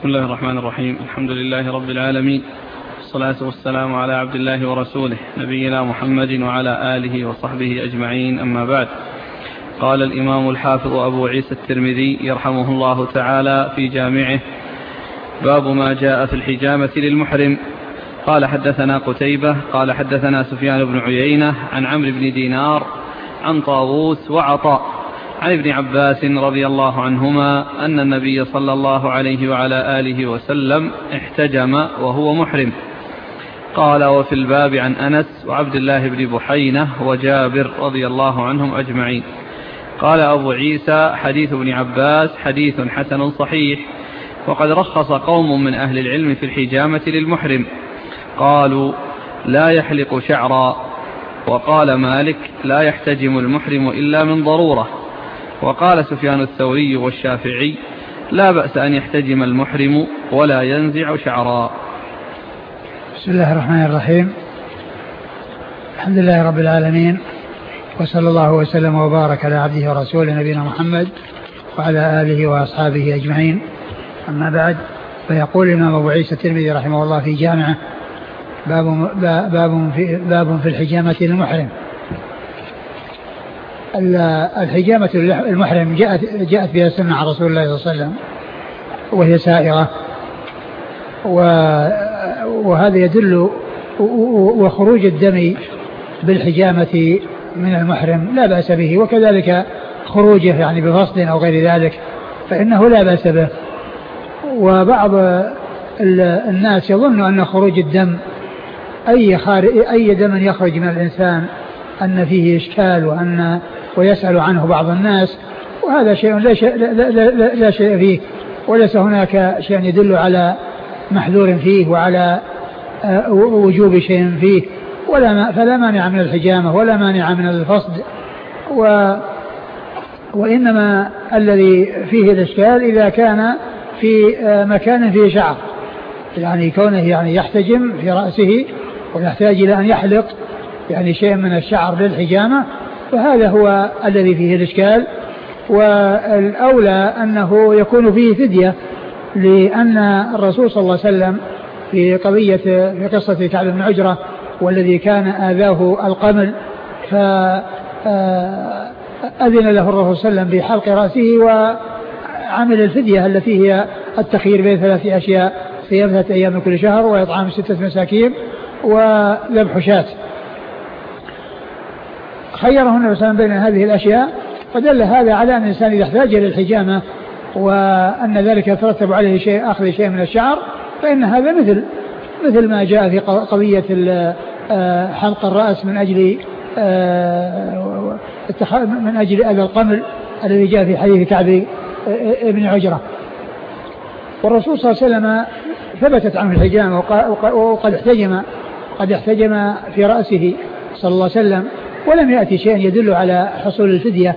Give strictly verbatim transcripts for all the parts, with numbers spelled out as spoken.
بسم الله الرحمن الرحيم. الحمد لله رب العالمين، والصلاة والسلام على عبد الله ورسوله نبينا محمد وعلى آله وصحبه أجمعين، أما بعد. قال الإمام الحافظ أبو عيسى الترمذي يرحمه الله تعالى في جامعه: باب ما جاء في الحجامة للمحرم. قال حدثنا قتيبة قال حدثنا سفيان بن عيينة عن عمرو بن دينار عن طاووس وعطاء عن ابن عباس رضي الله عنهما أن النبي صلى الله عليه وعلى آله وسلم احتجم وهو محرم. قال: وفي الباب عن أنس وعبد الله بن بحينة وجابر رضي الله عنهم أجمعين. قال أبو عيسى: حديث ابن عباس حديث حسن صحيح، وقد رخص قوم من أهل العلم في الحجامة للمحرم، قالوا: لا يحلق شعرا. وقال مالك: لا يحتجم المحرم إلا من ضرورة. وقال سفيان الثوري والشافعي: لا بأس أن يحتجم المحرم ولا ينزع شعرا. بسم الله الرحمن الرحيم. الحمد لله رب العالمين، وصلى الله وسلم وبارك على عبده ورسوله نبينا محمد وعلى آله وأصحابه أجمعين، أما بعد. فيقول الإمام أبو عيسى الترمذي رحمه الله في جامعه: باب, باب, في, باب في الحجامة للمحرم. الحجامة للمحرم جاءت, جاءت بها السنة عن رسول الله صلى الله عليه وسلم وهي سائغة، وهذا يدل، وخروج الدم بالحجامة من المحرم لا بأس به، وكذلك خروجه يعني بفصل أو غير ذلك فإنه لا بأس به. وبعض الناس يظن أن خروج الدم أي, أي دم يخرج من الإنسان أن فيه إشكال وأن ويسأل عنه بعض الناس، وهذا شيء لا شيء, لا, لا, لا, لا شيء فيه، وليس هناك شيء يدل على محذور فيه وعلى وجوب شيء فيه، ولا ما فلا مانع من الحجامة ولا مانع من الفصد، و وإنما الذي فيه الإشكال إذا كان في مكان فيه شعر، يعني كونه يعني يحتجم في رأسه ويحتاج إلى أن يحلق يعني شيء من الشعر للحجامة، فهذا هو الذي فيه الإشكال. والأولى أنه يكون فيه فدية، لأن الرسول صلى الله عليه وسلم في قضية في قصة كعب بن عجرة والذي كان آذاه القمل، فأذن له الرسول صلى الله عليه وسلم بحلق رأسه وعمل الفدية التي هي التخيير بين ثلاث أشياء: صيام ثلاثة أيام من كل شهر، وإطعام ستة مساكين، وذبح شاة. خيره النبي صلى الله عليه وسلم بين هذه الأشياء، فدل هذا على أن الإنسان إذا احتاج إلى الحجامة وأن ذلك يترتب عليه شيء أخذ شيء من الشعر، فإن هذا مثل مثل ما جاء في قضية حلق الرأس من أجل من أجل أذى القمل الذي جاء في حديث كعب بن عجرة. والرسول صلى الله عليه وسلم ثبتت عنه الحجامة وقد احتجم قد احتجم في رأسه صلى الله عليه وسلم، ولم يأتي شيء يدل على حصول الفدية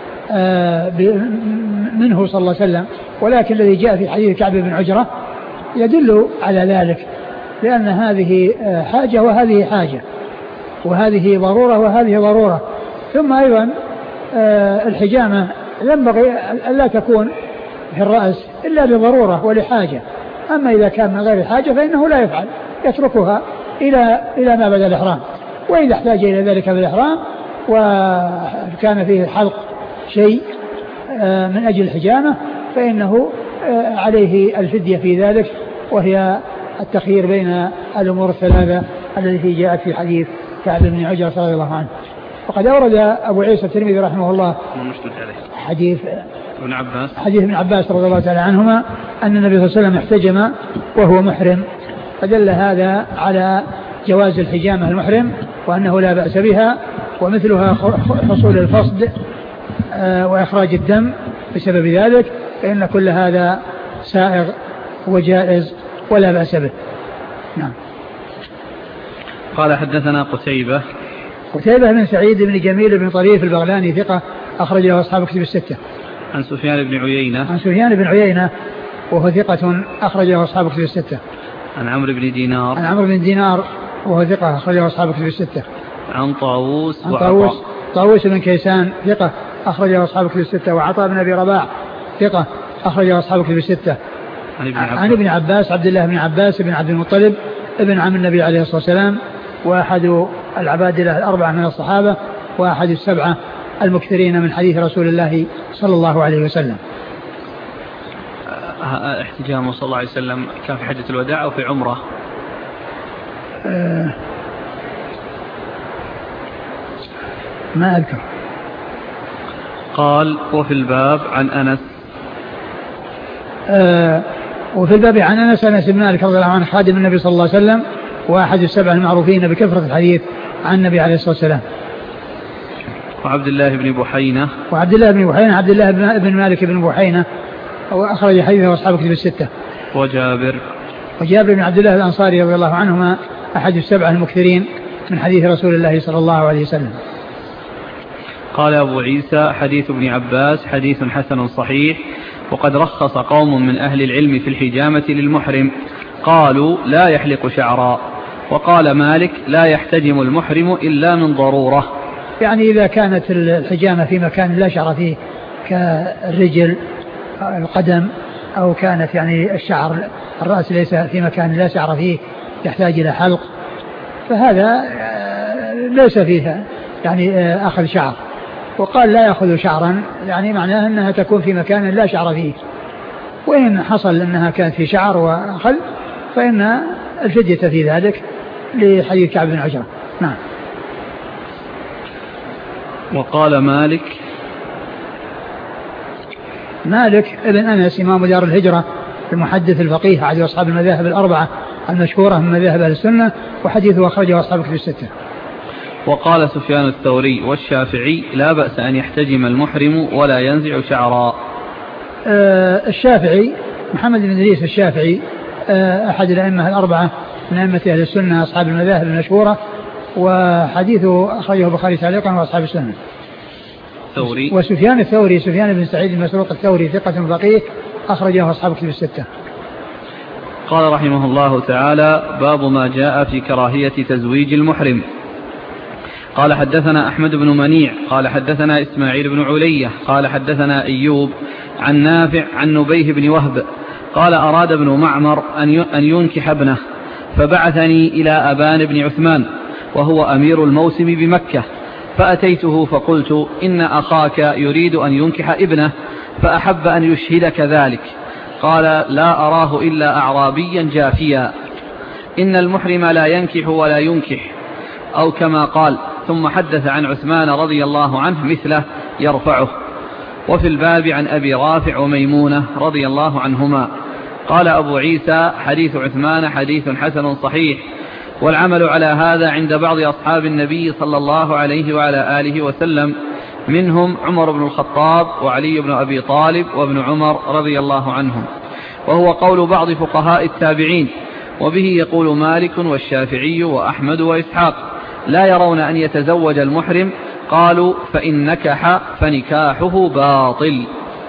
منه صلى الله عليه وسلم، ولكن الذي جاء في حديث كعب بن عجرة يدل على ذلك، لأن هذه حاجة وهذه حاجة، وهذه ضرورة وهذه ضرورة. ثم أيضا الحجامة ينبغي ألا تكون في الرأس إلا لضرورة ولحاجة، أما إذا كان من غير حاجة فإنه لا يفعل، يتركها إلى إلى ما بعد الإحرام. وإذا احتاج إلى ذلك بالإحرام وكان فيه حلق شيء من أجل الحجامة فإنه عليه الفدية في ذلك، وهي التخيير بين الأمور الثلاثة التي جاءت في حديث كعب بن عجرة رضي الله عنه. وقد أورد أبو عيسى الترمذي رحمه الله حديث ابن عباس حديث ابن عباس رضي الله تعالى عنهما أن النبي صلى الله عليه وسلم احتجم وهو محرم، فدل هذا على جواز الحجامة المحرم وأنه لا بأس بها، ومثلها حصول الفصد وإخراج الدم بسبب ذلك، فإن كل هذا سائغ وجائز ولا بأس به. نعم. قال حدثنا قتيبة قتيبة بن سعيد بن جميل بن طريف البغلاني ثقة أخرج له أصحاب كتب الستة. عن سفيان بن عيينة عن سفيان بن عيينة وهو ثقة أخرج له أصحاب كتب الستة. عن عمرو بن دينار عن عمرو بن دينار وهو ثقة أخرج له أصحاب كتب الستة. عن طاووس عن طاووس طاووس بن كيسان ثقة أخرج له أصحاب كتب الستة. وعطاء بن أبي رباح ثقة أخرج له أصحاب كتب الستة. عن ابن عباس, عن ابن عباس عبد الله بن عباس بن عبد المطلب ابن عم النبي عليه الصلاة والسلام، وأحد العبادلة الأربعة من الصحابة، وأحد السبعة المكثرين من حديث رسول الله صلى الله عليه وسلم. احتجامه صلى الله عليه وسلم كان في حجة الوداع أو في عمره؟ أه ما أذكر. قال وفي الباب عن أنس أه وفي الباب عن أنس أنس بن مالك رضي الله عنه خادم النبي صلى الله عليه وسلم، وأحد السبع المعروفين بكثرة الحديث عن النبي عليه الصلاة والسلام. وعبد الله بن بحينة وعبد الله بن بحينة عبد الله بن مالك بن بحينة، وأخرج حديثه أصحاب كتب الستة. وجابر وجابر بن عبد الله الأنصاري رضي الله عنهما أحد السبع المكثرين من حديث رسول الله صلى الله عليه وسلم. قال أبو عيسى حديث ابن عباس حديث حسن صحيح، وقد رخص قوم من أهل العلم في الحجامة للمحرم، قالوا لا يحلق شعرا، وقال مالك لا يحتجم المحرم إلا من ضرورة. يعني إذا كانت الحجامة في مكان لا شعر فيه كالرجل القدم، أو كانت يعني الشعر الرأس ليس في مكان لا شعر فيه يحتاج إلى حلق، فهذا ليس فيها يعني أخذ شعر. وقال لا يأخذ شعرا يعني معناه أنها تكون في مكان لا شعر فيه، وإن حصل أنها كانت في شعر وأخذ فإن الفدية في ذلك لحديث كعب بن عجرة. نعم. وقال مالك مالك ابن أنس إمام دار الهجرة المحدث الفقيه أحد أصحاب المذاهب الأربعة المشهورة من مذاهب أهل السنة، وحديثه أخرجه أصحاب كتب الستة. وقال سفيان الثوري والشافعي لا بأس أن يحتجم المحرم ولا ينزع شعرا. آه الشافعي محمد بن إدريس الشافعي آه أحد الأئمة الأربعة من أئمة أهل السنة أصحاب المذاهب المشهورة، وحديثه أخرجه البخاري تعليقا وأصحاب السنة. ثوري وسفيان الثوري سفيان بن سعيد المسروق الثوري ثقة فقيه أخرجه أصحاب كتب الستة. قال رحمه الله تعالى باب ما جاء في كراهية تزويج المحرم. قال حدثنا أحمد بن منيع قال حدثنا إسماعيل بن علية قال حدثنا أيوب عن نافع عن نبيه بن وهب قال أراد ابن معمر أن ينكح ابنه، فبعثني إلى أبان بن عثمان وهو أمير الموسم بمكة، فأتيته فقلت إن أخاك يريد أن ينكح ابنه فأحب أن يشهدك ذلك. قال لا أراه إلا أعرابيا جافيا، إن المحرم لا ينكح ولا ينكح، أو كما قال. ثم حدث عن عثمان رضي الله عنه مثله يرفعه. وفي الباب عن أبي رافع وميمونة رضي الله عنهما. قال أبو عيسى حديث عثمان حديث حسن صحيح، والعمل على هذا عند بعض أصحاب النبي صلى الله عليه وعلى آله وسلم، منهم عمر بن الخطاب وعلي بن أبي طالب وابن عمر رضي الله عنهم، وهو قول بعض فقهاء التابعين، وبه يقول مالك والشافعي وأحمد وإسحاق، لا يرون أن يتزوج المحرم، قالوا فإن نكح فنكاحه باطل.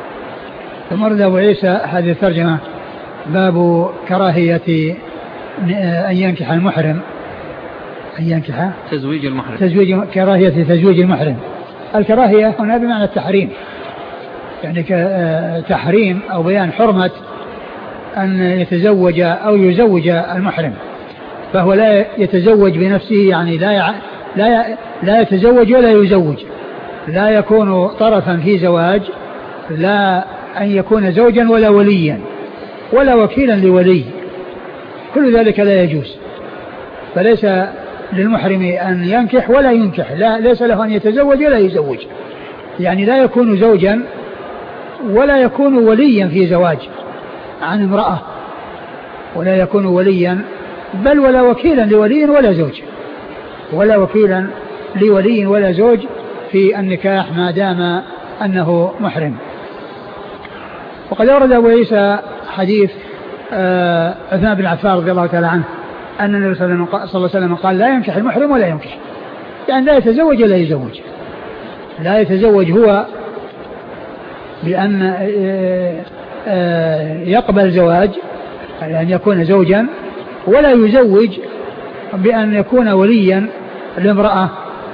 ثم رد أبو عيسى هذه الترجمة باب كراهية أن ينكح المحرم أن ينكح تزويج المحرم تزويج كراهية تزويج المحرم. الكراهية هنا بمعنى التحريم، يعني تحريم أو بيان حرمة أن يتزوج أو يزوج المحرم، فهو لا يتزوج بنفسه، يعني لا يع... لا ي... لا يتزوج ولا يزوج، لا يكون طرفا في زواج، لا أن يكون زوجا ولا وليا ولا وكيلا لولي، كل ذلك لا يجوز. فليس للمحرم أن ينكح ولا ينكح، لا ليس له أن يتزوج ولا يزوج، يعني لا يكون زوجا ولا يكون وليا في زواج عن امرأة، ولا يكون وليا بل ولا وكيلا لولي ولا زوج، ولا وكيلا لولي ولا زوج في النكاح ما دام أنه محرم. وقد أورد أبو عيسى حديث آه عثمان بن عفان رضي الله تعالى عنه أن النبي صلى الله عليه وسلم قال لا ينكح المحرم ولا ينكح، يعني لا يتزوج ولا يزوج، لا يتزوج هو بأن آه آه يقبل زواج يعني أن يكون زوجا، ولا يزوج بأن يكون وليا لامرأة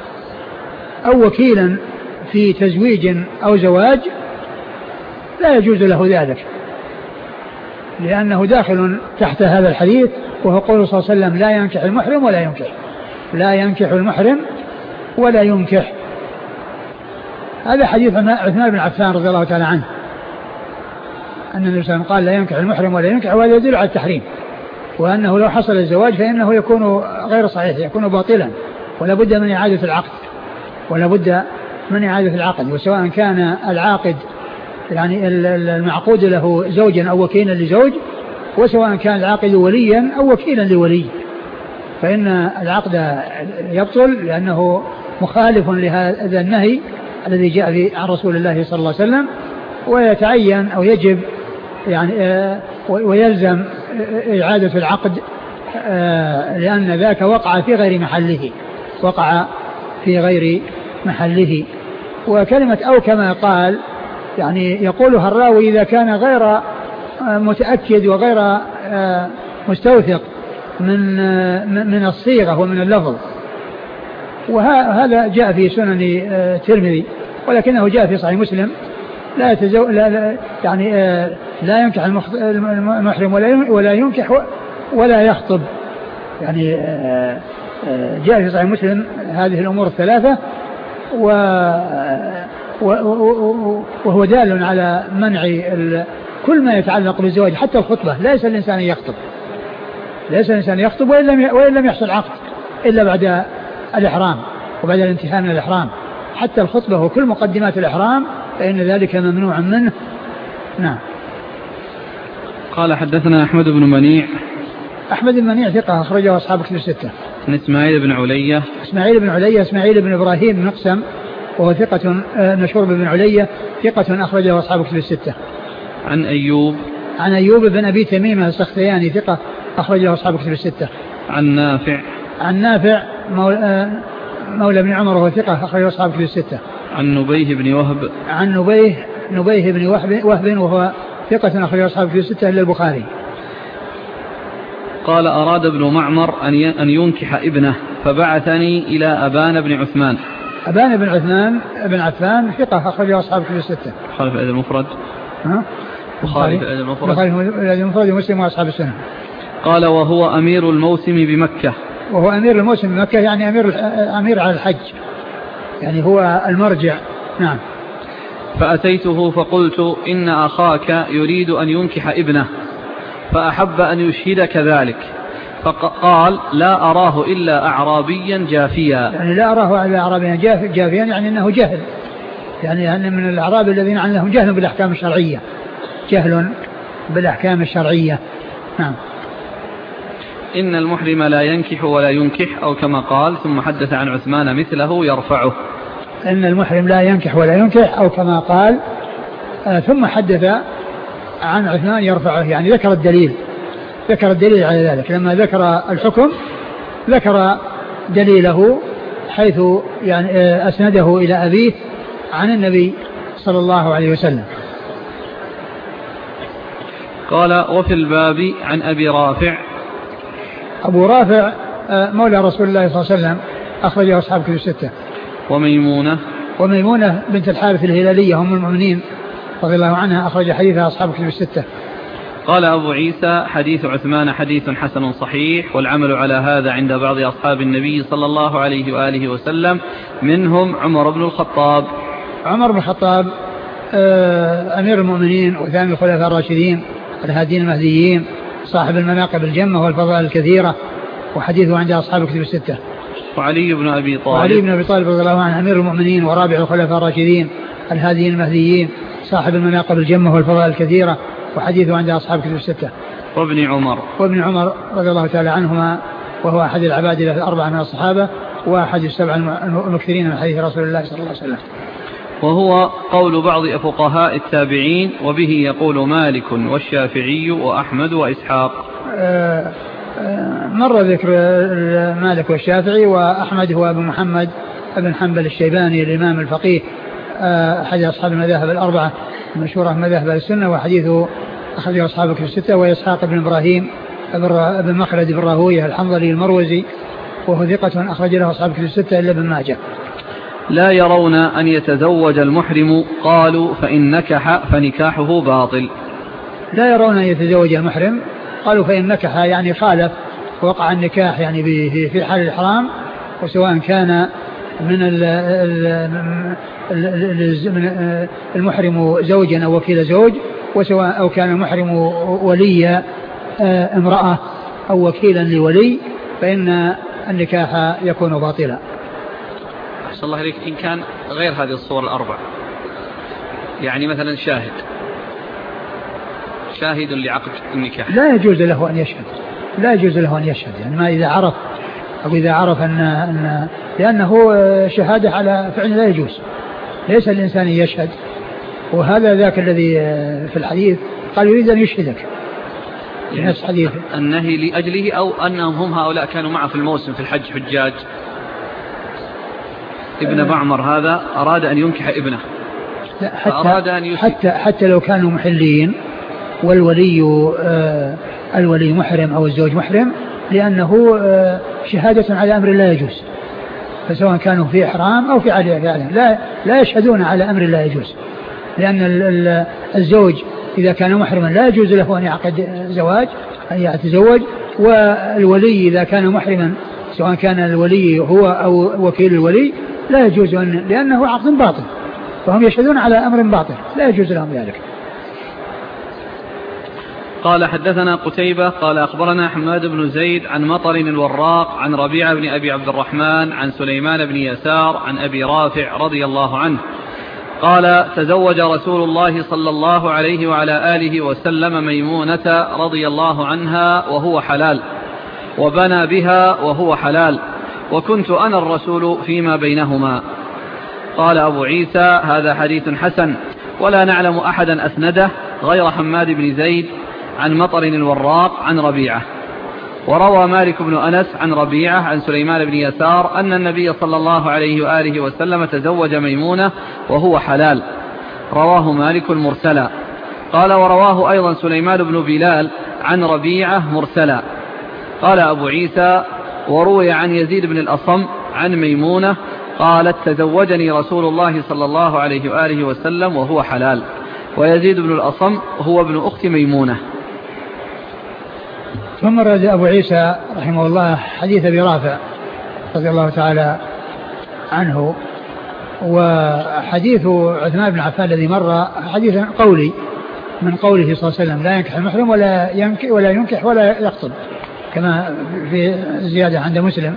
أو وكيلا في تزويج أو زواج، لا يجوز له ذلك. لأنه داخل تحت هذا الحديث، وهو قول صلى الله عليه وسلم لا ينكح المحرم ولا ينكح، لا ينكح المحرم ولا ينكح. هذا حديث عثمان بن عفان رضي الله تعالى عنه أن النبي صلى الله عليه وسلم قال لا ينكح المحرم ولا ينكح، وهذا يدل على التحريم، وأنه لو حصل الزواج فإنه يكون غير صحيح، يكون باطلا، ولا بد من إعادة العقد، ولا بد من إعادة العقد. وسواء كان العاقد يعني المعقود له زوجا أو وكيلا لزوج، وسواء كان العاقد وليا أو وكيلا لولي، فإن العقد يبطل لأنه مخالف لهذا النهي الذي جاء في عن رسول الله صلى الله عليه وسلم. ويتعين أو يجب يعني ويلزم إعادة العقد لأن ذاك وقع في غير محله، وقع في غير محله. وكلمة أو كما قال يعني يقولها الراوي إذا كان غير متأكد وغير مستوثق من من الصيغة ومن اللفظ. وهذا جاء في سنن الترمذي، ولكنه جاء في صحيح مسلم لا يتزو لا لا يعني لا ينكح المحرم ولا ولا ينكح ولا يخطب، يعني جاء في صحيح مسلم هذه الأمور الثلاثة، وهو دال على منع كل ما يتعلق بالزواج حتى الخطبة. ليس الإنسان يخطب، ليس الإنسان يخطب وإن لم وإن لم يحصل عقد إلا بعد الإحرام وبعد الانتهاء من الإحرام. حتى الخطبة وكل مقدمات الإحرام فإن ذلك ممنوع منه. نعم. قال حدثنا أحمد بن منيع. أحمد بن منيع ثقة أخرجه أصحاب كتب الستة. عن إسماعيل بن علية. إسماعيل بن علية إسماعيل بن إبراهيم بن مقسم وهو ثقة مشهور بن علية ثقة أخرجه أصحاب كتب الستة. عن أيوب. عن أيوب بن أبي تميمة السختياني ثقة أخرجه أصحاب كتب الستة. عن نافع. عن نافع مولى بن عمر وهو ثقة أخرجه أصحاب كتب الستة. عن نبيه بن وهب. عن نبيه نبيه بن وهب, وهب وهو ثقة أخرجه أصحاب كتب الستة إلا البخاري. قال أراد ابن معمر أن ينكح ابنه فبعثني إلى أبان بن عثمان. أبان بن عثمان بن عفان ثقة أخرجه أصحاب كتب الستة. خالف الأدب المفرد. ها؟ وخالف الأدب المفرد. وخالف الأدب المفرد ومسلم وأصحاب السنة. قال وهو أمير الموسم بمكة. وهو أمير الموسم بمكة يعني أمير أمير على الحج، يعني هو المرجع. نعم. فأتيته فقلت إن أخاك يريد أن ينكح ابنه فأحب أن يشهدك ذلك، فقال لا أراه إلا أعرابيا جافيا. يعني لا أراه إلا أعرابيا جافيا يعني أنه جهل، يعني, يعني من الأعراب الذين عندهم جهل بالأحكام الشرعية، جهل بالأحكام الشرعية. نعم. إن المحرم لا ينكح ولا ينكح أو كما قال، ثم حدث عن عثمان مثله يرفعه. إن المحرم لا ينكح ولا ينكح أو كما قال آه ثم حدث عن عثمان يرفعه، يعني ذكر الدليل، ذكر الدليل على ذلك. لما ذكر الحكم ذكر دليله حيث يعني آه أسنده إلى أبيه عن النبي صلى الله عليه وسلم. قال وفي الباب عن أبي رافع. أبو رافع آه مولى رسول الله صلى الله عليه وسلم أخرجه أصحاب كتب الستة. وميمونة. وميمونة بنت الحارث الهلالية هم المؤمنين رضي الله عنها أخرج حديثها أصحاب كتب الستة. قال أبو عيسى حديث عثمان حديث حسن صحيح، والعمل على هذا عند بعض أصحاب النبي صلى الله عليه وآله وسلم، منهم عمر بن الخطاب. عمر بن الخطاب أمير المؤمنين وثاني الخلفاء الراشدين الهادين المهديين، صاحب المناقب الجمة والفضائل الكثيرة، وحديثه عند أصحاب كتب الستة. وعلي بن أبي طالب. وعلي بن أبي طالب رضي الله عنه أمير المؤمنين ورابع الخلفاء الراشدين الهادين المهديين، صاحب المناقب الجمة والفضائل الكثيرة، وحديثه عند أصحاب كتب الستة. وابن عمر. وابن عمر رضي الله تعالى عنهما، وهو أحد العباد الأربعة من الصحابة وأحد السبع المكثرين من حديث رسول الله صلى الله عليه وسلم. وهو قول بعض فقهاء التابعين، وبه يقول مالك والشافعي وأحمد وإسحاق. آه آه مر ذكر مالك والشافعي، وأحمد هو أبو محمد ابن حنبل الشيباني الإمام الفقيه أحد أصحاب المذاهب الأربعة المشهورة في مذاهب السنة، وحديثه أخرجه أصحاب كتب الستة. وإسحاق بن إبراهيم بن مخلد بن راهويه الحنظلي المروزي، وهو ثقة أخرج له أصحاب كتب الستة إلا ابن ماجه. لا يرون أن يتزوج المحرم، قالوا فإن نكح فنكاحه باطل. لا يرون أن يتزوج المحرم. قالوا فإن نكح يعني خالف وقع النكاح يعني في حال الإحرام، وسواء كان من المحرم زوجا أو وكيل زوج، وسواء أو كان المحرم ولي امرأة أو وكيلا لولي، فإن النكاح يكون باطلا. أحسن الله إليك. إن كان غير هذه الصور الأربع، يعني مثلا شاهد شاهد لعقد النكاح، لا يجوز له أن يشهد، لا يجوز له أن يشهد، يعني ما إذا عرف أو إذا عرف أن, أن لأنه شهادة على فعل لا يجوز، ليس الإنسان يشهد. وهذا ذاك الذي في الحديث قال يريد أن يشهدك في نفس حديث النهي لأجله، أو أنهم هم هؤلاء كانوا معه في الموسم في الحج حجاج. ابن أه بعمر هذا أراد أن ينكح ابنه، حتى, أن حتى, حتى لو كانوا محلين والولي آه الولي محرم أو الزوج محرم، لأنه آه شهادة على أمر لا يجوز، فسواء كانوا في إحرام أو في عادة لا, لا يشهدون على أمر لا يجوز، لأن الزوج إذا كان محرما لا يجوز له أن يعقد زواج أن يتزوج، والولي إذا كان محرما سواء كان الولي هو أو وكيل الولي لا يجوز أن، لأنه عقد باطل، فهم يشهدون على أمر باطل لا يجوز لهم ذلك. قال حدثنا قتيبة قال أخبرنا حماد بن زيد عن مطر الوراق عن ربيعة بن أبي عبد الرحمن عن سليمان بن يسار عن أبي رافع رضي الله عنه قال تزوج رسول الله صلى الله عليه وعلى آله وسلم ميمونة رضي الله عنها وهو حلال، وبنى بها وهو حلال، وكنت أنا الرسول فيما بينهما. قال أبو عيسى هذا حديث حسن، ولا نعلم أحدا أسنده غير حماد بن زيد عن مطر الوراق عن ربيعة. وروى مالك بن أنس عن ربيعة عن سليمان بن يسار أن النبي صلى الله عليه وآله وسلم تزوج ميمونة وهو حلال، رواه مالك مرسلا. قال ورواه أيضا سليمان بن بلال عن ربيعة مرسلا. قال أبو عيسى وروي عن يزيد بن الأصم عن ميمونة قالت تزوجني رسول الله صلى الله عليه وآله وسلم وهو حلال، ويزيد بن الأصم هو ابن أخت ميمونة. ثم رد أبو عيسى رحمه الله حديث أبي رافع رضي الله تعالى عنه، وحديث عثمان بن عفان الذي مر حديث قولي من قوله صلى الله عليه وسلم لا ينكح المحرم ولا ينكح ولا ينكح ولا يخطب، كما في زيادة عند مسلم.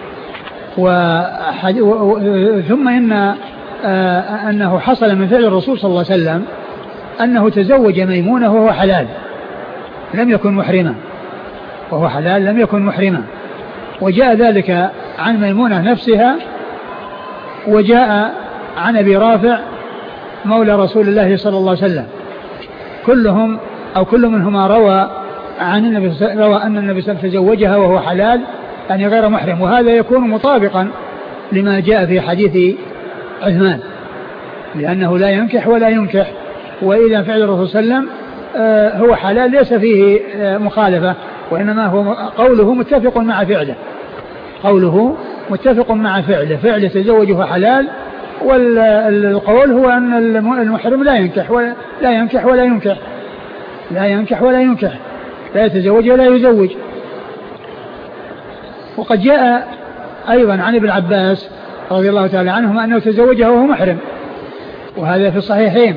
ثم إن أنه حصل من فعل الرسول صلى الله عليه وسلم أنه تزوج ميمونة وهو حلال لم يكن محرما، وهو حلال لم يكن محرما، وجاء ذلك عن ميمونة نفسها، وجاء عن أبي رافع مولى رسول الله صلى الله عليه وسلم، كلهم أو كل منهما روى عن النبي روى أن النبي صلى الله عليه وسلم تزوجها وهو حلال يعني غير محرم، وهذا يكون مطابقا لما جاء في حديث عثمان، لأنه لا ينكح ولا ينكح، وإذا فعل الرسول صلى الله عليه وسلم هو حلال ليس فيه مخالفة، وإنما هو قوله متفق مع فعله، قوله متفق مع فعله، فعل تزوجه حلال، والقول هو أن المحرم لا ينكح ولا لا ينكح ولا ينكح لا ينكح ولا ينكح لا يتزوج ولا يزوج. وقد جاء أيضا عن ابن عباس رضي الله تعالى عنهما أنه تزوجها وهو محرم، وهذا في الصحيحين.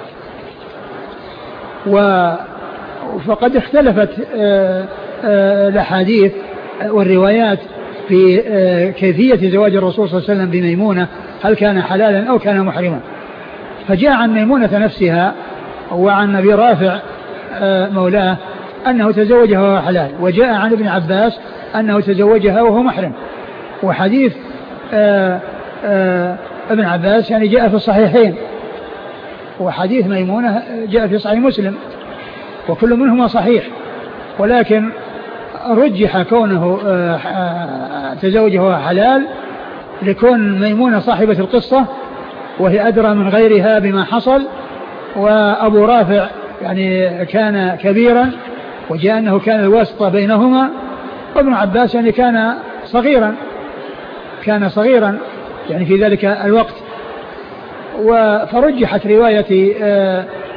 و فقد اختلفت الأحاديث والروايات في كيفية زواج الرسول صلى الله عليه وسلم بميمونة، هل كان حلالا أو كان محرما. فجاء عن ميمونة نفسها وعن أبي رافع مولاه أنه تزوجها وهو حلال، وجاء عن ابن عباس أنه تزوجها وهو محرم. وحديث آآ آآ ابن عباس يعني جاء في الصحيحين، وحديث ميمونة جاء في صحيح مسلم، وكل منهما صحيح، ولكن رجح كونه تزوجه وهو حلال لكون ميمونة صاحبة القصة وهي أدرى من غيرها بما حصل، وأبو رافع يعني كان كبيرا وجاء أنه كان الواسطة بينهما، وابن عباس يعني كان صغيرا كان صغيرا يعني في ذلك الوقت. فرجحت رواية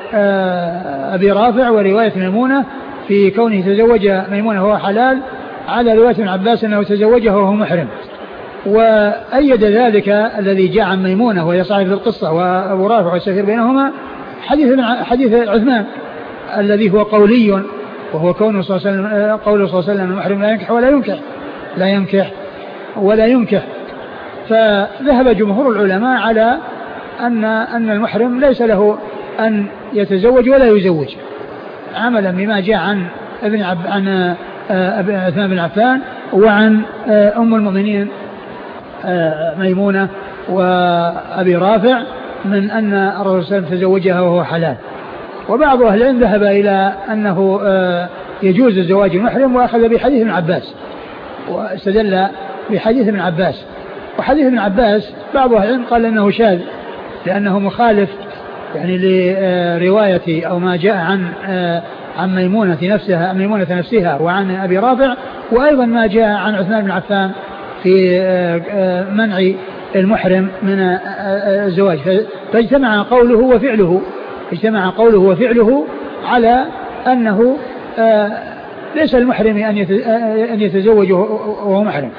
أبي رافع ورواية ميمونة في كونه تزوج ميمونة وهو حلال على رواية ابن عباس أنه تزوجه وهو محرم. وأيد ذلك الذي جاء عن ميمونة وهي صاحبة القصة وأبو رافع والسفير بينهما حديث حديث عثمان الذي هو قولي، وهو كونه صلى الله عليه وسلم قوله صلى الله عليه وسلم المحرم لا ينكح ولا ينكح لا ينكح ولا ينكح. فذهب جمهور العلماء على أن أن المحرم ليس له أن يتزوج ولا يزوج، عملا بما جاء عن ابن عب عن عثمان بن عفان وعن أم المؤمنين ميمونة وأبي رافع من أن الرسول صلى الله عليه وسلم تزوجها وهو حلال. وبعض أهل العلم ذهب إلى أنه يجوز الزواج المحرم وأخذ بحديث ابن عباس واستدل بحديث ابن عباس. وحديث ابن عباس بعض أهل العلم قال أنه شاذ لأنه مخالف يعني لرواية أو ما جاء عن عن ميمونة نفسها ميمونة نفسها وعن أبي رافع، وأيضا ما جاء عن عثمان بن عفان في منع المحرم من الزواج. فاجتمع قوله وفعله اجتمع قوله وفعله على أنه ليس المحرم أن يتزوج وهو محرم.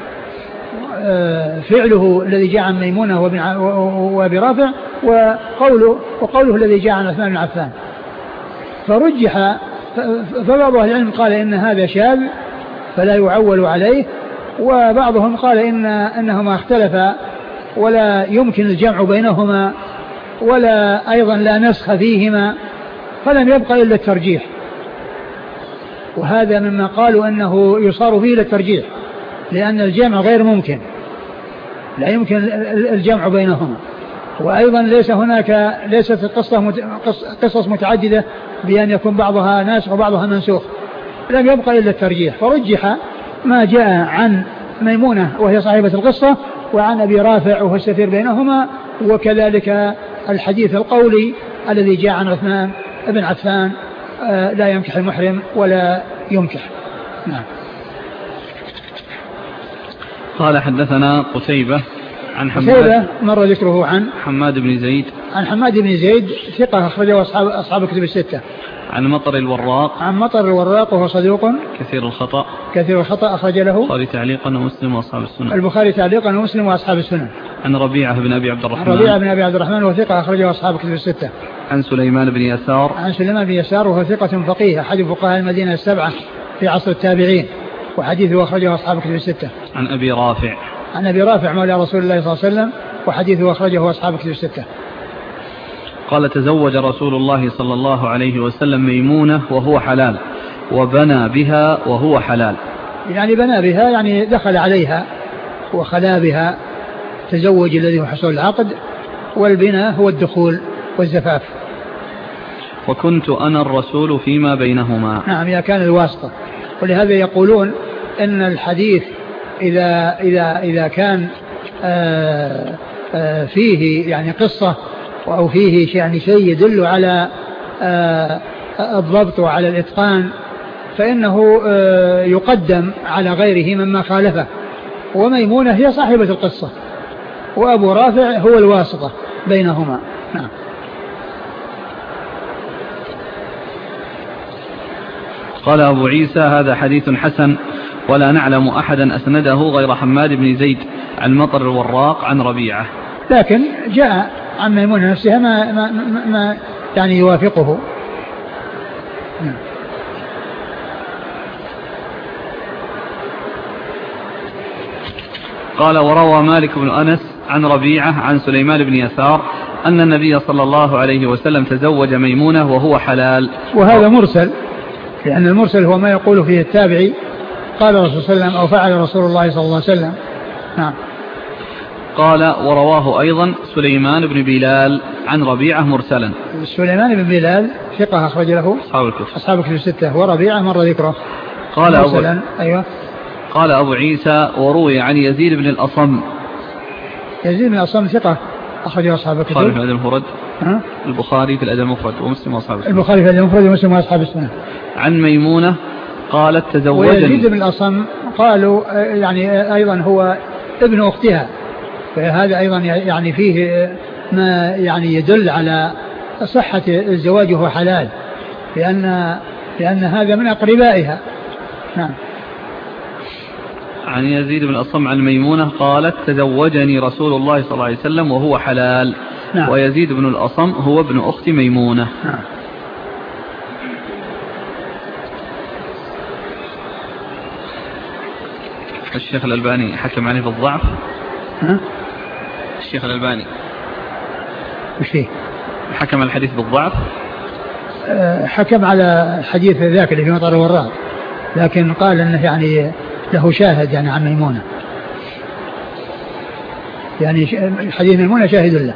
فعله الذي جاء عن ميمونة وأبي رافع وقوله, وقوله الذي جاء عن عثمان بن عفان. فرجح فبعض أهل العلم قال إن هذا شاذ فلا يعول عليه، وبعضهم قال إن أنهما اختلفا ولا يمكن الجمع بينهما ولا أيضا لا نسخ فيهما، فلم يبقى إلا الترجيح. وهذا مما قالوا أنه يصار فيه إلى الترجيح لأن الجمع غير ممكن، لا يمكن الجمع بينهما. وأيضا ليس هناك ليست القصة قصص متعددة بأن يكون بعضها ناسخ وبعضها منسوخ، لم يبقى إلا الترجيح. فرجح ما جاء عن ميمونة وهي صاحبة القصة وعن أبي رافع وهو السفير بينهما، وكذلك الحديث القولي الذي جاء عن عثمان بن عفان لا ينكح المحرم ولا ينكح. نعم. قال حدثنا قتيبة عن حماد مر ذكره عن حماد بن زيد عن حماد بن زيد ثقة أخرجه أصحاب أصحاب الكتب الستة. عن مطر الوراق عن مطر الوراق وهو صدوق كثير الخطأ كثير الخطأ أخرج له البخاري تعليقا ومسلم وأصحاب السنن البخاري تعليقا ومسلم وأصحاب السنن. عن ربيعة بن أبي عبد الرحمن ربيعة بن أبي عبد الرحمن وثقة أخرجه أصحاب الكتب الستة. عن سليمان بن يسار عن سليمان بن يسار وهو ثقة فقيه أحد فقهاء المدينة السبعة في عصر التابعين وحديثه أخرجه أصحاب الكتب الستة. عن أبي رافع عن أبي رافع مولى رسول الله صلى الله عليه وسلم وحديثه أخرجه أصحاب الكتب الستة. قال تزوج رسول الله صلى الله عليه وسلم ميمونة وهو حلال وبنى بها وهو حلال. يعني بنى بها يعني دخل عليها وخلا بها، تزوج الذي هو حصول العقد، والبناء هو الدخول والزفاف. وكنت أنا الرسول فيما بينهما. نعم يا كان الواسطة. ولهذا يقولون إن الحديث إذا إذا إذا كان آآ آآ فيه يعني قصة أو فيه يعني شيء يدل على الضبط وعلى الإتقان فإنه يقدم على غيره مما خالفه. وميمونة هي صاحبة القصة وأبو رافع هو الواسطة بينهما. نعم. قال أبو عيسى هذا حديث حسن ولا نعلم أحدا أسنده غير حماد بن زيد عن مطر الوراق عن ربيعة. لكن جاء عن ميمونة نفسها ما, ما, ما يعني يوافقه. نعم. قال وروى مالك بن أنس عن ربيعة عن سليمان بن يسار أن النبي صلى الله عليه وسلم تزوج ميمونة وهو حلال. وهذا مرسل، لأن المرسل هو ما يقول فيه التابعي قال الرسول صلى الله عليه وسلم أو فعل رسول الله صلى الله عليه وسلم. نعم. قال ورواه أيضا سليمان بن بلال عن ربيعة مرسلا. سليمان بن بلال ثقة أخرج له أصحاب الكتب أصحاب الكتب الستة وربيعة مر ذكره. قال أبو أيوة. قال أبو عيسى وروي عن يزيد بن الأصم. يزيد بن الأصم ثقة أخرجه أصحاب الكتب. البخاري في الأدب المفرد البخاري في الأدب المفرد ومسلم وأصحاب السنة. البخاري في الأدب المفرد ومسلم وأصحاب السنة. عن ميمونة قالت تزوجني. ويزيد بن الأصم قالوا يعني أيضا هو ابن أختها، فهذا أيضا يعني فيه ما يعني يدل على صحة الزواج وهو حلال، لأن لأن هذا من أقربائها. نعم. عن يزيد بن الأصم عن ميمونة قالت تزوجني رسول الله صلى الله عليه وسلم وهو حلال. نعم. ويزيد بن الأصم هو ابن أخت ميمونة. نعم. الشيخ الألباني حكم عليه بالضعف. ها؟ الشيخ الألباني وش فيه؟ حكم على الحديث بالضعف. أه حكم على حديث ذاك اللي في مطر الوراق، لكن قال انه يعني له شاهد يعني عن ميمونة، يعني حديث ميمونة شاهد له.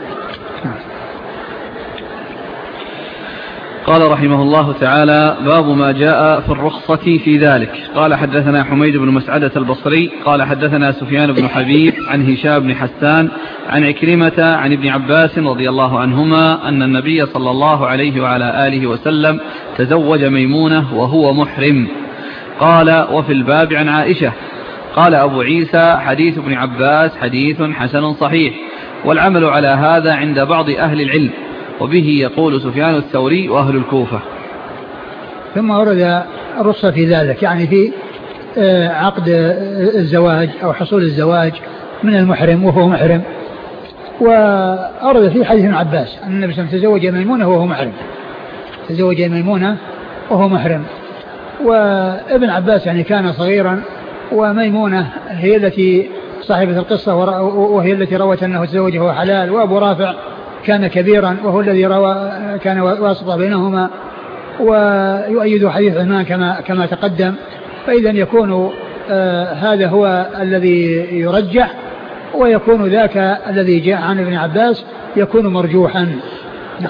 قال رحمه الله تعالى باب ما جاء في الرخصة في ذلك. قال حدثنا حميد بن مسعدة البصري قال حدثنا سفيان بن حبيب عن هشام بن حسان عن عكرمة عن ابن عباس رضي الله عنهما أن النبي صلى الله عليه وعلى آله وسلم تزوج ميمونة وهو محرم. قال وفي الباب عن عائشة. قال أبو عيسى حديث ابن عباس حديث حسن صحيح، والعمل على هذا عند بعض أهل العلم، وبه يقول سفيان الثوري وأهل الكوفة. ثم ورد الرخصة في ذلك، يعني في عقد الزواج أو حصول الزواج من المحرم وهو محرم. وأورد في حديث ابن عباس أن النبي صلى الله عليه وسلم تزوج ميمونة وهو محرم، تزوج ميمونة وهو محرم. وابن عباس يعني كان صغيرا، وميمونة هي التي صاحبة القصة وهي التي روت أنه تزوج وهو حلال، وأبو رافع كان كبيرا وهو الذي روى كان واسطة بينهما، ويؤيد حديث عثمان كما كما تقدم. فإذا يكون آه هذا هو الذي يرجح، ويكون ذاك الذي جاء عن ابن عباس يكون مرجوحا. نعم.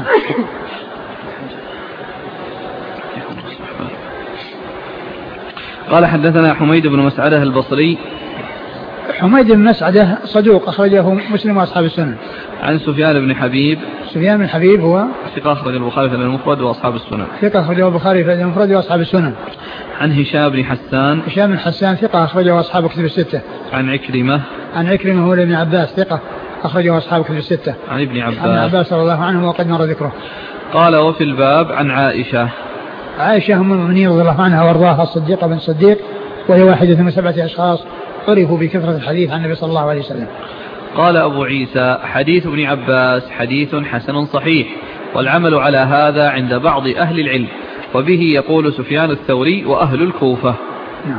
قال حدثنا حميد بن مسعدة البصري. حميد بن مسعدة صدوق أخرجه مسلم وأصحاب السنن. عن سفيان بن حبيب. سفيان بن حبيب هو ثقة أخرجه البخاري في المفرد وأصحاب السنن. ثقة أخرجه البخاري في المفرد وأصحاب السنن. عن هشام بن حسان. هشام بن حسان ثقة أخرجه أصحاب كتب الستة. عن عكرمة. عن عكرمة هو ابن عباس ثقة أخرجه أصحاب كتب الستة. عن ابن عباس. عن عباس رضي الله عنه وقد مر ذكره. قال وفي الباب عن عائشة. عائشة أم المؤمنين رضي الله عنها وارضاها الصديقة بن الصديق، وهي واحدة من سبعة أشخاص عرفوا بكثرة الحديث عن النبي صلى الله عليه وسلم. قال أبو عيسى حديث ابن عباس حديث حسن صحيح، والعمل على هذا عند بعض أهل العلم، وبه يقول سفيان الثوري وأهل الكوفة. نعم.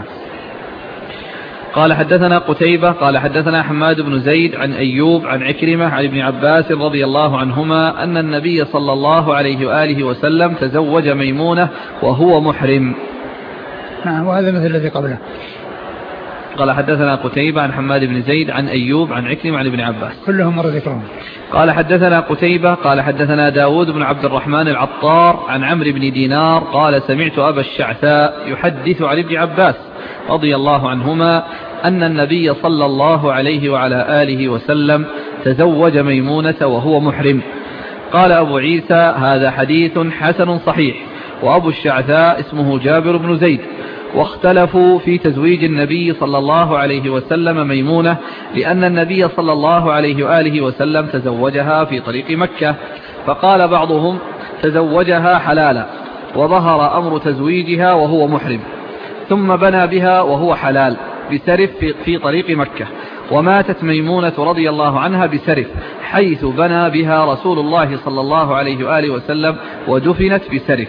قال حدثنا قتيبة قال حدثنا حماد بن زيد عن أيوب عن عكرمة عن ابن عباس رضي الله عنهما أن النبي صلى الله عليه وآله وسلم تزوج ميمونة وهو محرم. نعم. وهذا مثل الذي قبله. قال حدثنا قتيبة عن حماد بن زيد عن أيوب عن عكرمة عن ابن عباس كلهم مر ذكرهم. قال حدثنا قتيبة قال حدثنا داود بن عبد الرحمن العطار عن عمرو بن دينار قال سمعت أبا الشعثاء يحدث عن ابن عباس رضي الله عنهما أن النبي صلى الله عليه وعلى آله وسلم تزوج ميمونة وهو محرم. قال أبو عيسى هذا حديث حسن صحيح. وأبو الشعثاء اسمه جابر بن زيد. واختلفوا في تزويج النبي صلى الله عليه وسلم ميمونة، لأن النبي صلى الله عليه وآله وسلم تزوجها في طريق مكة، فقال بعضهم تزوجها حلالا وظهر أمر تزويجها وهو محرم، ثم بنى بها وهو حلال بسرف في طريق مكة، وماتت ميمونة رضي الله عنها بسرف حيث بنى بها رسول الله صلى الله عليه وآله وسلم ودفنت بسرف.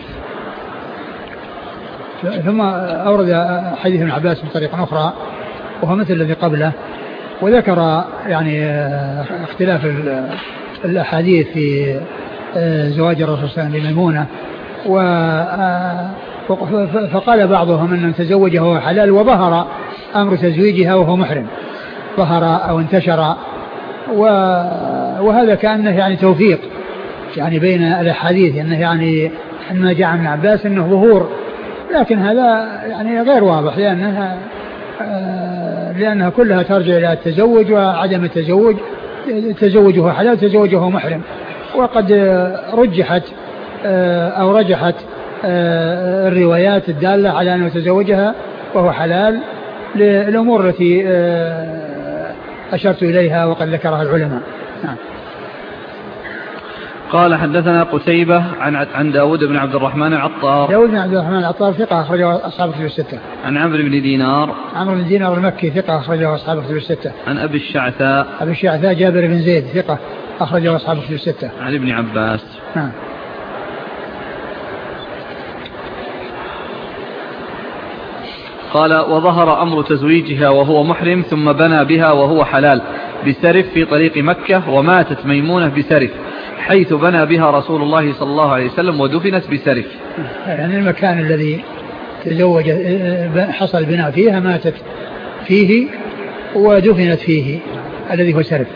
ثم أورد حديث ابن عباس من طريق أخرى وهو مثل الذي قبله، وذكر يعني اختلاف الأحاديث في زواج الرسول صلى الله عليه وسلم بميمونة، فقال بعضهم أنه تزوجها وهو حلال وظهر أمر تزويجها وهو محرم، ظهر أو انتشر، وهذا كأنه يعني توفيق يعني بين الأحاديث، أنه يعني ما جاء عن عباس أنه ظهور، لكن هذا يعني غير واضح، لأنها لأنها كلها ترجع إلى التزوج وعدم التزوج، تزوجه حلال تزوجه محرم، وقد رجحت أو رجحت الروايات الدالة على أنه تزوجها وهو حلال للأمور التي أشرت إليها وقد ذكرها العلماء. نعم. قال حدثنا قتيبة عن عن داود بن عبد الرحمن العطار. داود بن عبد الرحمن العطار ثقة أخرجه أصحاب الكتب الستة. عن عمرو بن دينار. عمرو بن دينار المكي ثقة أخرجه أصحاب الكتب الستة. عن أبي الشعثاء. أبي الشعثاء جابر بن زيد ثقة أخرجه أصحاب الكتب الستة. عن ابن عباس. نعم. قال وظهر أمر تزويجها وهو محرم ثم بنى بها وهو حلال بسرف في طريق مكة وماتت ميمونة بسرف حيث بنى بها رسول الله صلى الله عليه وسلم ودفنت بسرف. يعني المكان الذي تزوج حصل بناء فيها ماتت فيه ودفنت فيه الذي هو سرف.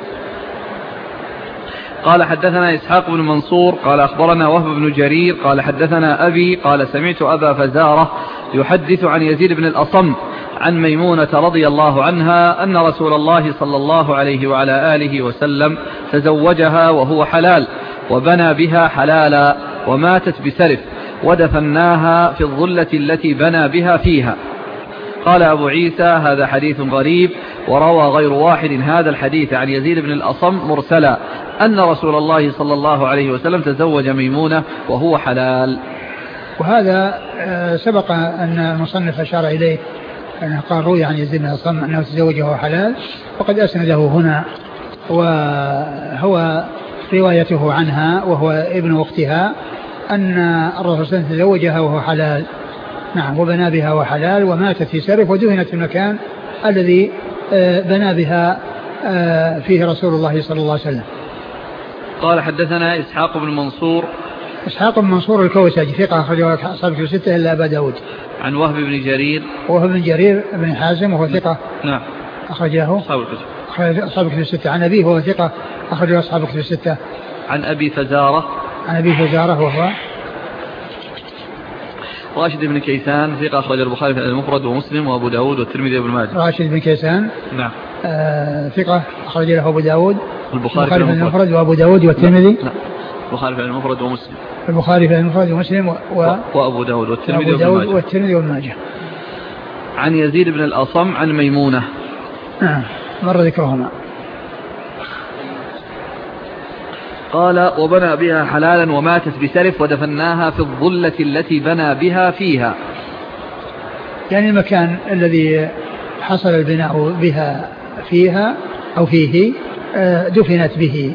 قال حدثنا إسحاق بن منصور قال أخبرنا وهب بن جرير قال حدثنا أبي قال سمعت أبا فزارة يحدث عن يزيد بن الأصم عن ميمونة رضي الله عنها أن رسول الله صلى الله عليه وعلى آله وسلم تزوجها وهو حلال وبنى بها حلالا وماتت بسرف ودفناها في الظلة التي بنى بها فيها. قال أبو عيسى هذا حديث غريب وروى غير واحد هذا الحديث عن يزيد بن الأصم مرسلا أن رسول الله صلى الله عليه وسلم تزوج ميمونة وهو حلال. وهذا سبق أن المصنف أشار إليه أنه قال روي عن يزيد بن الأصم أنه تزوجه وهو حلال وقد أسنده هنا وهو روايته عنها وهو ابن أختها أن الرسول صلى الله عليه وسلم تزوجها وهو حلال. نعم وبنى بها وهو حلال وماتت في سرف ودفنت في المكان الذي بنى بها فيه رسول الله صلى الله عليه وسلم. قال حدثنا إسحاق بن منصور. إسحاق بن منصور الكوسجي ثقة أخرجه أصحاب الكتب الستة إلا أبا داود. عن وهب بن جرير. وهب بن جرير بن حازم وهو ثقة. نعم. أخرجه أصحاب الكتب. أصحاب الكتب الستة. عن أبيه وهو ثقة أخرجه أصحاب الكتب الستة. عن أبي فزارة. عن أبي فزارة وهو راشد بن كيسان ثقة أخرج البخاري في المفرد ومسلم وأبو داود والترمذي وابن ماجه. راشد بن كيسان. نعم. آه ثقة أخرج له أبو داود. البخاري في المفرد وأبو داود والترمذي. لا. البخاري في المفرد ومسلم. البخاري في المفرد ومسلم و... و... وأبو داود والترمذي وابن ماجه. والترمذي وابن ماجه. عن يزيد بن الأصم عن ميمونة. نعم مر ذكرهما. قال وبنى بها حلالا وماتت بسرف ودفناها في الظلة التي بنى بها فيها. يعني المكان الذي حصل البناء بها فيها أو فيه دفنت به.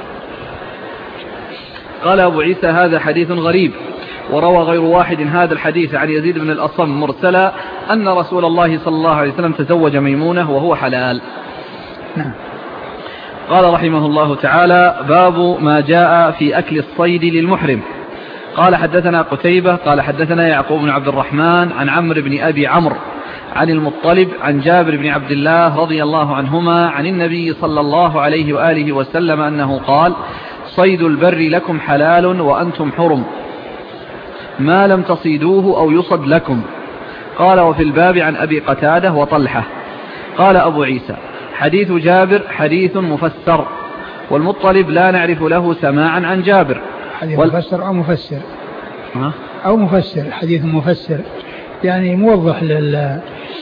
قال أبو عيسى هذا حديث غريب وروى غير واحد هذا الحديث عن يزيد بن الأصم مرسلا أن رسول الله صلى الله عليه وسلم تزوج ميمونة وهو حلال. نعم. قال رحمه الله تعالى باب ما جاء في أكل الصيد للمحرم. قال حدثنا قتيبة قال حدثنا يعقوب بن عبد الرحمن عن عمرو بن أبي عمرو عن المطلب عن جابر بن عبد الله رضي الله عنهما عن النبي صلى الله عليه وآله وسلم أنه قال صيد البر لكم حلال وأنتم حرم ما لم تصيدوه أو يصد لكم. قال وفي الباب عن أبي قتادة وطلحة. قال أبو عيسى حديث جابر حديث مفسر والمطلب لا نعرف له سماعا عن جابر. حديث وال... مفسر أو مفسر ها؟ أو مفسر حديث مفسر يعني موضح لل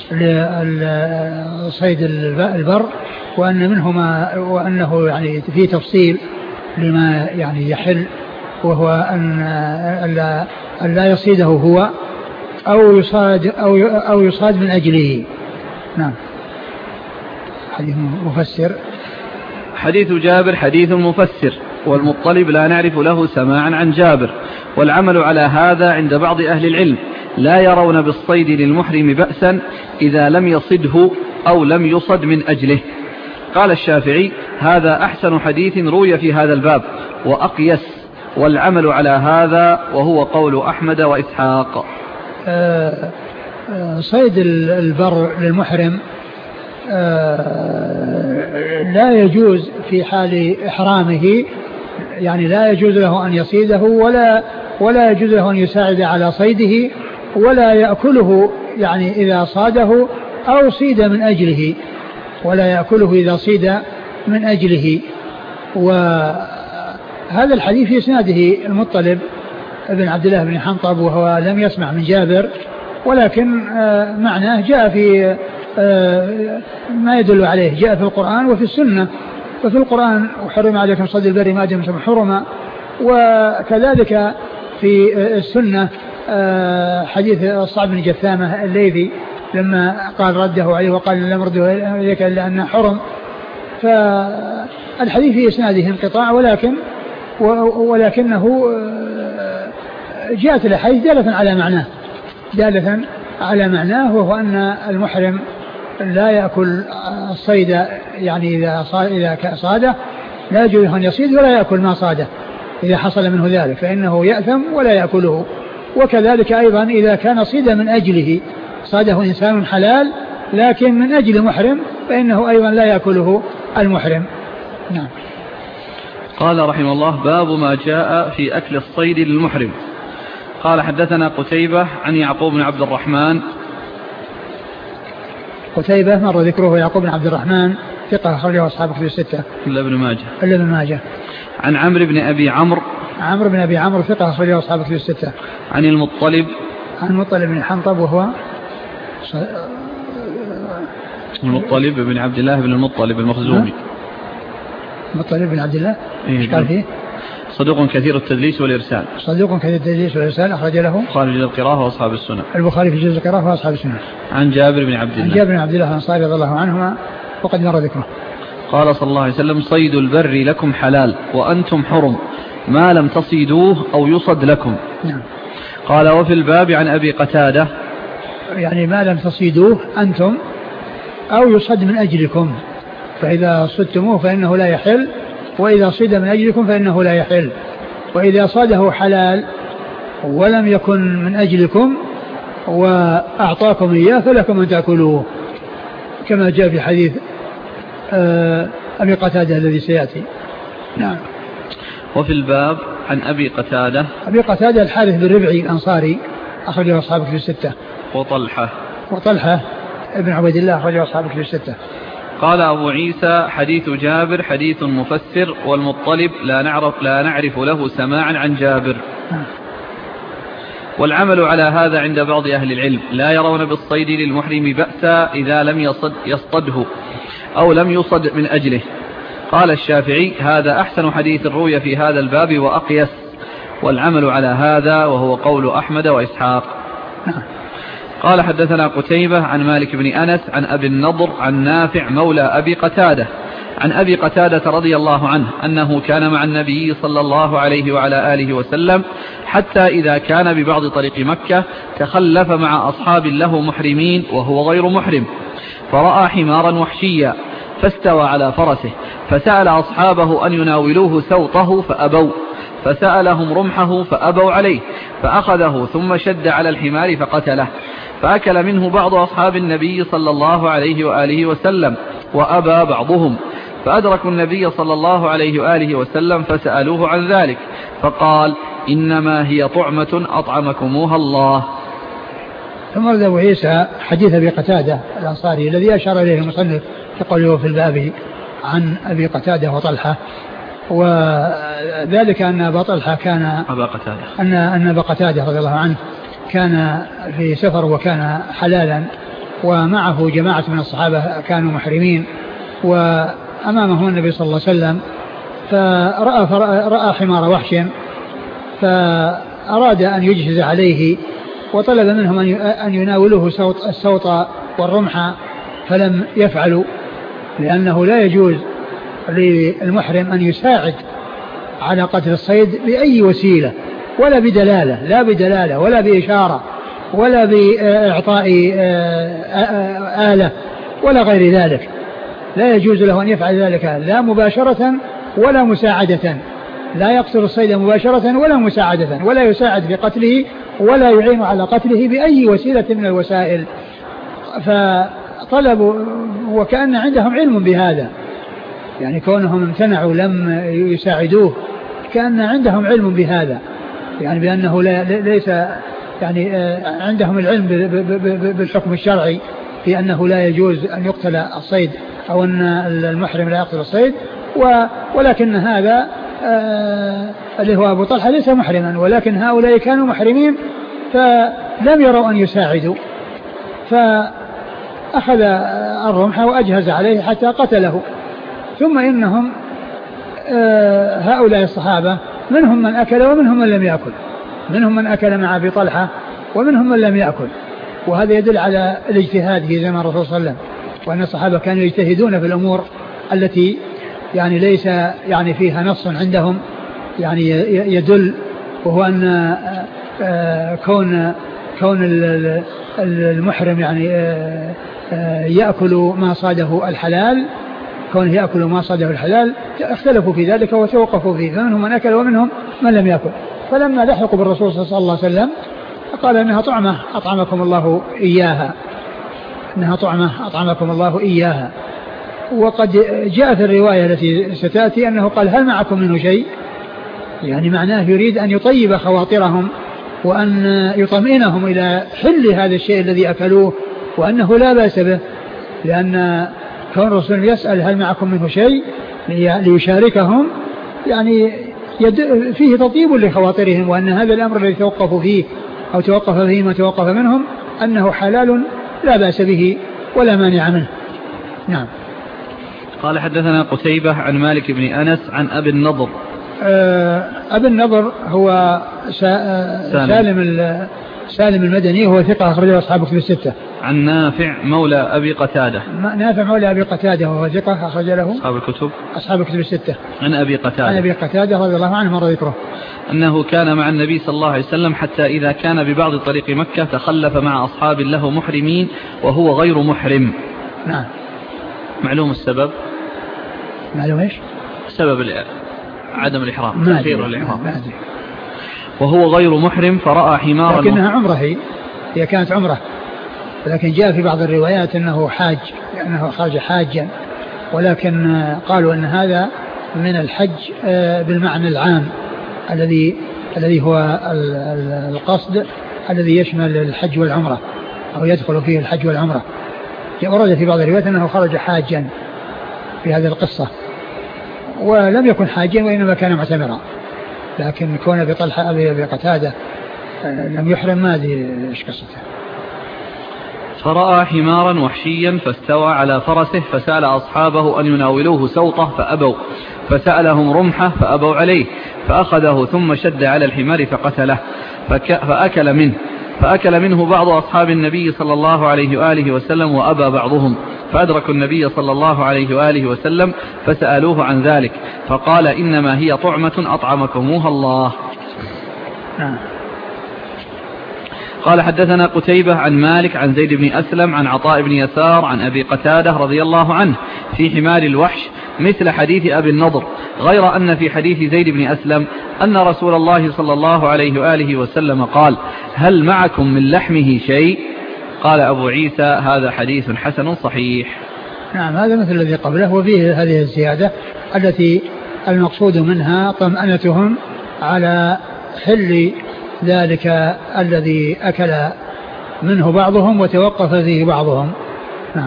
لصيد البر وأن منهما وأنه يعني في تفصيل لما يعني يحل وهو أن لا يصيده هو أو يصاد أو أو يصاد من أجله. نعم. حديث مفسر. حديث جابر حديث مفسر والمطلب لا نعرف له سماعا عن جابر والعمل على هذا عند بعض أهل العلم لا يرون بالصيد للمحرم بأسا إذا لم يصده أو لم يصد من أجله. قال الشافعي هذا أحسن حديث روي في هذا الباب وأقيس والعمل على هذا وهو قول أحمد وإسحاق. آه آه صيد البر للمحرم آه لا يجوز في حال إحرامه يعني لا يجوز له أن يصيده ولا ولا يجوز له أن يساعد على صيده ولا يأكله يعني إذا صاده أو صيد من أجله ولا يأكله إذا صيد من أجله. وهذا الحديث في إسناده المطلب ابن عبد الله بن حنطب وهو لم يسمع من جابر ولكن معناه جاء في ما يدل عليه جاء في القرآن وفي السنة. وفي القرآن وحرم عليكم صيد البر ما دمتم حرما وكذلك في السنة حديث الصعب بن جثامة الليثي لما قال رده عليه وقال لم رده إليك إلا أنه حرم. فالحديث في إسناده انقطاع ولكن ولكنه جاءت الأحاديث دالة على معناه دالة على معناه وهو أن المحرم لا يأكل الصيد يعني إذا إذا صاده لا يجوز أن يصيد ولا يأكل ما صاده إذا حصل منه ذلك فإنه يأثم ولا يأكله. وكذلك أيضا إذا كان صيد من أجله صاده إنسان حلال لكن من أجل محرم فإنه أيضا لا يأكله المحرم. نعم. قال رحمه الله باب ما جاء في أكل الصيد للمحرم. قال حدثنا قتيبة عن يعقوب بن عبد الرحمن. قتيبة مر ذكره يعقوب بن عبد الرحمن ثقة أخرجه أصحاب كتب الستة إلا ابن ماجه إلا ابن ماجه. عن عمرو بن أبي عمرو عمرو بن أبي عمرو ثقة أخرجه أصحاب كتب الستة. عن المطلب عن المطلب بن حنطب وهو المطلب بن عبد الله بن المطلب المخزومي. المطلب بن عبد الله ايش قال فيه؟ صدوق كثير التدليس والإرسال. صدوق كثير التدليس والإرسال أخرج له البخاري في جزء القراءة وأصحاب السنة. البخاري في جزء القراءة وأصحاب السنة. عن جابر بن عبد الله. عن جابر بن عبد الله الأنصاري رضي الله عنهما وقد مر ذكره. قال صلى الله عليه وسلم صيد البر لكم حلال وأنتم حرم ما لم تصيدوه أو يصد لكم. نعم. قال وفي الباب عن أبي قتادة يعني ما لم تصيدوه أنتم أو يصد من أجلكم فإذا صدتموه فإنه لا يحل وإذا صيد من أجلكم فإنه لا يحل وإذا صاده حلال ولم يكن من أجلكم وأعطاكم إياه فلكم أن تأكلوه كما جاء في حديث أبي قتادة الذي سيأتي. نعم. وفي الباب عن أبي قتادة أبي قتادة الحارث بن ربعي الأنصاري أخرجه أصحاب كتب الستة. وطلحة وطلحة ابن عبيد الله أخرجه أصحاب كتب الستة. قال أبو عيسى حديث جابر حديث مفسر والمطلب لا نعرف لا نعرف له سماعا عن جابر. والعمل على هذا عند بعض أهل العلم لا يرون بالصيد للمحرم بأسا إذا لم يصد يصطده أو لم يصد من أجله. قال الشافعي هذا أحسن حديث روي في هذا الباب وأقيس والعمل على هذا وهو قول أحمد وإسحاق. قال حدثنا قتيبة عن مالك بن أنس عن أبي النضر عن نافع مولى أبي قتادة عن أبي قتادة رضي الله عنه أنه كان مع النبي صلى الله عليه وعلى آله وسلم حتى إذا كان ببعض طريق مكة تخلف مع أصحاب له محرمين وهو غير محرم فرأى حمارا وحشيا فاستوى على فرسه فسأل أصحابه أن يناولوه سوطه فأبوا فسألهم رمحه فأبوا عليه فأخذه ثم شد على الحمار فقتله فأكل منه بعض أصحاب النبي صلى الله عليه وآله وسلم وأبى بعضهم فأدركوا النبي صلى الله عليه وآله وسلم فسألوه عن ذلك فقال إنما هي طعمة أطعمكموها الله. ثم رد أبو عيسى حديث أبي قتادة الأنصاري الذي أشار إليه المصنف يقول في الباب عن أبي قتادة وطلحة وذلك أن أبا طلحة كان أبا قتادة أن أن أبا قتادة رضي الله عنه كان في سفر وكان حلالا ومعه جماعة من الصحابة كانوا محرمين وأمامه النبي صلى الله عليه وسلم فرأى, فرأى حمار وحش فأراد أن يجهز عليه وطلب منهم أن يناولوه صوت السوط والرمح فلم يفعلوا لأنه لا يجوز للمحرم أن يساعد على قتل الصيد بأي وسيلة ولا بدلالة لا بدلالة ولا بإشارة ولا بإعطاء آلة ولا غير ذلك لا يجوز له أن يفعل ذلك لا مباشرة ولا مساعدة لا يقتل الصيد مباشرة ولا مساعدة ولا يساعد في قتله ولا يعين على قتله بأي وسيلة من الوسائل. فطلبوا وكأن عندهم علم بهذا يعني كونهم امتنعوا لم يساعدوه كأن عندهم علم بهذا يعني بأنه لا ليس يعني عندهم العلم بالحكم الشرعي في أنه لا يجوز أن يقتل الصيد أو أن المحرم لا يقتل الصيد ولكن هذا اللي هو أبو طلحة ليس محرما ولكن هؤلاء كانوا محرمين فلم يروا أن يساعدوا فأخذ الرمح وأجهز عليه حتى قتله. ثم إنهم هؤلاء الصحابة منهم من أكل ومنهم من لم يأكل، منهم من أكل مع أبي طلحة ومنهم من لم يأكل، وهذا يدل على الاجتهاد في زمن الرسول صلى الله عليه وسلم، وأن الصحابة كانوا يجتهدون في الأمور التي يعني ليس يعني فيها نص عندهم يعني يدل، وهو أن كون كون المحرم يعني يأكل ما صاده الحلال، كونه يأكل ما صاده الحلال اختلفوا في ذلك وتوقفوا فيه، فمنهم من أكل ومنهم من لم يأكل. فلما لحقوا بالرسول صلى الله عليه وسلم قال إنها طعمة أطعمكم الله إياها، إنها طعمة أطعمكم الله إياها. وقد جاءت الرواية التي ستأتي أنه قال هل معكم منه شيء، يعني معناه يريد أن يطيب خواطرهم وأن يطمئنهم إلى حل هذا الشيء الذي أكلوه وأنه لا بأس به، لأن كون الرسول يسأل هل معكم منه شيء ليشاركهم يعني فيه تطيب لخواطرهم، وأن هذا الأمر الذي توقفوا فيه أو توقف فيه ما توقف منهم أنه حلال لا بأس به ولا مانع منه. نعم. قال حدثنا قتيبة عن مالك بن أنس عن أبي النضر. أبي النضر هو سالم سالم المدني، هو ثقة أخرجه أصحاب كتب الستة. عن نافع مولى أبي قتادة. نافع مولى أبي قتادة وهو ثقة أخرج له أصحاب الكتب أصحاب الكتب الستة. عن أبي قتادة عن أبي قتادة رضي الله عنه مر ذكره أنه كان مع النبي صلى الله عليه وسلم حتى إذا كان ببعض طريق مكة تخلف مع أصحاب له محرمين وهو غير محرم. نعم. معلوم السبب؟ معلوم إيش؟ سبب عدم الإحرام، تأخير الإحرام. وهو غير محرم فرأى حمارا، لكنها عمره، هي هي كانت عمره، لكن جاء في بعض الروايات أنه حاج، أنه خرج حاجا، ولكن قالوا أن هذا من الحج بالمعنى العام الذي الذي هو القصد الذي يشمل الحج والعمرة أو يدخل فيه الحج والعمرة. ورد في بعض الروايات أنه خرج حاجا في هذه القصة، ولم يكن حاجا وإنما كان معتمرا، لكن كون بطلحة أبي قتادة لم يحرم ما أدري إيش قصته. فرأى حمارا وحشيا فاستوى على فرسه فسأل أصحابه أن يناولوه سوطه فأبوا، فسألهم رمحه فأبوا عليه، فأخذه ثم شد على الحمار فقتله فأكل منه فأكل منه بعض أصحاب النبي صلى الله عليه وآله وسلم وأبى بعضهم، فأدركوا النبي صلى الله عليه وآله وسلم فسألوه عن ذلك فقال إنما هي طعمة أطعمكموها الله. قال حدثنا قتيبة عن مالك عن زيد بن أسلم عن عطاء بن يسار عن أبي قتادة رضي الله عنه في حمار الوحش مثل حديث أبي النضر، غير أن في حديث زيد بن أسلم أن رسول الله صلى الله عليه وآله وسلم قال هل معكم من لحمه شيء؟ قال أبو عيسى هذا حديث حسن صحيح. نعم، هذا مثل الذي قبله، وفيه هذه الزيادة التي المقصود منها طمأنتهم على حل ذلك الذي أكل منه بعضهم وتوقف فيه بعضهم. نعم.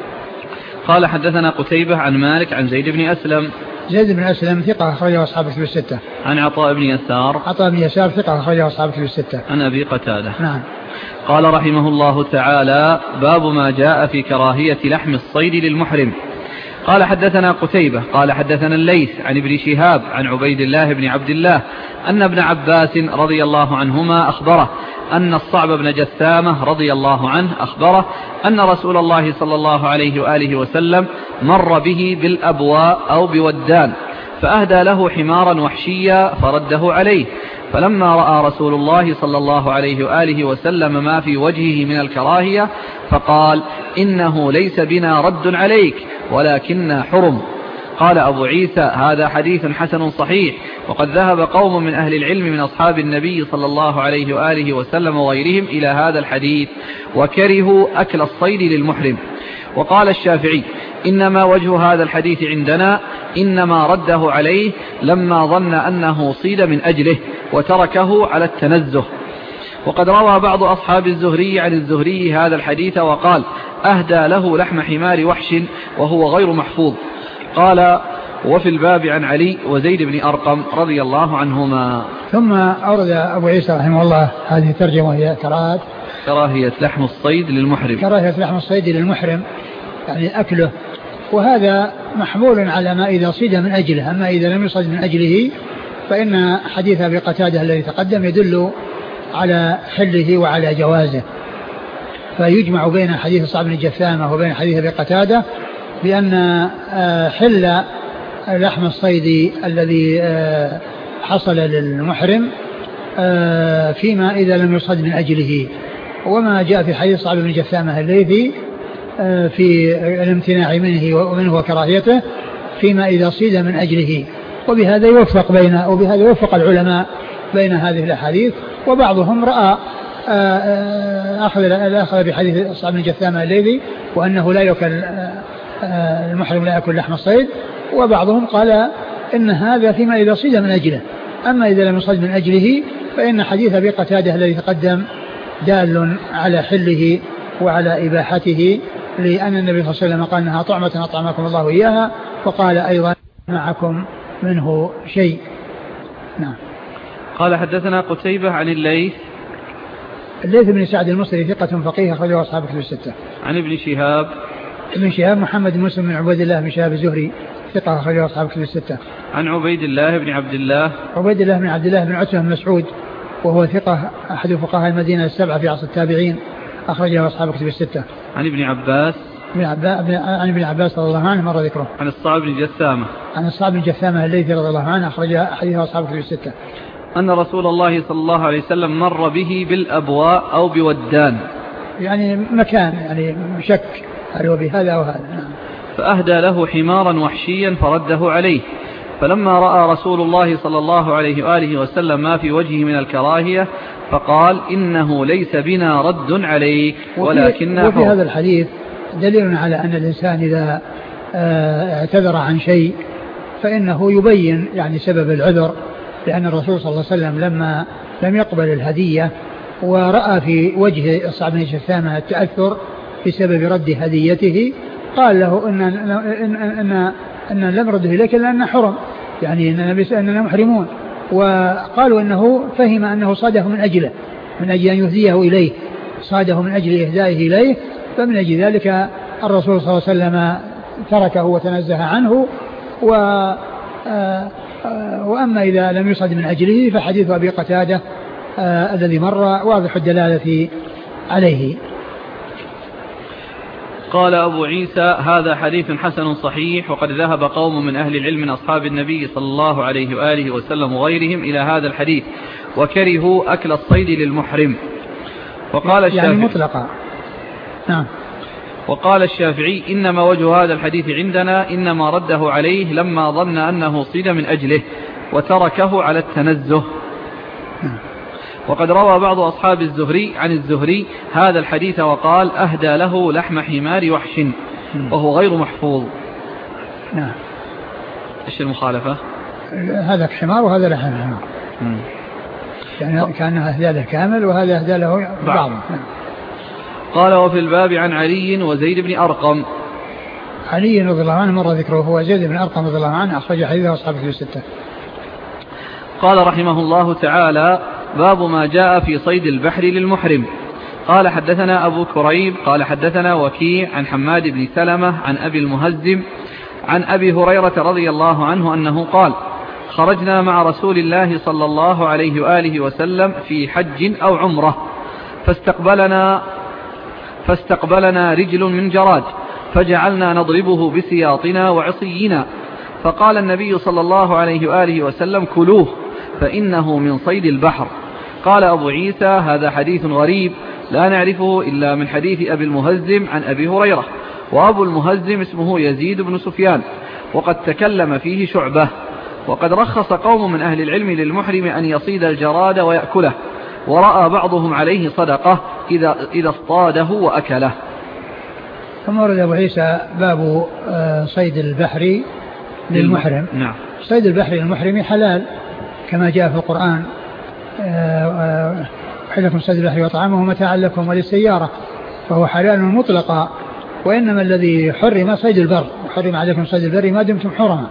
قال حدثنا قتيبة عن مالك عن زيد بن أسلم. زيد بن أسلم ثقة أخرجه أصحاب الكتب الستة. عن عطاء بن يسار. عطاء بن يسار ثقة أخرجه أصحاب الكتب الستة. عن أبي قتادة. نعم. قال رحمه الله تعالى باب ما جاء في كراهية لحم الصيد للمحرم. قال حدثنا قتيبة قال حدثنا الليث عن ابن شهاب عن عبيد الله بن عبد الله أن ابن عباس رضي الله عنهما أخبره أن الصعب بن جثامة رضي الله عنه أخبره أن رسول الله صلى الله عليه وآله وسلم مر به بالأبواء أو بودان فأهدى له حمارا وحشيا فرده عليه، فلما رأى رسول الله صلى الله عليه وآله وسلم ما في وجهه من الكراهية فقال إنه ليس بنا رد عليك ولكننا حرم. قال أبو عيسى هذا حديث حسن صحيح، وقد ذهب قوم من أهل العلم من أصحاب النبي صلى الله عليه وآله وسلم وغيرهم إلى هذا الحديث وكرهوا أكل الصيد للمحرم. وقال الشافعي إنما وجه هذا الحديث عندنا إنما رده عليه لما ظن أنه صيد من أجله وتركه على التنزه. وقد روى بعض أصحاب الزهري عن الزهري هذا الحديث وقال أهدى له لحم حمار وحش وهو غير محفوظ. قال وفي الباب عن علي وزيد بن أرقم رضي الله عنهما. ثم أورد أبو عيسى رحمه الله هذه الترجمة هي كراهية كراهية لحم الصيد للمحرم. كراهية لحم الصيد للمحرم يعني أكله، وهذا محمول على ما إذا صيد من أجله، أما إذا لم يصد من أجله فإن حديث أبي قتادة الذي تقدم يدل على حله وعلى جوازه، فيجمع بين حديث صعب بن جثامة وبين حديث أبي قتادة بأن حل لحم الصيد الذي حصل للمحرم فيما إذا لم يصد من أجله، وما جاء في حديث صعب بن جثامة الليثي في الامتناع منه ومنه وكراهيته فيما إذا صيد من أجله. وبهذا يوفق بين وبهذا يوفق العلماء بين هذه الأحاديث، وبعضهم رأى أخذ الأخذ بحديث صعب بن جثامة الليثي وأنه لا يأكل المحرم لا يأكل لحم الصيد، وبعضهم قال إن هذا فيما إذا صيد من أجله، أما إذا لم يصد من أجله فإن حديث أبي قتادة الذي تقدم دال على حله وعلى إباحته، لأن النبي صلى الله عليه وسلم قال أنها طعمة أطعمكم الله إياها، وقال أيضا معكم منه شيء. نعم. قال حدثنا قتيبة عن الليث الليث بن سعد المصري ثقة فقيه أخرجه أصحاب كتب الستة. عن ابن شهاب ابن شهاب محمد بن مسلم بن عبيد الله بن شهاب الزهري ثقة أخرجه أصحاب كتب الستة. عن عبيد الله بن عبد الله عبيد الله بن عبد الله بن عتبة بن مسعود وهو ثقة أحد فقهاء المدينة السبعة في عصر التابعين أخرجه أصحاب كتب الستة. عن ابن عباس ابن عباس عن ابن عباس رضي الله عنه مر ذكره. عن الصعب بن جثامة عن الصعب بن جثامة الليثي رضي الله عنه أخرج حديث أصحاب كتب الستة. أن رسول الله صلى الله عليه وسلم مر به بالأبواء أو بودان، يعني مكان يعني شك هل هو بهذا أو هذا، فأهدى له حمارا وحشيا فرده عليه، فلما رأى رسول الله صلى الله عليه وآله وسلم ما في وجهه من الكراهية فقال إنه ليس بنا رد عليك ولكنه. وفي هذا الحديث دليل على أن الإنسان إذا اعتذر عن شيء فإنه يبين يعني سبب العذر، لأن الرسول صلى الله عليه وسلم لما لم يقبل الهدية ورأى في وجه الصعب بن جثامة التأثر بسبب رد هديته قال له إن, إن, إن, إن لم رده إليك لأننا حرم، يعني إننا محرمون، وقالوا إنه فهم أنه صاده من أجله من أجل أن يهديه إليه، صاده من أجل إهدائه إليه، فمن أجل ذلك الرسول صلى الله عليه وسلم تركه وتنزه عنه. و وأما إذا لم يصد من أجله فحديث أبي قتادة آه الذي مر واضح الدلالة عليه. قال أبو عيسى هذا حديث حسن صحيح، وقد ذهب قوم من أهل العلم من أصحاب النبي صلى الله عليه وآله وسلم وغيرهم إلى هذا الحديث وكرهوا أكل الصيد للمحرم. وقال الشافعي يعني مطلقا. نعم. وقال الشافعي إنما وجه هذا الحديث عندنا إنما رده عليه لما ظن أنه صيد من أجله وتركه على التنزه. وقد روى بعض أصحاب الزهري عن الزهري هذا الحديث وقال أهدى له لحم حمار وحش وهو غير محفوظ. نعم. إيش المخالفة؟ هذا حمار وهذا لحم حمار، يعني كأنه أهدى له كامل وهذا أهدى له بعض. قال وفي الباب عن علي وزيد بن أرقم. علي رضي الله عنه مر ذكره، هو زيد بن أرقم رضي الله عنه أخرج حديثه أصحاب الكتب الستة. قال رحمه الله تعالى باب ما جاء في صيد البحر للمحرم. قال حدثنا أبو كريب قال حدثنا وكيع عن حماد بن سلمة عن أبي المهزم عن أبي هريرة رضي الله عنه أنه قال خرجنا مع رسول الله صلى الله عليه وآله وسلم في حج أو عمرة فاستقبلنا فاستقبلنا رجل من جراد فجعلنا نضربه بسياطنا وعصينا، فقال النبي صلى الله عليه وآله وسلم كلوه فإنه من صيد البحر. قال أبو عيسى هذا حديث غريب لا نعرفه إلا من حديث أبي المهزم عن أبي هريرة، وأبو المهزم اسمه يزيد بن سفيان وقد تكلم فيه شعبة. وقد رخص قوم من أهل العلم للمحرم أن يصيد الجراد ويأكله، ورأى بعضهم عليه صدقة إذا, إذا اصطاده وأكله. ثم ورد أبو عيسى باب صيد البحر للمحرم. نعم. صيد البحر للمحرم حلال كما جاء في القرآن حلكم صيد البحر وطعامه متاعا لكم وللسيارة، فهو حلال مطلقا، وإنما الذي حرم صيد البر، وحرم عليكم صيد البر ما دمتم حرما،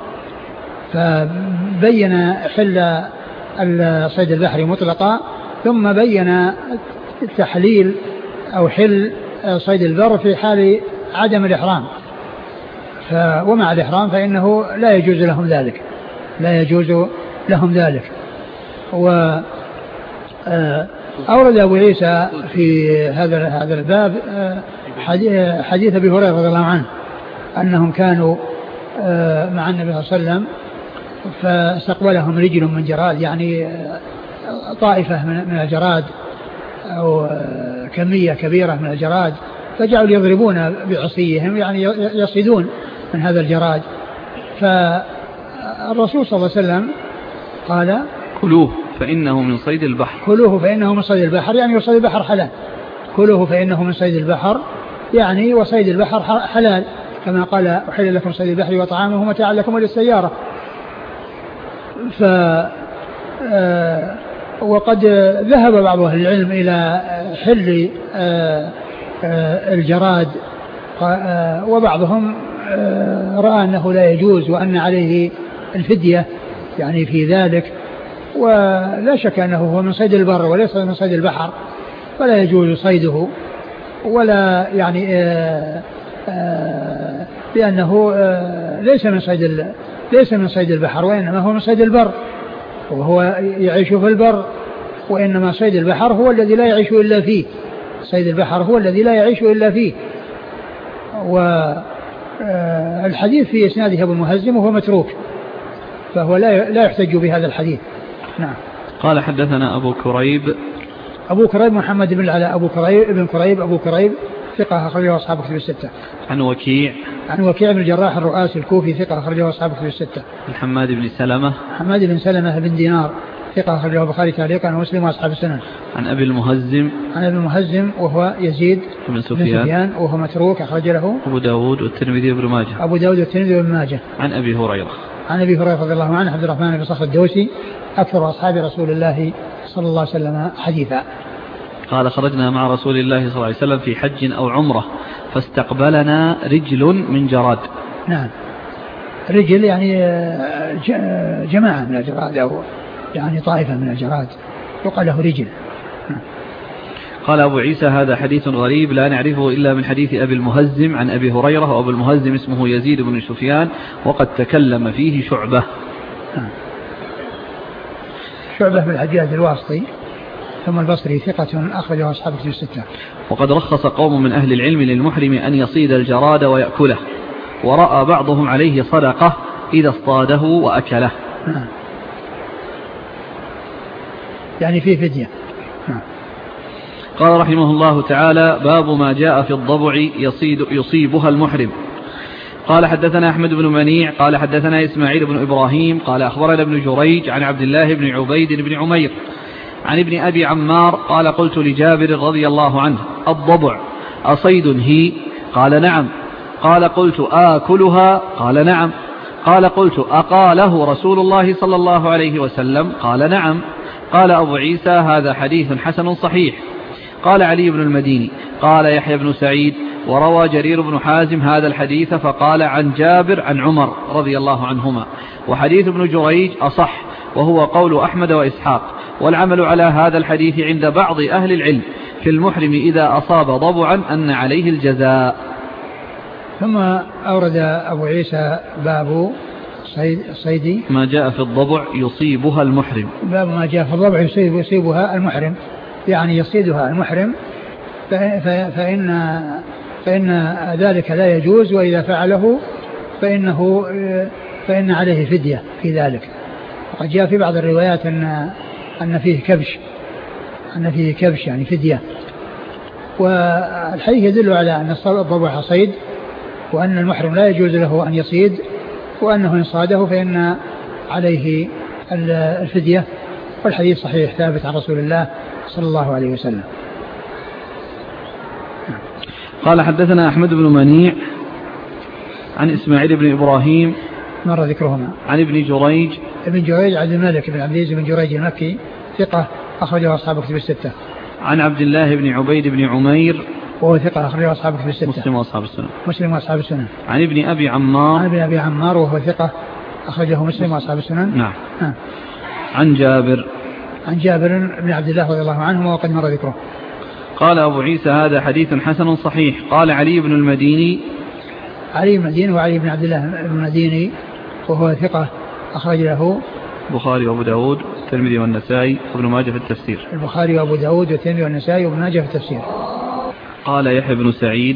فبين حل صيد البحر مطلقا ثم بين تحليل أو حل صيد البر في حال عدم الإحرام، ومع الإحرام فإنه لا يجوز لهم ذلك، لا يجوز لهم ذلك. و أورد أبو عيسى في هذا هذا الباب حديث أبي هريرة رضي الله عنه أنهم كانوا مع النبي صلى الله عليه وسلم فاستقبلهم رجل من جراد، يعني طائفة من الجراد أو كمية كبيرة من الجراد، فجعلوا يضربون بعصيهم يعني يصيدون من هذا الجراد. فالرسول صلى الله عليه وسلم قال كلوه فإنه من صيد البحر. كلوه فإنه من صيد البحر، يعني وصيد البحر حلال. كلوه فإنه من صيد البحر، يعني وصيد البحر حلال، كما قال أحل لكم صيد البحر وطعامه متاعا لكم وللسيارة. ف وقد ذهب بعض أهل العلم إلى حل الجراد، وبعضهم رأى أنه لا يجوز وأن عليه الفدية يعني في ذلك، ولا شك أنه هو من صيد البر وليس من صيد البحر، فلا يجوز صيده، ولا يعني آآ آآ لأنه ليس من صيد ليس من صيد البحر، وإنما هو من صيد البر، وهو يعيش في البر، وإنما صيد البحر هو الذي لا يعيش إلا فيه. صيد البحر هو الذي لا يعيش إلا فيه. والحديث في إسناده أبو المهزم وهو متروك، فهو لا لا يحتج بهذا الحديث. نعم. قال حدثنا أبو كريب. أبو كريب محمد بن العلاء أبو كريب ابن كريب أبو كريب ثقة أخرجه أصحاب كتب الستة. عن وكيع. عن وكيع بن الجراح الرؤاسي الكوفي ثقة أخرجه أصحاب كتب الستة. عن حماد بن سلمة. حماد بن سلمة بن دينار ثقة أخرجه البخاري تعليقا ومسلم وأصحاب السنن. عن أبي المهزم. عن أبي المهزم وهو يزيد بن سفيان, سفيان وهو متروك أخرج له أبو داود والترمذي وابن ماجه. أبو داود والترمذي وابن ماجه. عن أبي هريرة. عن أبي هريرة رضي الله عنه عبد الرحمن بن صخر الدوسي أكثر أصحاب رسول الله صلى الله عليه وسلم حديثا. قال خرجنا مع رسول الله صلى الله عليه وسلم في حج أو عمرة فاستقبلنا رجل من جراد. نعم، رجل يعني جماعة من الجراد أو يعني طائفة من الجراد يقال له رجل. قال أبو عيسى هذا حديث غريب لا نعرفه إلا من حديث أبي المهزم عن أبي هريرة، وأبو المهزم اسمه يزيد بن سفيان وقد تكلم فيه شعبة. شعبة بن الحجاج الواسطي ثم البصري ثقة أخرجه أصحاب كتب الستة. وقد رخص قوم من أهل العلم للمحرم أن يصيد الجراد ويأكله، ورأى بعضهم عليه صدقة إذا اصطاده وأكله. نعم. يعني فيه فدية. نعم. قال رحمه الله تعالى باب ما جاء في الضبع يصيد يصيبها المحرم. قال حدثنا أحمد بن منيع قال حدثنا إسماعيل بن إبراهيم قال أخبرنا ابن جريج عن عبد الله بن عبيد بن عمير عن ابن أبي عمار قال قلت لجابر رضي الله عنه الضبع أصيد هي؟ قال نعم. قال قلت آكلها؟ قال نعم. قال قلت أقاله رسول الله صلى الله عليه وسلم؟ قال نعم. قال أبو عيسى هذا حديث حسن صحيح. قال علي بن المديني قال يحيى بن سعيد وروى جرير بن حازم هذا الحديث فقال عن جابر عن عمر رضي الله عنهما، وحديث ابن جريج أصح وهو قول أحمد وإسحاق، والعمل على هذا الحديث عند بعض أهل العلم في المحرم إذا أصاب ضبعا أن عليه الجزاء. ثم أورد أبو عيسى باب صيد ما جاء في الضبع يصيبها المحرم. باب ما جاء في الضبع يصيب يصيبها المحرم، يعني يصيدها المحرم، فإن فإن ذلك لا يجوز، وإذا فعله فإنه فإن عليه فدية في ذلك. وقد جاء في بعض الروايات أن أن فيه كبش أن فيه كبش يعني فدية. والحديث يدل على أن الضبع صيد، وأن المحرم لا يجوز له أن يصيد، وأنه إن صاده فإن عليه الفدية. والحديث صحيح ثابت عن رسول الله صلى الله عليه وسلم. قال حدثنا أحمد بن منيع عن إسماعيل بن إبراهيم مر ذكرهما عن ابن جريج ابن جريج عبد الملك بن عبد العزيز بن جريج المكي ثقة أخرجه أصحاب كتب الستة. عن عبد الله بن عبيد بن عمير وهو ثقة أخرجه أصحاب كتب الستة. مسلم وأصحاب السنن. مسلم وأصحاب السنن. عن ابن أبي عمار عن ابن أبي عمار وهو ثقة أخرجه مسلم وأصحاب السنن. نعم. نعم. عن جابر عن جابر بن عبد الله رضي الله عنه وقد مر ذكره. قال أبو عيسى هذا حديث حسن صحيح. قال علي بن المديني علي بن المديني وعلي بن عبد الله بن المديني وهو ثقة أخرج له البخاري وأبو داود والترمذي والنسائي وابن ماجه في التفسير. البخاري وأبو داود والترمذي والنسائي وابن ماجه في التفسير. قال يحيى بن سعيد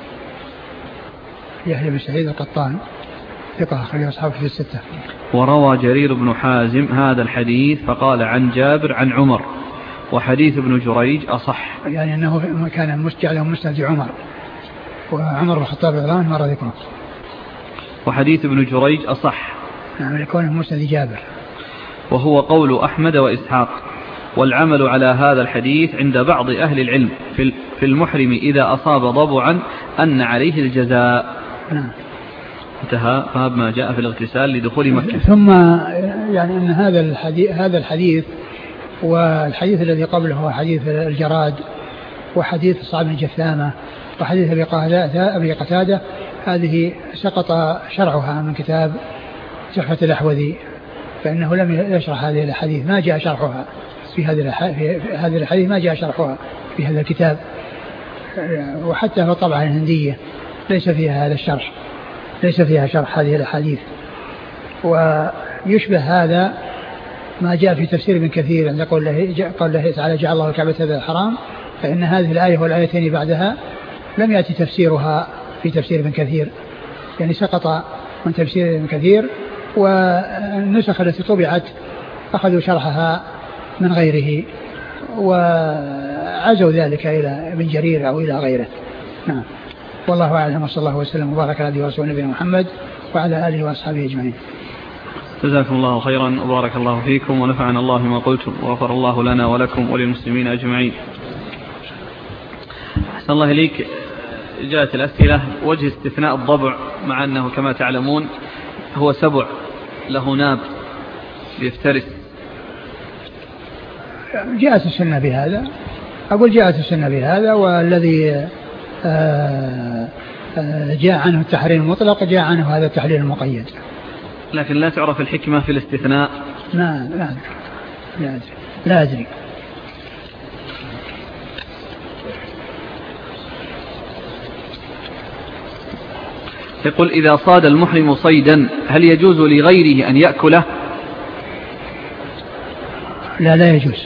يحيى بن سعيد القطان ثقة أخرجه أصحابه في الستة. وروى جرير بن حازم هذا الحديث فقال عن جابر عن عمر، وحديث ابن جريج أصح. يعني أنه كان مسجع مسند عمر، وعمر بن الخطاب رضي الله عنه مر ذكره. وحديث ابن جريج أصح، نعم، يكون مسند جابر. وهو قول أحمد وإسحاق. والعمل على هذا الحديث عند بعض أهل العلم في المحرم إذا أصاب ضبعا أن عليه الجزاء. نعم. انتهى باب ما جاء في الاغتسال لدخول مكة. ثم يعني أن هذا الحديث هذا الحديث والحديث الذي قبله هو حديث الجراد، وحديث صعب بن جثامة، وحديث أبي قتادة، هذه سقط شرعها من كتاب تحفة الأحوذي، فإنه لم يشرح هذه الحديث، ما جاء شرحها في هذه الحديث، ما جاء شرحها في هذا الكتاب، وحتى في الطبعة الهندية ليس فيها هذا الشرح، ليس فيها شرح هذه الحديث. ويشبه هذا ما جاء في تفسير ابن كثير عند قول الله تعالى جعل الله الكعبة هذا الحرام، فإن هذه الآية والآيتين بعدها لم يأتي تفسيرها في تفسير ابن كثير، يعني سقط من تفسير ابن كثير، والنسخ التي طبعت أخذوا شرحها من غيره وعزوا ذلك إلى ابن جرير أو إلى غيره. نعم، والله أعلم، صلى الله وسلم وبارك على ورسول نبينا محمد وعلى آله وأصحابه أجمعين. جزاكم الله خيرا وبارك الله فيكم ونفعنا الله ما قلتم وغفر الله لنا ولكم وللمسلمين أجمعين. أحسن الله إليك. جاءت الأسئلة وجه استثناء الضبع، مع أنه كما تعلمون هو سبع له ناب يفترس. جاءت السنة بهذا، أقول جاءت السنة بهذا، والذي جاء عنه التحريم المطلق جاء عنه هذا التحريم المقيد، لكن لا تعرف الحكمة في الاستثناء. لا لا لا أدري لا أدري. يقول إذا صاد المحرم صيدا هل يجوز لغيره أن يأكله؟ لا لا يجوز.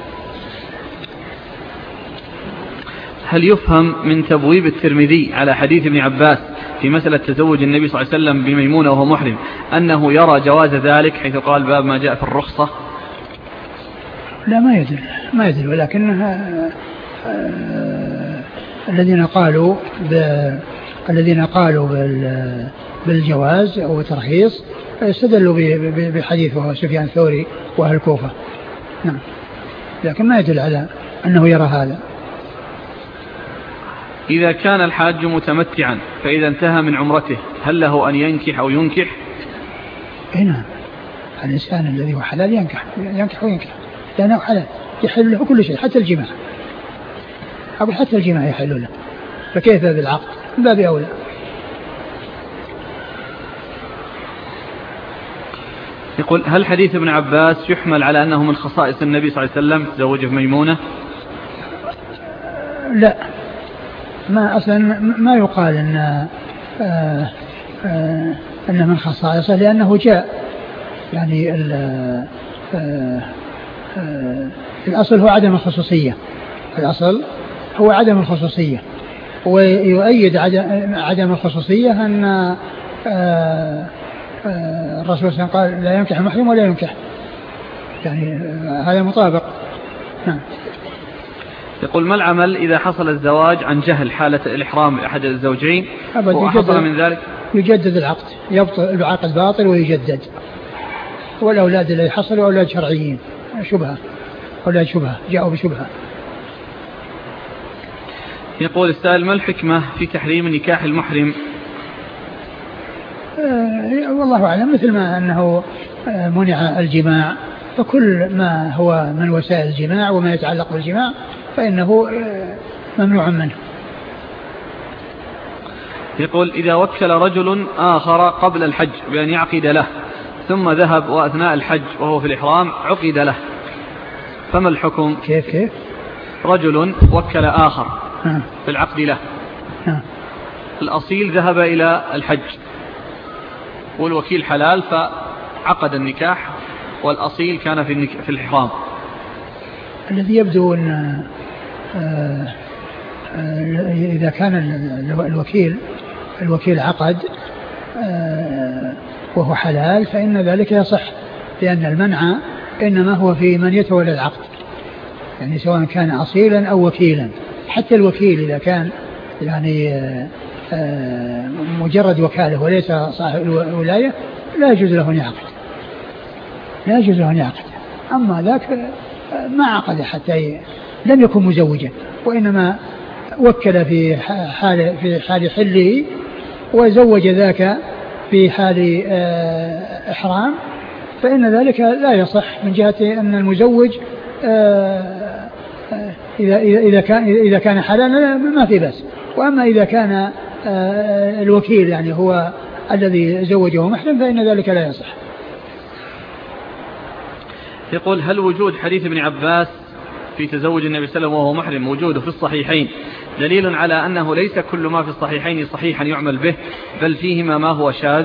هل يفهم من تبويب الترمذي على حديث ابن عباس في مسألة تزوج النبي صلى الله عليه وسلم بميمونة وهو محرم أنه يرى جواز ذلك، حيث قال باب ما جاء في الرخصة؟ لا ما يدل ما يدل ولكنها آه الذين قالوا الذين قالوا بالجواز أو الترخيص استدلوا بحديث وهو سفيان الثوري وأهل الكوفة. نعم، لكن ما يدل على أنه يرى هذا. إذا كان الحاج متمتعا فإذا انتهى من عمرته هل له أن ينكح أو ينكح؟ نعم، الإنسان الذي هو حلال ينكح ينكح وينكح لأنه حلال، يحل له كل شيء حتى الجماع، أو حتى الجماع يحل له، فكيف بالعقد؟ من باب أولى. يقول هل حديث ابن عباس يحمل على أنه من خصائص النبي صلى الله عليه وسلم تزوجه ميمونة؟ لا، ما أصلا ما يقال أن آه آه أنه من خصائصه، لأنه جاء يعني آه آه الأصل هو عدم الخصوصية، الأصل هو عدم الخصوصية، ويؤيد عدم الخصوصية أن آه آه الرسول صلى الله عليه وسلم قال لا ينكح المحرم ولا ينكح، يعني آه هذا مطابق. نعم. يقول ما العمل إذا حصل الزواج عن جهل حالة الإحرام لأحد الزوجين وحصل من ذلك؟ يجدد العقد، يبطل العقد باطل ويجدد. والأولاد الذي حصلوا أولاد شرعيين، شبهة، أولاد شبهة جاءوا بشبهة. يقول السائل ما الحكمة في تحريم نكاح المحرم؟ آه والله أعلم، مثل ما أنه آه منع الجماع، فكل ما هو من وسائل الجماع وما يتعلق بالجماع فإنه آه ممنوع منه. يقول إذا وكل رجل آخر قبل الحج بأن يعقد له ثم ذهب وأثناء الحج وهو في الإحرام عقد له، فما الحكم؟ كيف كيف؟ رجل وكل آخر آه. في العقد له، آه. الأصيل ذهب إلى الحج والوكيل حلال فعقد النكاح والأصيل كان في في الإحرام. الذي يبدو أن إذا كان الوكيل الوكيل عقد وهو حلال فإن ذلك يصح، لأن المنع إنما هو في من يتولى العقد، يعني سواء كان أصيلا أو وكيلا. حتى الوكيل إذا كان يعني مجرد وكالة وليس صاحب الولاية لا يجوز له أن يعقد، لا يجوز له أن يعقد. أما ذاك ما عقد حتى لم يكن مزوجا، وإنما وكل في حال في حال حله وزوج ذاك في حال إحرام، فإن ذلك لا يصح من جهة أن المزوج إذا إذا كان إذا كان حلالا ما في بأس. وأما إذا كان الوكيل يعني هو الذي زوجه محرم فإن ذلك لا يصح. يقول: هل وجود حديث ابن عباس في تزوج النبي صلى الله عليه وسلم وهو محرم وجوده في الصحيحين دليل على أنه ليس كل ما في الصحيحين صحيحا يعمل به، بل فيهما ما هو شاذ؟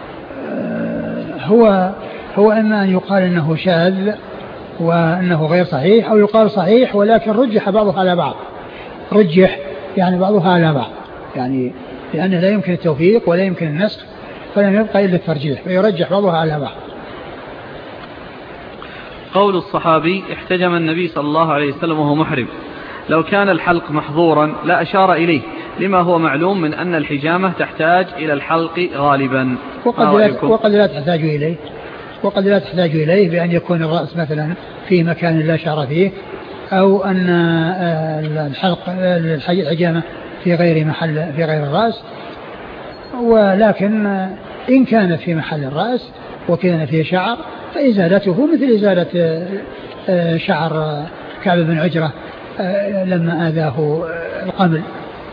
هو هو إما أن يقال أنه شاذ وأنه غير صحيح، أو يقال صحيح ولكن رجح بعضها على بعض، رجح يعني بعضها على بعض، يعني لأن لا يمكن التوفيق ولا يمكن النسخ، فلم يبقى إلا الترجيح فيرجح بعضها على بعض. قول الصحابي: احتجم النبي صلى الله عليه وسلم وهو محرم، لو كان الحلق محظورا لا أشار إليه، لما هو معلوم من أن الحجامة تحتاج إلى الحلق غالبا. وقد لا, وقد لا تحتاج إليه وقد لا تحتاج إليه بأن يكون الرأس مثلا في مكان لا شعر فيه، أو أن الحلق الحجامة في غير محل في غير الرأس. ولكن إن كانت في محل الرأس وكان فيه شعر فإزالته مثل إزالة شعر كعب بن عجرة لما آذاه القمل.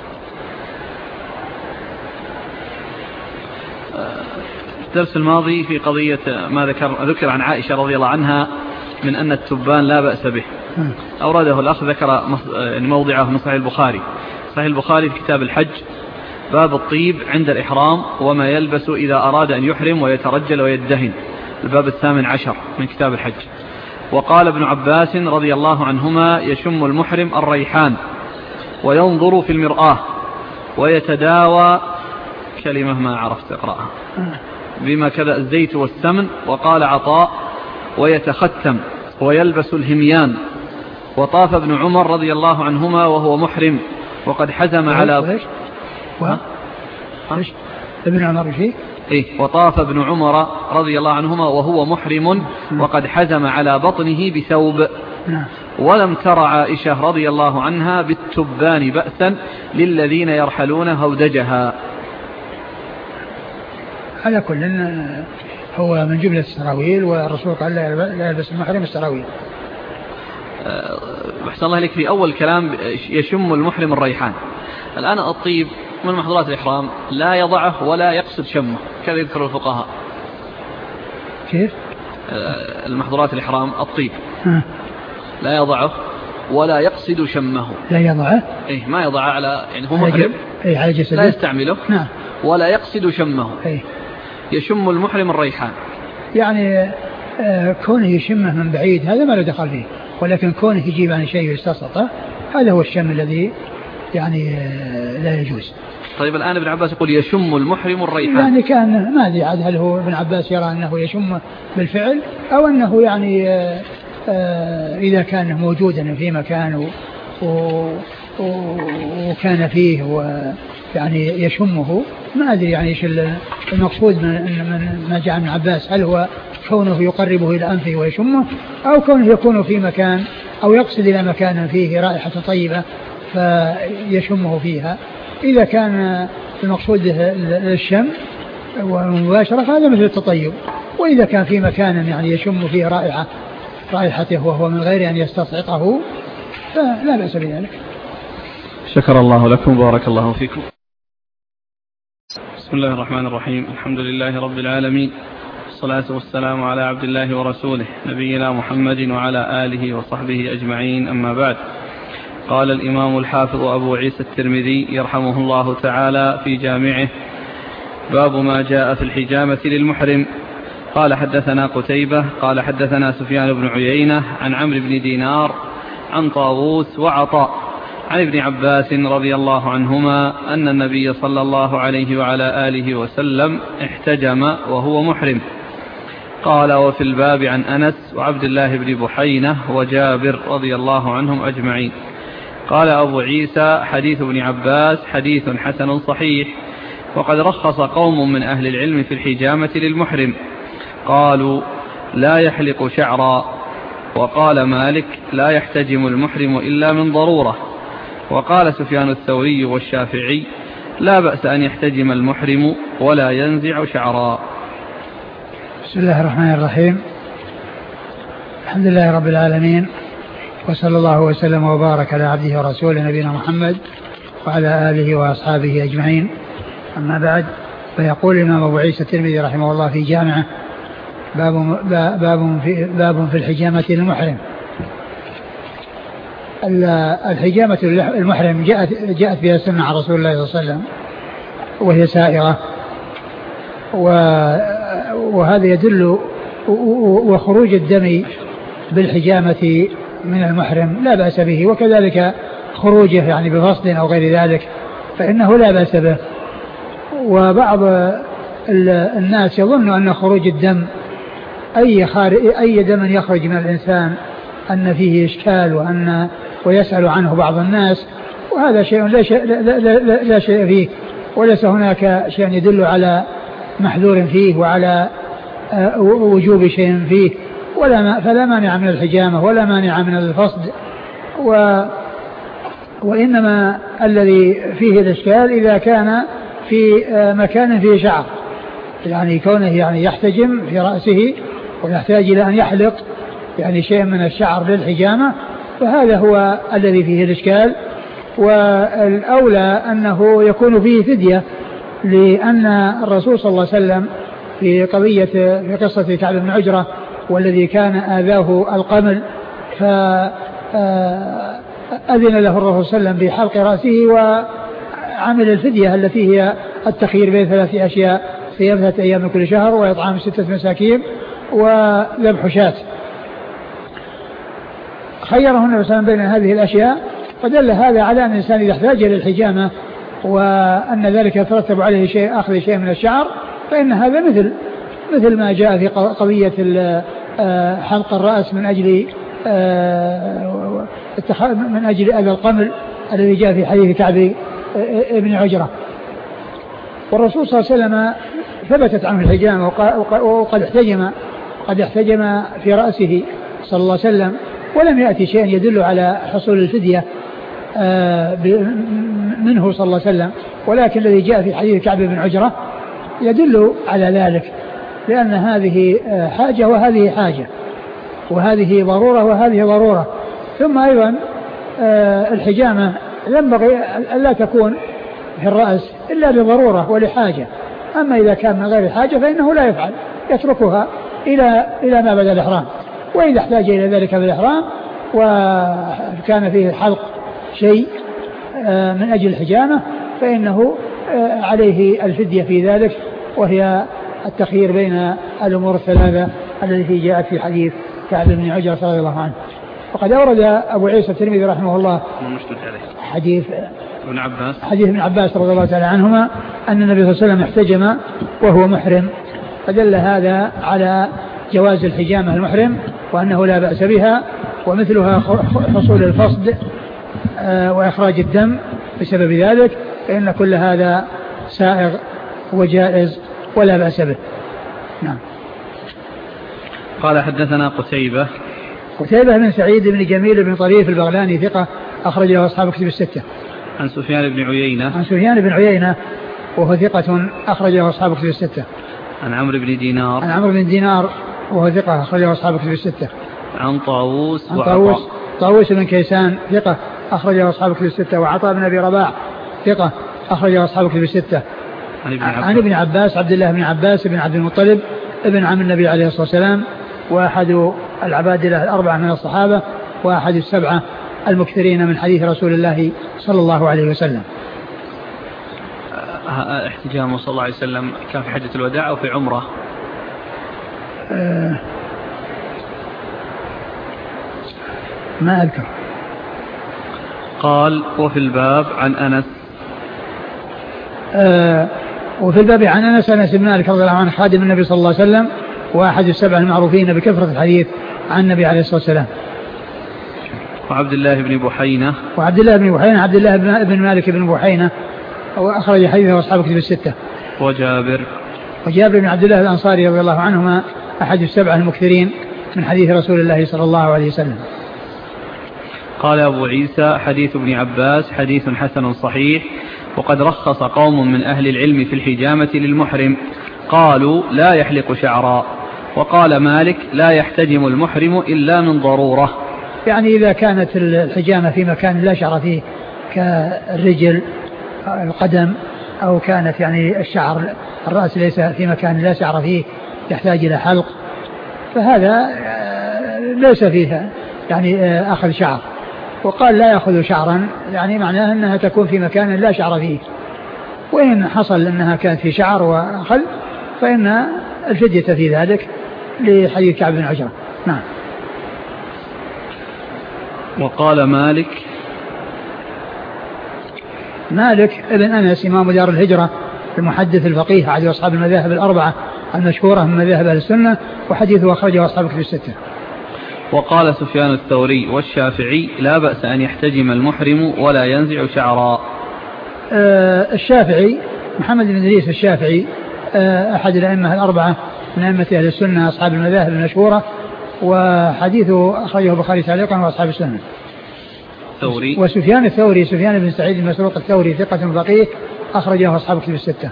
الدرس الماضي في قضية ما ذكر ذكر عن عائشة رضي الله عنها من أن التبان لا بأس به، أورده الأخ ذكر موضعه من صحيح البخاري صحيح البخاري في كتاب الحج، باب الطيب عند الإحرام وما يلبس إذا أراد أن يحرم ويترجل ويدهن، الباب الثامن عشر من كتاب الحج. وقال ابن عباس رضي الله عنهما: يشم المحرم الريحان وينظر في المرآة ويتداوى كلمة ما عرفت اقرأها بما كذا الزيت والسمن. وقال عطاء: ويتختم ويلبس الهميان. وطاف ابن عمر رضي الله عنهما وهو محرم وقد حزم على ايش ابن عمر فيه إيه وطاف ابن عمر رضي الله عنهما وهو محرم وقد حزم على بطنه بثوب. ولم تر عائشة رضي الله عنها بالتبان بأسا للذين يرحلون هودجها. على كل هو من جملة السراويل، والرسول قال لا يلبس المحرم السراويل. أحسن الله إليك، في أول كلام يشم المحرم الريحان. الآن الطيب من محظورات الإحرام لا يضعه ولا يقصد شمه، كذا يذكر الفقهاء. كيف؟ المحظورات الإحرام الطيب ها. لا يضعه ولا يقصد شمه. لا يضعه؟ إيه ما يضعه على يعني هو محرم إيه على جسده، لا يستعمله. نعم. ولا يقصد شمه. إيه. يشم المحرم الريحان، يعني آه كونه يشمه من بعيد هذا ما له دخل فيه، ولكن كونه يجيب عن شيء ويستسقطه هذا هو الشم الذي يعني آه لا يجوز. طيب الآن ابن عباس يقول يشم المحرم الريحان، يعني كان ما أدري عاد هل هو ابن عباس يرى أنه يشم بالفعل أو أنه يعني آه آه إذا كان موجودا في مكان وكان فيه ويعني يشمه، ما أدري يعني إيش المقصود من ما جاء من عباس، هل هو كونه يقربه إلى أنفه ويشمه، أو كونه يكون في مكان أو يقصد إلى مكان فيه رائحة طيبة فيشمه فيها. إذا كان المقصود الشم والمباشرة فهذا مثل التطيب، وإذا كان في مكان يعني يشم فيه رائحة رائحته وهو من غير أن يستسقطه فلا بأس بذلك. شكر الله لكم وبارك الله فيكم. بسم الله الرحمن الرحيم، الحمد لله رب العالمين، والصلاة والسلام على عبد الله ورسوله نبينا محمد وعلى آله وصحبه أجمعين، أما بعد. قال الإمام الحافظ أبو عيسى الترمذي يرحمه الله تعالى في جامعه: باب ما جاء في الحجامة للمحرم. قال حدثنا قتيبة قال حدثنا سفيان بن عيينة عن عمرو بن دينار عن طاووس وعطاء عن ابن عباس رضي الله عنهما أن النبي صلى الله عليه وعلى آله وسلم احتجم وهو محرم. قال وفي الباب عن أنس وعبد الله بن بحينة وجابر رضي الله عنهم أجمعين. قال أبو عيسى حديث ابن عباس حديث حسن صحيح، وقد رخص قوم من أهل العلم في الحجامة للمحرم، قالوا لا يحلق شعرا، وقال مالك لا يحتجم المحرم إلا من ضرورة، وقال سفيان الثوري والشافعي لا بأس أن يحتجم المحرم ولا ينزع شعرا. بسم الله الرحمن الرحيم، الحمد لله رب العالمين، وصلى الله وسلم وبارك على عبده ورسوله نبينا محمد وعلى آله وأصحابه أجمعين. أما بعد، فيقول الإمام أبو عيسى الترمذي رحمه الله في جامعه باب, باب, في, باب في الحجامة للمحرم. الحجامة المحرم جاءت, جاءت بها السنة عن رسول الله صلى الله عليه وسلم وهي سائغة، وهذا يدل، وخروج الدم بالحجامة من المحرم لا بأس به، وكذلك خروجه يعني بفصل أو غير ذلك فإنه لا بأس به. وبعض الناس يظن أن خروج الدم أي, أي دم يخرج من الإنسان أن فيه إشكال وأن ويسأل عنه بعض الناس، وهذا شيء لا شيء, لا, لا, لا, لا شيء فيه، وليس هناك شيء يدل على محذور فيه وعلى وجوب شيء فيه، ولا ما فلا مانع من الحجامة ولا مانع من الفصد، و وإنما الذي فيه الإشكال إذا كان في مكان فيه شعر، يعني كونه يعني يحتجم في رأسه ويحتاج إلى أن يحلق يعني شيء من الشعر للحجامة، فهذا هو الذي فيه الإشكال. والأولى أنه يكون فيه فدية، لأن الرسول صلى الله عليه وسلم في قضية في قصة كعب بن عجرة والذي كان آذاه القمل، فأذن له الرسول صلى الله عليه وسلم بحلق رأسه وعمل الفدية التي هي التخيير بين ثلاث أشياء: صيام ثلاثة أيام من كل شهر، وإطعام ستة مساكين، وذبح شاة. خيره النبي صلى الله عليه وسلم بين هذه الأشياء، فدل هذا على أن الإنسان إذا احتاج إلى الحجامة وأن ذلك يترتب عليه شيء أخذ شيء من الشعر، فإن هذا مثل مثل ما جاء في قضية حلق الرأس من أجل من أجل أذى القمل الذي جاء في حديث كعب بن عجرة. والرسول صلى الله عليه وسلم ثبتت عنه الحجامة وقد احتجم قد احتجم في رأسه صلى الله عليه وسلم، ولم يأتي شيء يدل على حصول الفدية منه صلى الله عليه وسلم، ولكن الذي جاء في حديث كعب بن عجرة يدل على ذلك، لأن هذه حاجة وهذه حاجة، وهذه ضرورة وهذه ضرورة. ثم أيضا الحجامة ينبغي ألا تكون في الرأس إلا لضرورة ولحاجة، أما إذا كان من غير حاجة فإنه لا يفعل، يتركها إلى إلى ما بعد الإحرام. وإذا احتاج إلى ذلك في الإحرام وكان فيه حلق شيء من أجل الحجامة فإنه عليه الفدية في ذلك، وهي التخيير بين الأمور الثلاثة التي جاءت في حديث كعب بن عجرة رضي الله عنه. وقد أورد أبو عيسى الترمذي رحمه الله حديث ابن عباس حديث ابن عباس رضي الله تعالى عنهما أن النبي صلى الله عليه وسلم احتجم وهو محرم، فدل هذا على جواز الحجامة المحرم وأنه لا بأس بها، ومثلها حصول الفصد وإخراج الدم بسبب ذلك، فإن كل هذا سائغ وجائز ولا بأس به. نعم. قال حدثنا قتيبة قتيبة بن سعيد بن جميل بن طريف البغلاني ثقة أخرج له أصحاب كتب الستة. عن سفيان بن عيينة عن سفيان بن عيينة وهو ثقة أخرج له أصحاب كتب الستة. عن عمرو بن دينار عن عمرو بن دينار وهو ثقة أخرج له أصحاب كتب الستة. عن طاووس عن طاووس طاووس بن كيسان ثقة أخرج له أصحاب كتب الستة. وعطاء بن أبي رباح ثقة أخرج له أصحاب كتب الستة. عن ابن عباس, عن ابن عباس عبد الله بن عباس بن عبد المطلب ابن عم النبي عليه الصلاة والسلام، وأحد العبادلة الأربعة من الصحابة، وأحد السبعة المكثرين من حديث رسول الله صلى الله عليه وسلم. احتجامه صلى الله عليه وسلم كان في حجة الوداع أو في عمرة؟ آه ما أذكر. قال وفي الباب عن أنس آه وفي الباب عن أنس أنس بن مالك رضي الله عنه خادم النبي صلى الله عليه وسلم وأحد السبع المعروفين بكثرة الحديث عن النبي عليه الصلاة والسلام. وعبد الله بن بحينة وعبد الله بن بحينة عبد الله بن مالك بن بحينة وأخرج حديثه وأصحاب كتب الستة. وجابر وجابر بن عبد الله الأنصاري رضي الله عنهما أحد السبع المكثرين من حديث رسول الله صلى الله عليه وسلم. قال أبو عيسى حديث ابن عباس حديث حسن صحيح، وقد رخص قوم من أهل العلم في الحجامة للمحرم، قالوا لا يحلق شعرا، وقال مالك لا يحتجم المحرم إلا من ضرورة. يعني إذا كانت الحجامة في مكان لا شعر فيه كالرجل القدم، أو كانت يعني الشعر الرأس ليس في مكان لا شعر فيه يحتاج إلى حلق، فهذا ليس فيها يعني أخذ شعر. وقال لا يأخذ شعرا يعني معناه أنها تكون في مكان لا شعر فيه، وإن حصل أنها كانت في شعر وأخذ فإن الفدية في ذلك لحديث كعب بن عجرة. نعم. وقال مالك مالك ابن أنس إمام دار الهجرة المحدث الفقيه أحد أصحاب المذاهب الأربعة المشهورة من مذاهب أهل السنة، وحديثه أخرجه أصحاب كتب الستة. وقال سفيان الثوري والشافعي لا بأس أن يحتجم المحرم ولا ينزع شعرا. آه الشافعي محمد بن إدريس الشافعي آه أحد الأئمة الأربعة من أئمة أهل السنة أصحاب المذاهب المشهورة، وحديثه أخرجه البخاري تعليقا وأصحاب السنة. ثوري وسفيان الثوري سفيان بن سعيد المسروق الثوري ثقة فقيه أخرجه أصحاب كتب الستة.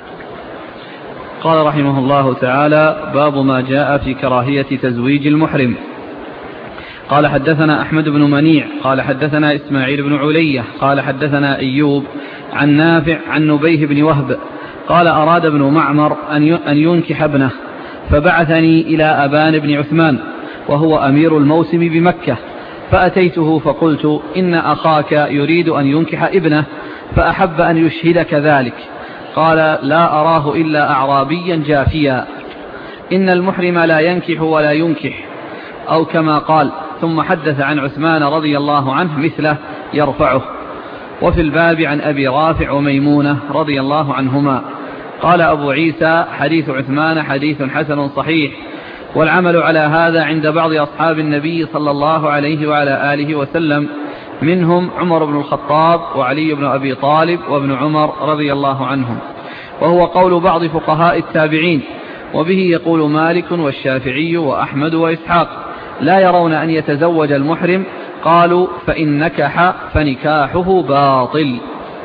قال رحمه الله تعالى باب ما جاء في كراهية تزويج المحرم. قال حدثنا أحمد بن منيع قال حدثنا إسماعيل بن علية قال حدثنا أيوب عن نافع عن نبيه بن وهب قال أراد ابن معمر أن ينكح ابنه، فبعثني إلى أبان بن عثمان وهو أمير الموسم بمكة، فأتيته فقلت إن أخاك يريد أن ينكح ابنه فأحب أن يشهدك ذلك. قال لا أراه إلا أعرابيا جافيا، إن المحرم لا ينكح ولا ينكح، أو كما قال، ثم حدث عن عثمان رضي الله عنه مثله يرفعه. وفي الباب عن أبي رافع وميمونة رضي الله عنهما. قال أبو عيسى حديث عثمان حديث حسن صحيح، والعمل على هذا عند بعض أصحاب النبي صلى الله عليه وعلى آله وسلم، منهم عمر بن الخطاب وعلي بن أبي طالب وابن عمر رضي الله عنهم، وهو قول بعض فقهاء التابعين، وبه يقول مالك والشافعي وأحمد وإسحاق، لا يرون أن يتزوج المحرم، قالوا فإن نكح فنكاحه باطل.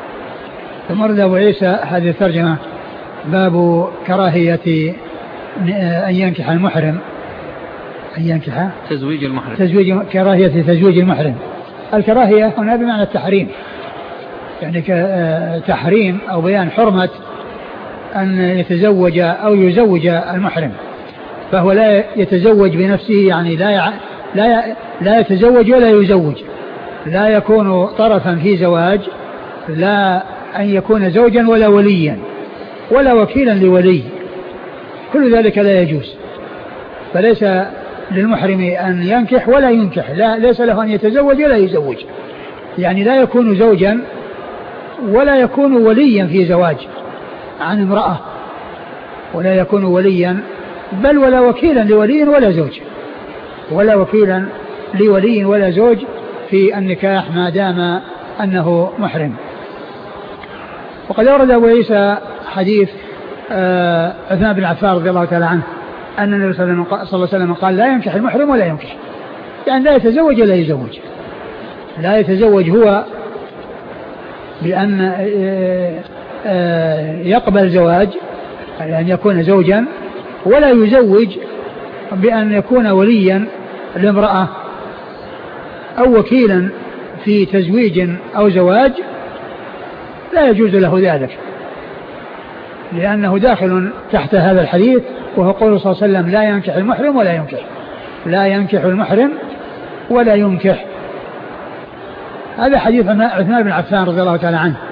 ثم رد أبو عيسى هذه الترجمة باب كراهية أن ينكح المحرم أن ينكح تزويج المحرم تزويج كراهية تزويج المحرم. الكراهية هنا بمعنى التحريم، يعني تحريم أو بيان حرمة أن يتزوج أو يزوج المحرم، فهو لا يتزوج بنفسه، يعني لا يع... لا ي... لا يتزوج ولا يزوج، لا يكون طرفا في زواج، لا أن يكون زوجا ولا وليا ولا وكيلا لولي، كل ذلك لا يجوز. فليس للمحرم أن ينكح ولا ينكح، لا ليس له أن يتزوج ولا يزوج، يعني لا يكون زوجا ولا يكون وليا في زواج عن امرأة، ولا يكون وليا بل ولا وكيلا لولي ولا زوج، ولا وكيلا لولي ولا زوج في النكاح ما دام أنه محرم. وقد أورد أبو عيسى حديث آه عثمان بن عفان رضي الله تعالى عنه أن النبي صلى الله عليه وسلم قال لا ينكح المحرم ولا ينكح، يعني لا يتزوج ولا يزوج، لا يتزوج هو بأن آه آه يقبل زواج أن يعني يكون زوجا، ولا يزوج بأن يكون وليا لامرأة أو وكيلا في تزويج أو زواج، لا يجوز له ذلك، لأنه داخل تحت هذا الحديث، وهو قوله صلى الله عليه وسلم لا ينكح المحرم ولا ينكح، لا ينكح المحرم ولا ينكح. هذا حديث عثمان بن عفان رضي الله تعالى عنه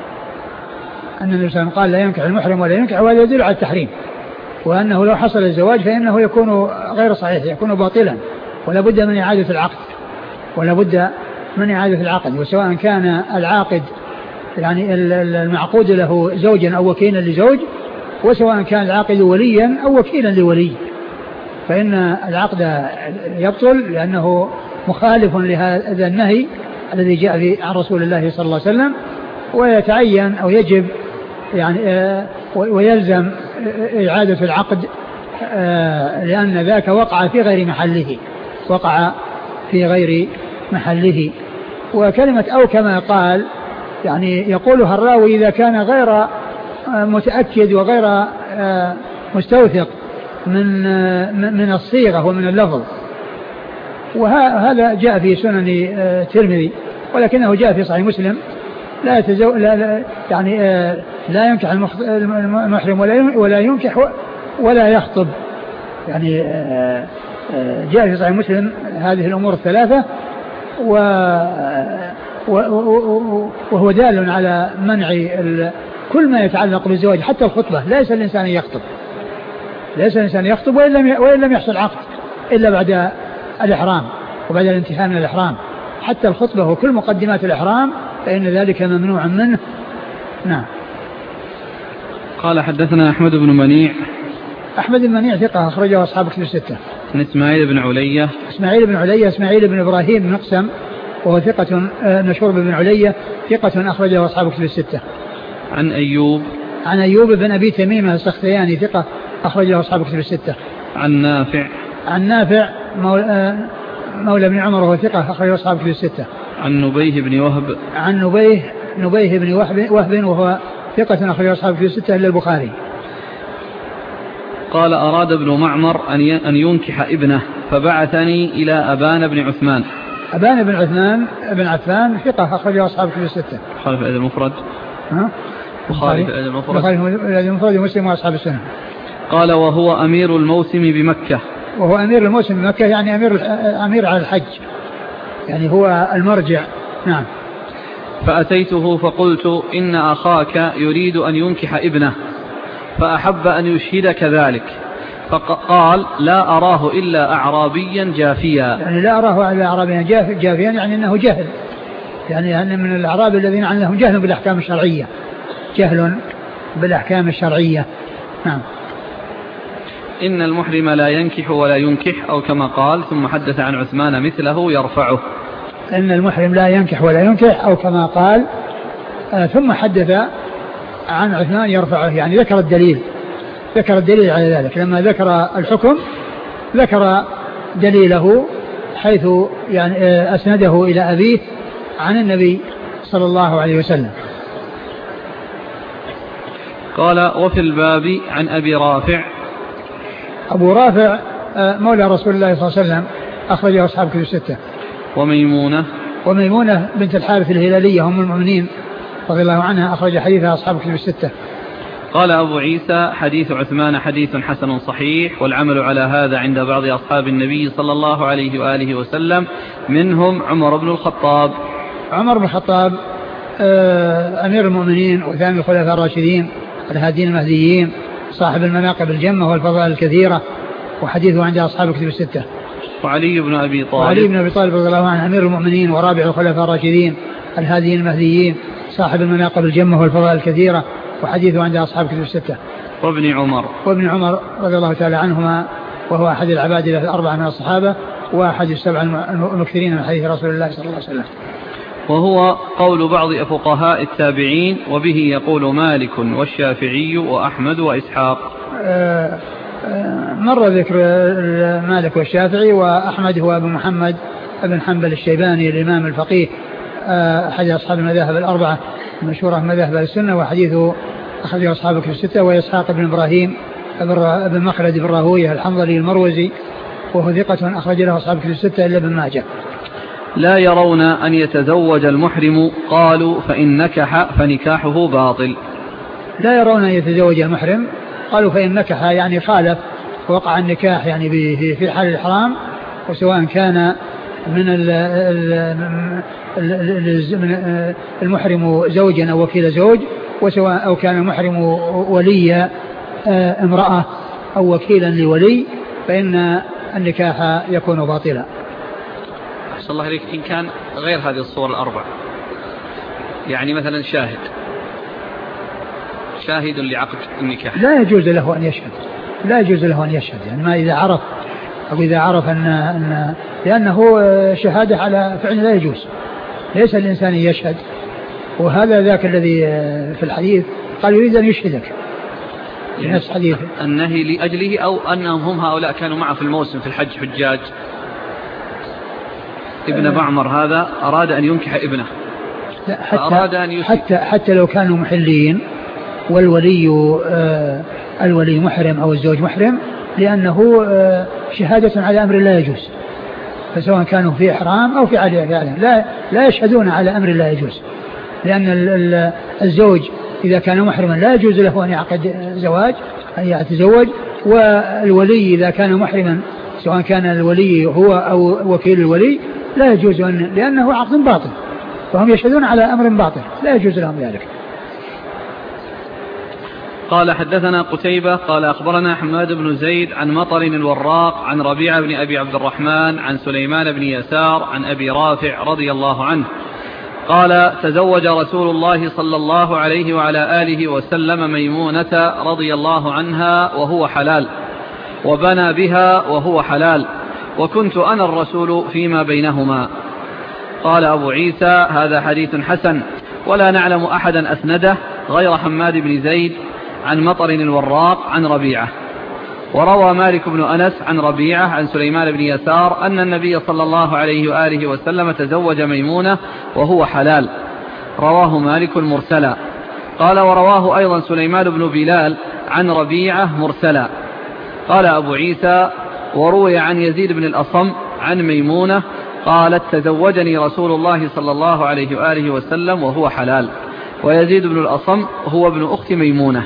أن النبي صلى الله عليه وسلم قال لا ينكح المحرم ولا ينكح، وهذا يدل على التحريم، وأنه لو حصل الزواج فإنه يكون غير صحيح، يكون باطلا، ولا بد من إعادة العقد ولا بد من إعادة العقد. وسواء كان العاقد يعني المعقود له زوجا أو وكيلا لزوج، وسواء كان العاقد وليا أو وكيلا لولي، فإن العقد يبطل لأنه مخالف لهذا النهي الذي جاء في عن رسول الله صلى الله عليه وسلم. ويتعين أو يجب يعني ويلزم إعادة العقد لأن ذاك وقع في غير محله وقع في غير محله. وكلمة أو كما قال يعني يقولها الراوي إذا كان غير متأكد وغير مستوثق من من الصيغة ومن اللفظ. وهذا جاء في سنن الترمذي ولكنه جاء في صحيح مسلم لا يتزو لا لا يعني لا ينكح المحرم ولا ولا ينكح ولا يخطب، يعني جاء في صحيح مسلم هذه الأمور الثلاثة، وهو دال على منع كل ما يتعلق بالزواج حتى الخطبة. ليس الإنسان يخطب ليس الإنسان يخطب وإن لم وإن لم يحصل عقد إلا بعد الإحرام وبعد الانتهاء من الإحرام. حتى الخطبة وكل مقدمات الإحرام فإن ذلك ممنوع منه. نعم. قال حدثنا أحمد بن منيع. أحمد بن منيع ثقة أخرجه أصحاب كتب الستة. عن إسماعيل بن علية. إسماعيل بن علية إسماعيل بن إبراهيم بن مقسم وهو ثقة مشهور بن علية ثقة أخرجه أصحاب كتب الستة. عن أيوب. عن أيوب بن أبي تميمة السختياني ثقة أخرجه أصحاب كتب الستة. عن نافع. عن نافع مولى بن عمر وهو ثقة أخرجه أصحاب كتب الستة. عن نبيه بن وهب. عن نبيه نبيه بن وهب, وهب وهو ثقة أخرجه أصحاب كتب الستة إلا البخاري. قال أراد ابن معمر أن ينكح ابنه فبعثني إلى أبان بن عثمان. أبان بن عثمان بن عفان ثقة أخرجه أصحاب كتب الستة. خالف الأدب المفرد. ها؟ بخاري في الأدب المفرد. بخاري في الأدب المفرد ومسلم وأصحاب السنة. قال وهو أمير الموسم بمكة. وهو أمير الموسم بمكة يعني أمير أمير على الحج، يعني هو المرجع. نعم. فأتيته فقلت إن أخاك يريد أن ينكح ابنه فأحب أن يشهدك ذلك، فقال لا أراه إلا أعرابيا جافيا. يعني لا أراه إلا أعرابيا جافيا يعني أنه جهل، يعني أن من الأعراب الذين عندهم جهل بالأحكام الشرعية جهل بالأحكام الشرعية. نعم. إن المحرم لا ينكح ولا ينكح أو كما قال، ثم حدث عن عثمان مثله يرفعه. إن المحرم لا ينكح ولا ينكح أو كما قال آه ثم حدث عن عثمان يرفعه، يعني ذكر الدليل ذكر الدليل على ذلك. لما ذكر الحكم ذكر دليله حيث يعني آه أسنده إلى أبيه عن النبي صلى الله عليه وسلم. قال وفي الباب عن أبي رافع. أبو رافع مولى رسول الله صلى الله عليه وسلم أخرجه أصحاب كتب الستة. وميمونة. وميمونة بنت الحارث الهلالية أم المؤمنين رضي الله عنها أخرج حديثها أصحاب كتب الستة. قال أبو عيسى حديث عثمان حديث حسن صحيح، والعمل على هذا عند بعض أصحاب النبي صلى الله عليه وآله وسلم، منهم عمر بن الخطاب. عمر بن الخطاب أمير المؤمنين وثاني الخلفاء الراشدين الهادين المهديين صاحب المناقب الجمة والفضائل الكثيرة، وحديثه عند أصحاب كتب الستة. وعلي بن أبي طالب. وعلي بن أبي طالب رضي الله عنه أمير المؤمنين ورابع الخلفاء الراشدين الهادين المهديين صاحب المناقب الجمة والفضائل الكثيرة، وحديثه عند أصحاب كتب الستة. وابن عمر. وابن عمر رضي الله تعالى عنهما وهو أحد العباد الأربعة من الصحابة وأحد السبع المكثرين من حديث رسول الله صلى الله عليه وسلم. وهو قول بعض فقهاء التابعين، وبه يقول مالك والشافعي وأحمد وإسحاق. آه آه مر ذكر مالك والشافعي، وأحمد هو أبو محمد بن حنبل الشيباني الإمام الفقيه آه أحد أصحاب المذاهب الأربعة المشهورة في مذاهب السنة، وحديثه أخرجه أصحاب كتب الستة. وإسحاق بن إبراهيم بن مخلد بن راهويه الحنظلي المروزي وهو ثقة أخرج له أصحاب كتب الستة إلا ابن ماجه. لا يرون أن يتزوج المحرم، قالوا فإن نكح فنكاحه باطل. لا يرون أن يتزوج المحرم، قالوا فإن نكح يعني خالف وقع النكاح يعني في حال الإحرام، وسواء كان من المحرم زوجا أو وكيل زوج، وسواء أو كان المحرم ولي امرأة أو وكيلا لولي، فإن النكاح يكون باطلا. صلى الله عليك. إن كان غير هذه الصور الأربع، يعني مثلا شاهد شاهد لعقد النكاح لا يجوز له أن يشهد، لا يجوز له أن يشهد، يعني ما إذا عرف أو إذا عرف أن, أن لأنه شهادة على فعل لا يجوز، ليس الإنسان يشهد. وهذا ذاك الذي في الحديث قال يريد أن يشهدك في نفس حديث النهي لأجله، أو أنهم هم هؤلاء كانوا معه في الموسم في الحج حجاج. ابن بعمر هذا أراد أن ينكح ابنه، حتى, أن حتى, حتى لو كانوا محلين والولي آه الولي محرم أو الزوج محرم، لأنه آه شهادة على أمر لا يجوز، فسواء كانوا في إحرام أو في عدم لا, لا يشهدون على أمر لا يجوز، لأن الزوج إذا كان محرما لا يجوز له أن يعقد زواج أن يتزوج، والولي إذا كان محرما سواء كان الولي هو أو وكيل الولي لا يجوز أن، لأنه عقد باطل، فهم يشهدون على أمر باطل لا يجوز لهم ذلك. قال حدثنا قتيبة قال أخبرنا حماد بن زيد عن مطر الوراق عن ربيعة بن أبي عبد الرحمن عن سليمان بن يسار عن أبي رافع رضي الله عنه قال تزوج رسول الله صلى الله عليه وعلى آله وسلم ميمونة رضي الله عنها وهو حلال، وبنى بها وهو حلال، وكنت أنا الرسول فيما بينهما. قال أبو عيسى هذا حديث حسن، ولا نعلم أحدا أسنده غير حماد بن زيد عن مطر الوراق عن ربيعة. وروى مالك بن أنس عن ربيعة عن سليمان بن يسار أن النبي صلى الله عليه وآله وسلم تزوج ميمونة وهو حلال، رواه مالك مرسلا. قال ورواه أيضا سليمان بن بلال عن ربيعة مرسلا. قال أبو عيسى وروي عن يزيد بن الأصم عن ميمونة قالت تزوجني رسول الله صلى الله عليه وآله وسلم وهو حلال، ويزيد بن الأصم هو ابن أخت ميمونة.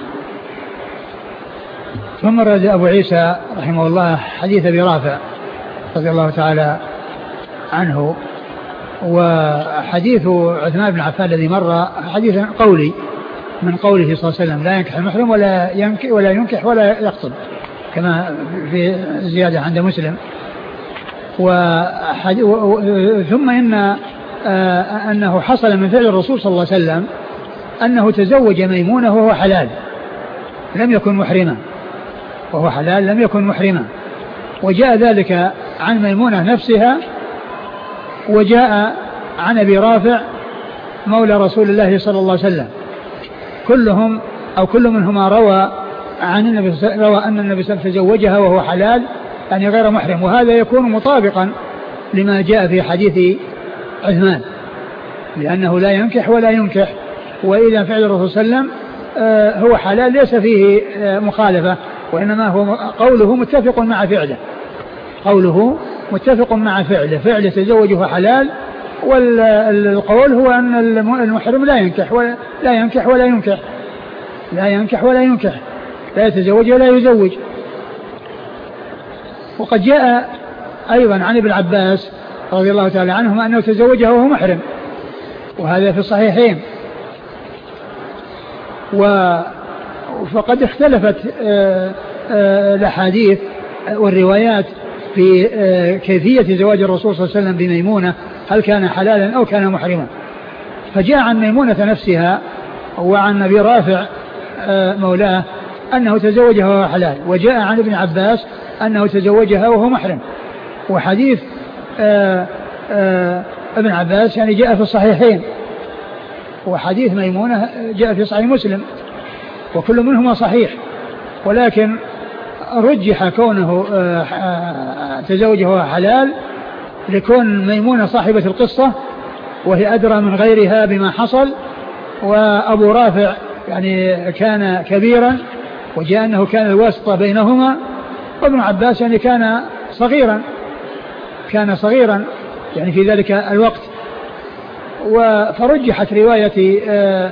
ثم رد أبو عيسى رحمه الله حديث أبي رافع رضي الله تعالى عنه، وحديث عثمان بن عفان الذي مر حديث قولي من قوله صلى الله عليه وسلم لا ينكح المحرم ولا ينكح ولا ينكح ولا يخطب، كما في زيادة عند مسلم. ثم إن أنه حصل من فعل الرسول صلى الله عليه وسلم أنه تزوج ميمونة وهو حلال لم يكن محرما، وهو حلال لم يكن محرما، وجاء ذلك عن ميمونة نفسها، وجاء عن أبي رافع مولى رسول الله صلى الله عليه وسلم، كلهم أو كل منهما روى عن النبي روى أن النبي صلى الله عليه وسلم تزوجها وهو حلال يعني غير محرم، وهذا يكون مطابقا لما جاء في حديث عثمان، لأنه لا ينكح ولا ينكح، وإذا فعل الرسول صلى الله عليه وسلم هو حلال ليس فيه مخالفة، وإنما هو قوله متفق مع فعله، قوله متفق مع فعله، فعل تزوجه حلال، والقول هو أن المحرم لا ينكح ولا لا ينكح ولا ينكح لا ينكح ولا ينكح لا يتزوج ولا يزوج. وقد جاء أيضا عن ابن عباس رضي الله تعالى عنهما أنه تزوجها وهو محرم، وهذا في الصحيحين. فقد اختلفت الأحاديث والروايات في كيفية زواج الرسول صلى الله عليه وسلم بميمونة، هل كان حلالا أو كان محرما. فجاء عن ميمونة نفسها وعن أبي رافع مولاه أنه تزوجها وهو حلال، وجاء عن ابن عباس أنه تزوجها وهو محرم. وحديث آآ آآ ابن عباس يعني جاء في الصحيحين، وحديث ميمونة جاء في صحيح مسلم، وكل منهما صحيح، ولكن رجح كونه تزوجه وهو حلال لكون ميمونة صاحبة القصة وهي أدرى من غيرها بما حصل، وأبو رافع يعني كان كبيرا وجاء أنه كان الواسطة بينهما، وابن عباس يعني كان صغيرا كان صغيرا يعني في ذلك الوقت. فرجحت رواية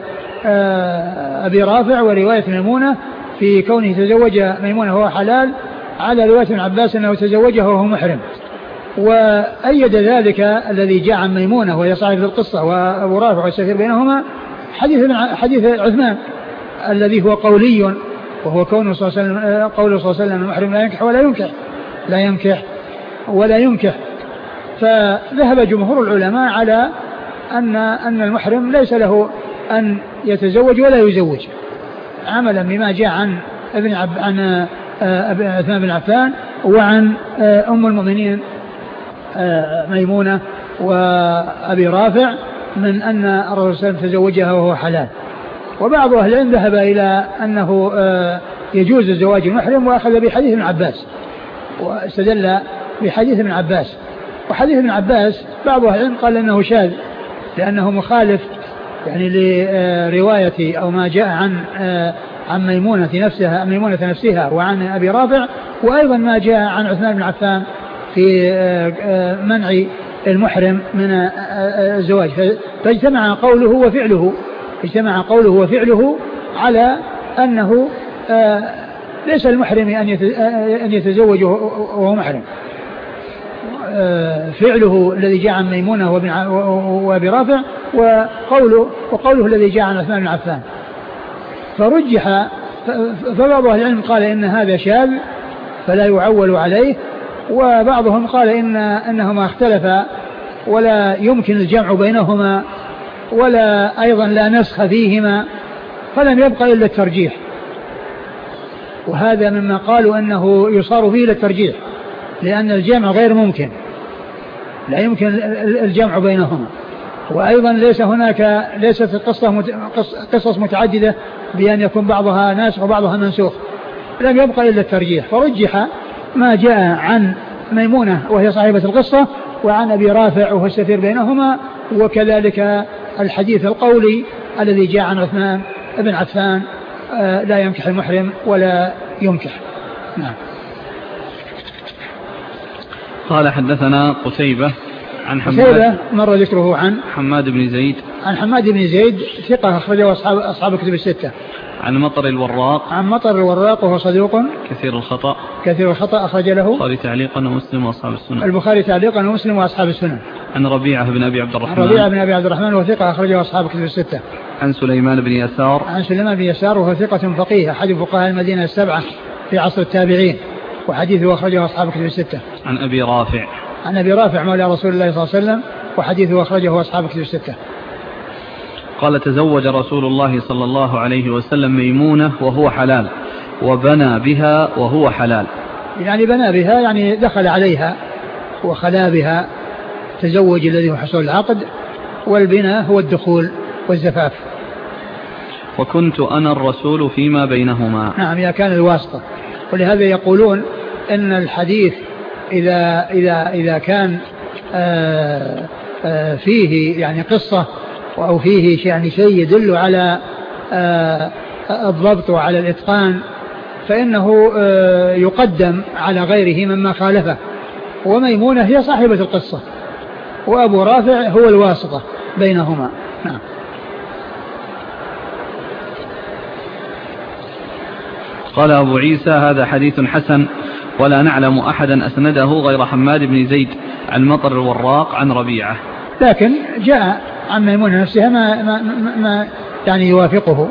أبي رافع ورواية ميمونة في كونه تزوج ميمونة وهو حلال على رواية ابن عباس أنه تزوجه وهو محرم. وأيد ذلك الذي جاء عن ميمونة وهي صاحبة القصة وأبو رافع والسفير بينهما حديث حديث عثمان الذي هو قولي، وهو كونه صلى الله عليه وسلم قوله صلى الله عليه وسلم المحرم لا ينكح ولا ينكح لا ينكح ولا ينكح. فذهب جمهور العلماء على أن أن المحرم ليس له أن يتزوج ولا يزوج، عملا بما جاء عن ابن عب عن عثمان بن عفان وعن أم المؤمنين ميمونة وأبي رافع من أن الرسول صلى الله عليه وسلم تزوجها وهو حلال. وبعض أهل العلم ذهب إلى أنه يجوز الزواج المحرم، وأخذ بحديث ابن عباس واستدل بحديث ابن عباس. وحديث ابن عباس بعض أهل العلم قال أنه شاذ لأنه مخالف يعني لرواية أو ما جاء عن عن ميمونة نفسها ميمونة نفسها وعن أبي رافع، وأيضا ما جاء عن عثمان بن عفان في منع المحرم من الزواج. فاجتمع قوله وفعله اجتمع قوله وفعله على أنه ليس المحرم أن يتزوج وهو محرم. فعله الذي جاء عن ميمونة وابي رافع، وقوله وقوله الذي جاء عن عثمان بن عفان. فرجح فبعض أهل العلم قال إن هذا شاذ فلا يعول عليه، وبعضهم قال إن أنهما اختلفا ولا يمكن الجمع بينهما ولا أيضا لا نسخ فيهما، فلم يبقى إلا الترجيح. وهذا مما قالوا أنه يصار فيه إلى الترجيح، لأن الجمع غير ممكن، لا يمكن الجمع بينهما. وأيضا ليس هناك ليست القصة قصص متعددة بأن يكون بعضها ناسخ وبعضها منسوخ، لم يبقى إلا الترجيح. فرجح ما جاء عن ميمونة وهي صاحبة القصة وعن أبي رافع وهو السفير بينهما، وكذلك الحديث القولي الذي جاء عن عثمان بن عفان لا ينكح المحرم ولا ينكح. نعم. قال حدثنا قتيبة عن حماد مر ذكره عن حماد بن زيد عن حماد بن زيد ثقة أخرجه أصحاب أصحاب الكتب الستة. عن مطر الوراق عن مطر الوراق وهو صدوق كثير الخطأ كثير الخطأ أخرج له البخاري تعليقا ومسلم وأصحاب السنن البخاري تعليقا ومسلم وأصحاب السنن. عن ربيعة بن أبي عبد الرحمن عن ربيعة بن أبي عبد الرحمن وثقة أخرجه أصحاب الكتب الستة. عن سليمان بن يسار عن سليمان بن يسار وهو ثقة فقيه أحد فقهاء المدينة السبعة في عصر التابعين، وحديثه أخرجه أصحاب الكتب الستة. عن أبي رافع عن أبي رافع مولى رسول الله صلى الله عليه وسلم وحديثه أخرجه أصحاب الكتب الستة. قال تزوج رسول الله صلى الله عليه وسلم ميمونة وهو حلال، وبنى بها وهو حلال. يعني بنى بها يعني دخل عليها وخلا بها، تزوج الذي هو حصول العقد، والبناء هو الدخول والزفاف. وكنت أنا الرسول فيما بينهما. نعم، يا كان الواسطة. ولهذا يقولون إن الحديث إذا إذا إذا كان آآ آآ فيه يعني قصة أو فيه يعني شيء يدل على الضبط وعلى الإتقان، فإنه يقدم على غيره مما خالفه. وميمونة هي صاحبة القصة، وأبو رافع هو الواسطة بينهما. نعم. قال أبو عيسى هذا حديث حسن، ولا نعلم أحدا أسنده غير حماد بن زيد عن مطر الوراق عن ربيعة. لكن جاء عن ميمونة نفسها ما, ما, ما يعني يوافقه.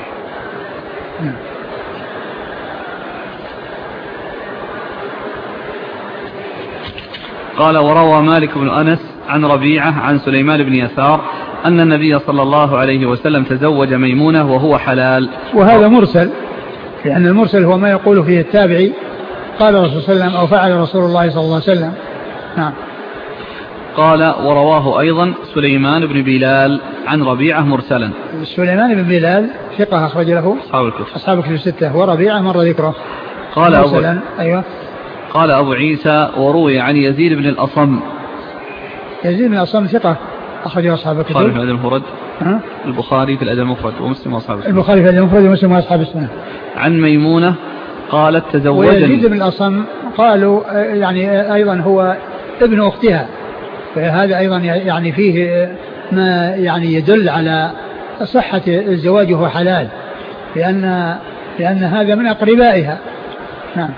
قال وروى مالك بن أنس عن ربيعة عن سليمان بن يسار أن النبي صلى الله عليه وسلم تزوج ميمونة وهو حلال. وهذا مرسل، لأن المرسل هو ما يقول فيه التابعي قال الرسول صلى الله عليه وسلم أو فعل رسول الله صلى الله عليه وسلم. نعم. قال ورواه أيضا سليمان بن بلال عن ربيعة مرسلا. سليمان بن بلال ثقة أخرج له أصحاب الكتب أصحاب الكتب الستة، وربيعة مر ذكره. قال أبو أيوة. قال أبو عيسى وروي عن يزيد بن الأصم. يزيد بن الأصم ثقة أخرج أصحاب الكتب. البخاري في الأدب المفرد البخاري في الأدب المفرد ومسلم وأصحاب السنة. البخاري في الأدب المفرد ومسلم وأصحاب السنة. عن ميمونة قالت تزوجني. ويزيد بن الأصم قالوا يعني أيضا هو ابن أختها، فهذا أيضا يعني فيه ما يعني يدل على صحة الزواج وهو حلال، لأن لأن هذا من أقربائها. نعم.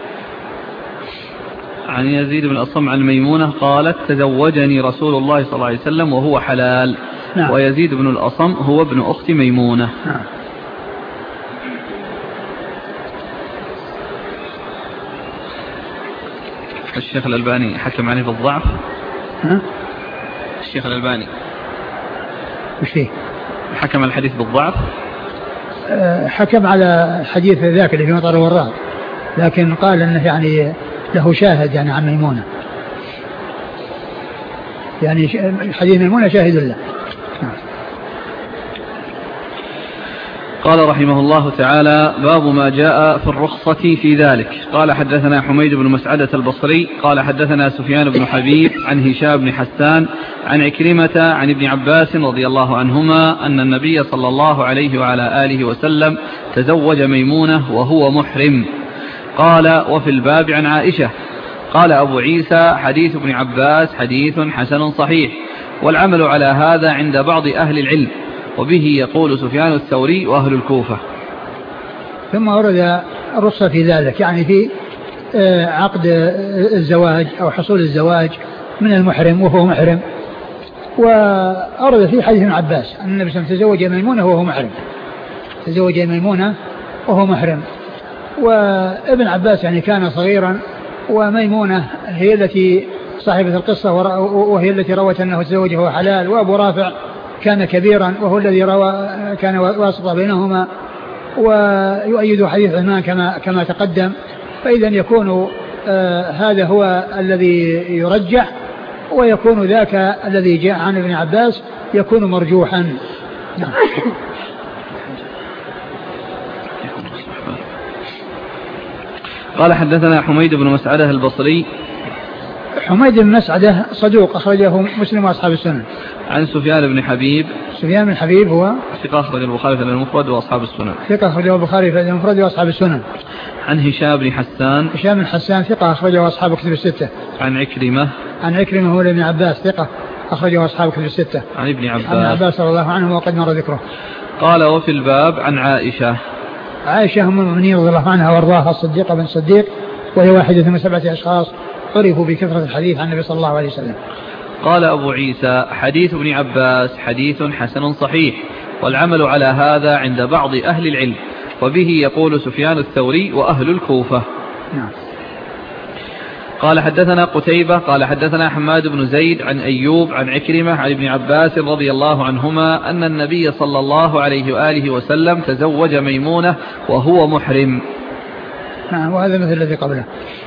عن يزيد بن الأصم عن ميمونة قالت تزوجني رسول الله صلى الله عليه وسلم وهو حلال. نعم. ويزيد بن الأصم هو ابن أخت ميمونة. نعم. الشيخ الألباني حكم عليه بالضعف؟ ها؟ الشيخ الألباني وش فيه؟ حكم الحديث بالضعف؟ أه حكم على حديث ذاك اللي في مطر الوراق، لكن قال انه يعني له شاهد يعني عن ميمونة، يعني حديث ميمونة شاهد له. قال رحمه الله تعالى: باب ما جاء في الرخصة في ذلك. قال حدثنا حميد بن مسعدة البصري قال حدثنا سفيان بن حبيب عن هشام بن حسان عن عكرمة عن ابن عباس رضي الله عنهما أن النبي صلى الله عليه وعلى آله وسلم تزوج ميمونة وهو محرم. قال: وفي الباب عن عائشة. قال أبو عيسى: حديث ابن عباس حديث حسن صحيح، والعمل على هذا عند بعض أهل العلم، وبه يقول سفيان الثوري وأهل الكوفة. ثم ورد الرخصة في ذلك، يعني في عقد الزواج أو حصول الزواج من المحرم وهو محرم. وأورد في حديث ابن عباس أن النبي صلى الله عليه وسلم تزوج ميمونة وهو محرم، تزوج ميمونة وهو محرم. وابن عباس يعني كان صغيرا، وميمونة هي التي صاحبة القصة وهي التي روت أنه تزوجه وهو حلال، وأبو رافع كان كبيرا وهو الذي روى كان واسطة بينهما، ويؤيد حديث عثمان كما كما تقدم. فإذا يكون آه هذا هو الذي يرجح، ويكون ذاك الذي جاء عن ابن عباس يكون مرجوحا. نعم. قال حدثنا حميد بن مسعدة البصري. حميد بن مسعدة صدوق أخرجه مسلم وأصحاب السنن. عن سفيان بن حبيب. سفيان بن حبيب هو ثقة أخرج البخاري في المفرد وأصحاب السنن. ثقة أخرجه البخاري في المفرد وأصحاب السنن. عن هشام بن حسان. هشام بن حسان ثقة أخرجه أصحاب كتب الستة. عن عكرمة. عن عكرمة هو ابن عباس ثقة أخرجه أصحاب كتب الستة. عن ابن عباس. عن عباس رضي الله عنه وقد مر ذكره. قال: وفي الباب عن عائشة. عائشة أم المؤمنين رضي الله عنها وارضاها الصديقة بن الصديق، وهي واحدة من سبعة أشخاص عرفوا بكثرة الحديث عن النبي صلى الله عليه وسلم. قال أبو عيسى: حديث ابن عباس حديث حسن صحيح، والعمل على هذا عند بعض أهل العلم، وبه يقول سفيان الثوري وأهل الكوفة. نعم. قال حدثنا قتيبة قال حدثنا حماد بن زيد عن أيوب عن عكرمة عن ابن عباس رضي الله عنهما أن النبي صلى الله عليه وآله وسلم تزوج ميمونة وهو محرم. نعم. وهذا مثل الذي قبله.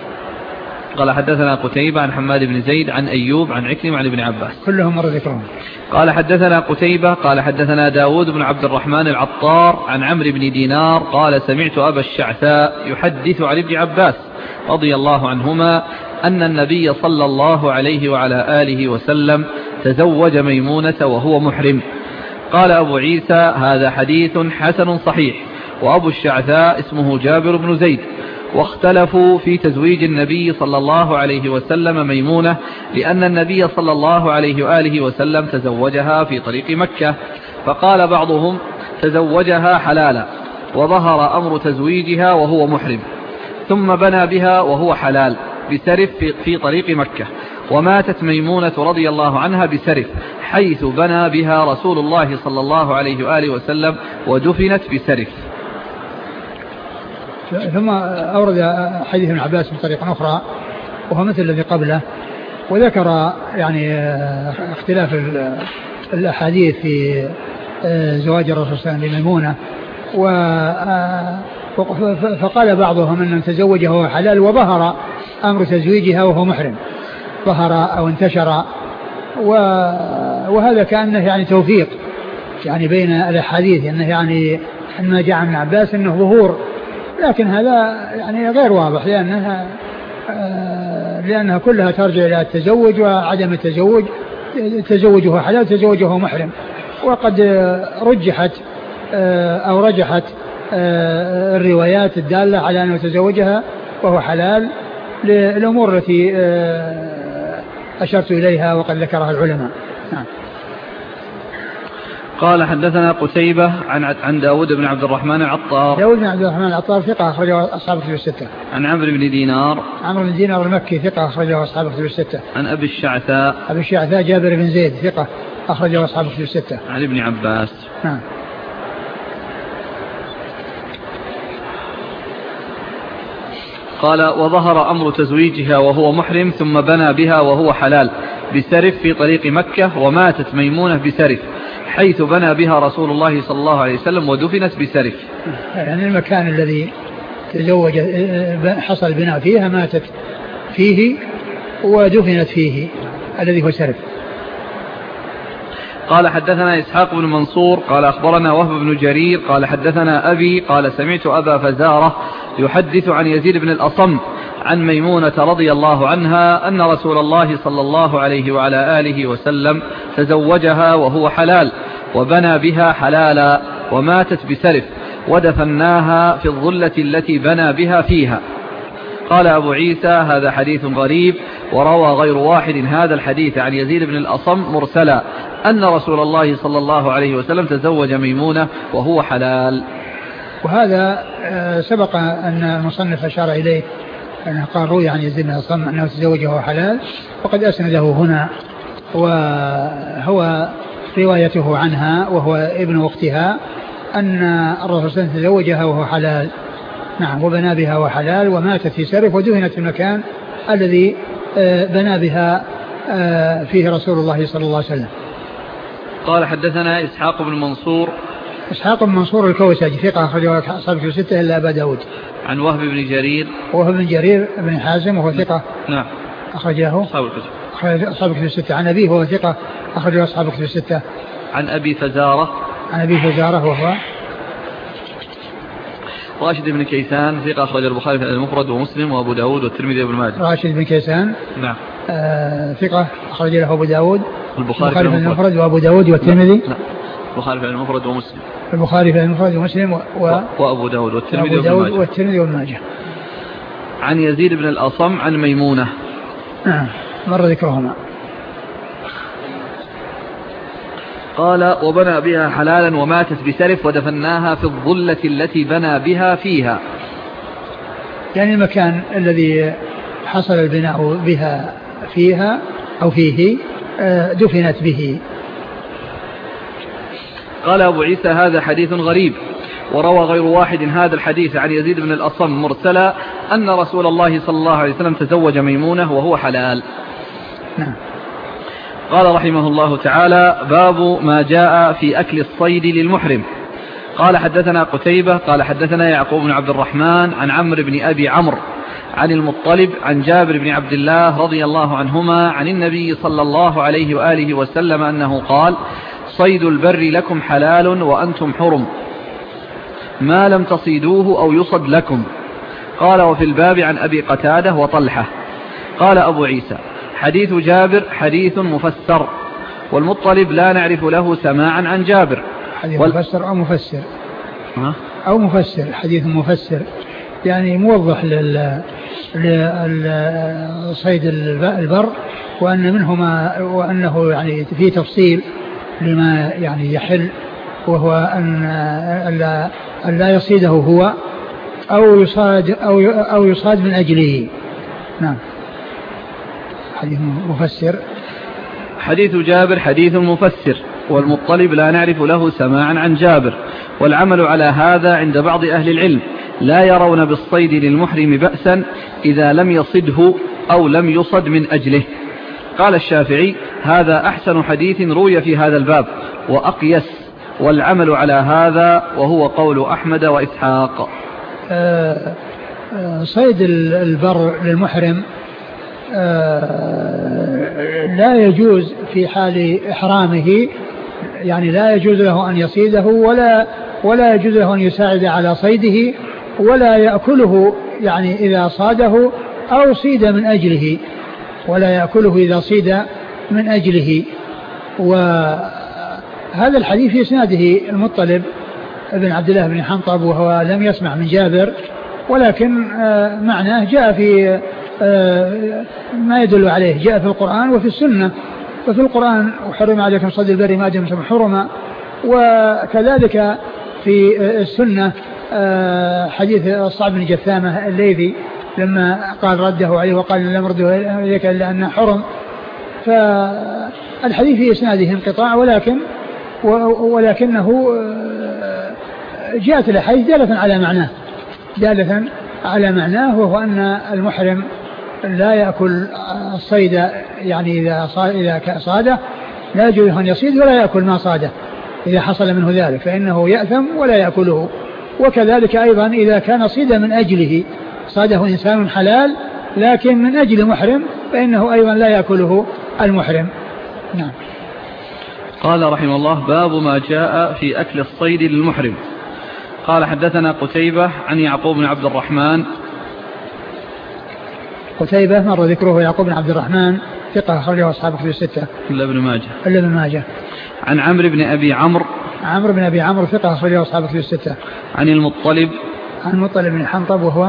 قال حدثنا قتيبة عن حماد بن زيد عن أيوب عن عكرمة عن ابن عباس كلهم مر ذكرهم. قال حدثنا قتيبة قال حدثنا داود بن عبد الرحمن العطار عن عمرو بن دينار قال سمعت أبا الشعثاء يحدث عن ابن عباس رضي الله عنهما أن النبي صلى الله عليه وعلى آله وسلم تزوج ميمونة وهو محرم. قال أبو عيسى: هذا حديث حسن صحيح. وأبو الشعثاء اسمه جابر بن زيد، واختلفوا في تزويج النبي صلى الله عليه وسلم ميمونة، لأن النبي صلى الله عليه وآله وسلم تزوجها في طريق مكة، فقال بعضهم تزوجها حلالا وظهر أمر تزويجها وهو محرم، ثم بنى بها وهو حلال بسرف في طريق مكة، وماتت ميمونة رضي الله عنها بسرف حيث بنى بها رسول الله صلى الله عليه وآله وسلم ودفنت بسرف. ثم أورد حديث ابن عباس بطريقة أخرى وهو مثل الذي قبله، وذكر يعني اختلاف الأحاديث في زواج الرسول صلى الله عليه وسلم بميمونة، فقال بعضهم أن تزوجها وهو حلال وظهر أمر تزويجها وهو محرم، ظهر أو انتشر، وهذا كأنه يعني توفيق يعني بين الأحاديث، أنه يعني ما جاء من عباس أنه ظهور، لكن هذا يعني غير واضح، لأنها لأنها كلها ترجع إلى التزوج وعدم التزوج، تزوجه حلال تزوجه محرم، وقد رجحت أو رجحت الروايات الدالة على أنه تزوجها وهو حلال للأمور التي أشرت إليها وقد ذكرها العلماء. نعم. قال حدثنا قتيبة عن عن داود بن عبد الرحمن العطار. داود بن عبد الرحمن العطار ثقة أخرجه أصحاب الكتب الستة. عن عمرو بن دينار. عمرو بن دينار المكي ثقة أخرجه أصحاب الكتب الستة. عن أبي الشعثاء. أبي الشعثاء جابر بن زيد ثقة أخرجه أصحاب الكتب الستة. عن ابن عباس. نعم. قال وظهر أمر تزويجها وهو محرم ثم بنى بها وهو حلال بسرف في طريق مكة وماتت ميمونة بسرف حيث بنى بها رسول الله صلى الله عليه وسلم ودفنت بسرف. يعني المكان الذي تزوج حصل البناء فيها ماتت فيه ودفنت فيه الذي هو سرف. قال حدثنا إسحاق بن منصور قال أخبرنا وهب بن جرير قال حدثنا أبي قال سمعت أبا فزارة يحدث عن يزيد بن الأصم عن ميمونة رضي الله عنها أن رسول الله صلى الله عليه وعلى آله وسلم تزوجها وهو حلال وبنى بها حلالا وماتت بسرف ودفناها في الظلة التي بنى بها فيها. قال أبو عيسى هذا حديث غريب وروى غير واحد هذا الحديث عن يزيد بن الأصم مرسلا أن رسول الله صلى الله عليه وسلم تزوج ميمونة وهو حلال. وهذا سبق أن المصنف أشار إليه أنه قال روي عن يزيد بن الأصم أنه تزوج وهو حلال وقد أسنده هنا وهو روايته عنها وهو ابن أختها أن الرسول صلى الله عليه وسلم تزوجها وهو حلال نعم وبنى بها وهو حلال وماتت في سرف ودفنت في المكان الذي بنى بها فيه رسول الله صلى الله عليه وسلم. قال حدثنا إسحاق بن منصور إسحاق بن منصور الكوسجي ثقة أخرجه أصحاب الكتب الستة إلا أبا داود. عن وهب بن جرير وهب بن جرير بن حازم وهو ثقة نعم أخرجه أصحاب الكتب أصحاب الكتب الستة. عن أبيه وهو ثقة أخرجه أصحاب الكتب الستة. عن أبي فزارة عن أبي فزارة وهو راشد بن كيسان ثقة أخرج البخاري في المفرد ومسلم وأبو داود والترمذي وابن ماجه. راشد بن كيسان نعم آه ثقة أخرج له أبو داود البخاري في المفرد وأبو داود والترمذي. نعم البخاري في المفرد ومسلم البخاري في المفرد ومسلم و... و... وأبو داود والترمذي وابو داود والترمذي وابن ماجه. عن يزيد بن الأصم عن ميمونة نعم مر ذكرهما. قال وبنى بها حلالا وماتت بسرف ودفناها في الظلة التي بنى بها فيها. يعني المكان الذي حصل البناء بها فيها أو فيه دفنت به. قال أبو عيسى هذا حديث غريب وروى غير واحد هذا الحديث عن يزيد بن الأصم مرسلا أن رسول الله صلى الله عليه وسلم تزوج ميمونة وهو حلال. نعم. قال رحمه الله تعالى باب ما جاء في أكل الصيد للمحرم. قال حدثنا قتيبة قال حدثنا يعقوب بن عبد الرحمن عن عمرو بن أبي عمرو عن المطلب عن جابر بن عبد الله رضي الله عنهما عن النبي صلى الله عليه وآله وسلم أنه قال صيد البر لكم حلال وأنتم حرم ما لم تصيدوه أو يصد لكم. قال وفي الباب عن أبي قتادة وطلحة. قال أبو عيسى حديث جابر حديث مفسر والمطلب لا نعرف له سماعا عن جابر. حديث وال... مفسر أو مفسر ها؟ أو مفسر حديث مفسر يعني موضح لل لصيد البر وأن منهما وأنه يعني في تفصيل لما يعني يحل وهو أن ألا, ألا يصيده هو أو يصاد أو أو يصاد من أجله. نعم. حديث مفسر. حديث جابر حديث مفسر والمطلب لا نعرف له سماعا عن جابر والعمل على هذا عند بعض أهل العلم لا يرون بالصيد للمحرم بأسا إذا لم يصده أو لم يصد من أجله. قال الشافعي هذا أحسن حديث روي في هذا الباب وأقيس والعمل على هذا وهو قول أحمد وإسحاق. آه آه صيد البر للمحرم آه لا يجوز في حال إحرامه يعني لا يجوز له أن يصيده ولا ولا يجوز له أن يساعد على صيده ولا يأكله يعني إذا صاده أو صيد من أجله ولا يأكله إذا صيد من أجله. وهذا الحديث في إسناده المطلب ابن عبد الله بن حنطب وهو لم يسمع من جابر ولكن معناه جاء في ما يدل عليه جاء في القرآن وفي السنة. ففي القرآن وحرم عليكم صيد البر ما دمتم حرما وكذلك في السنة حديث الصعب بن جثامة الليثي لما قال رده عليه وقال لم رده إليك إلا أنه حرم. فالحديث في إسناده انقطاع ولكن ولكنه جاءت الأحاديث دالة على معناه دالة على معناه، وهو أن المحرم لا يأكل الصيد، يعني إذا إذا صاده لا يجوز أن يصيد ولا يأكل ما صاده إذا حصل منه ذلك، فإنه يأثم ولا يأكله. وكذلك أيضا إذا كان صيد من أجله، صاده إنسان حلال لكن من أجل محرم، فإنه أيضا لا يأكله المحرم. نعم. قال رحمه الله: باب ما جاء في أكل الصيد للمحرم. قال: حدثنا قتيبة عن يعقوب بن عبد الرحمن. قتيبة مر ذكره. يعقوب بن عبد الرحمن ثقة أخرجه أصحاب كتب الستة إلا ابن ماجه. إلا ابن ماجه. عن عمرو بن أبي عمرو. عمرو بن أبي عمرو ثقة أخرجه أصحاب كتب الستة. عن المطلب. عن المطلب بن حنطب وهو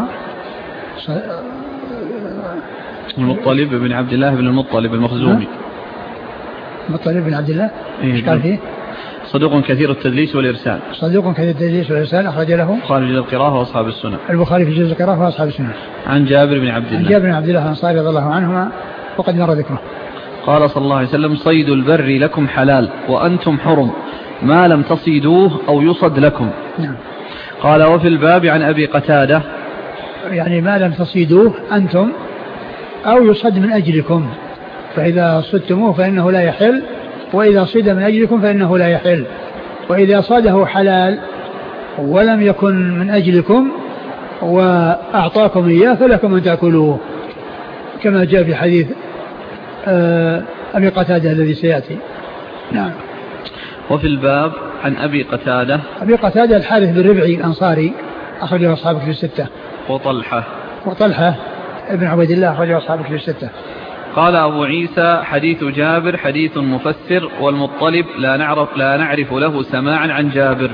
المطلب بن عبد الله بن المطلب المخزومي. المطلب بن عبد الله ايش إيه قال فيه؟ صدوق كثير التدليس والإرسال. صدوق كثير التدليس والإرسال أخرج له البخاري في جزء القراءة وأصحاب السنة. البخاري في جزء القراءة وأصحاب السنة. عن جابر بن عبد الله. عن جابر بن عبد الله الأنصاري رضي الله عنهما وقد مر ذكره. قال صلى الله عليه وسلم: صيد البر لكم حلال وأنتم حرم ما لم تصيدوه أو يصد لكم. نعم. قال: وفي الباب عن أبي قتادة، يعني ما لم تصيدوه أنتم أو يصد من أجلكم، فإذا صدتموه فإنه لا يحل، وإذا صيد من أجلكم فإنه لا يحل. وإذا صاده حلال ولم يكن من أجلكم وأعطاكم إياه فلكم أن تأكلوه، كما جاء في حديث أبي قتادة الذي سيأتي. نعم. وفي الباب عن أبي قتادة. أبي قتادة الحارث بن ربعي الأنصاري أخرجه أصحاب كتب الستة. وطلحة. وطلحة ابن عبيد الله أخرجه أصحاب كتب الستة. قال أبو عيسى: حديث جابر حديث مفسر، والمطلب لا نعرف لا نعرف له سماعا عن جابر.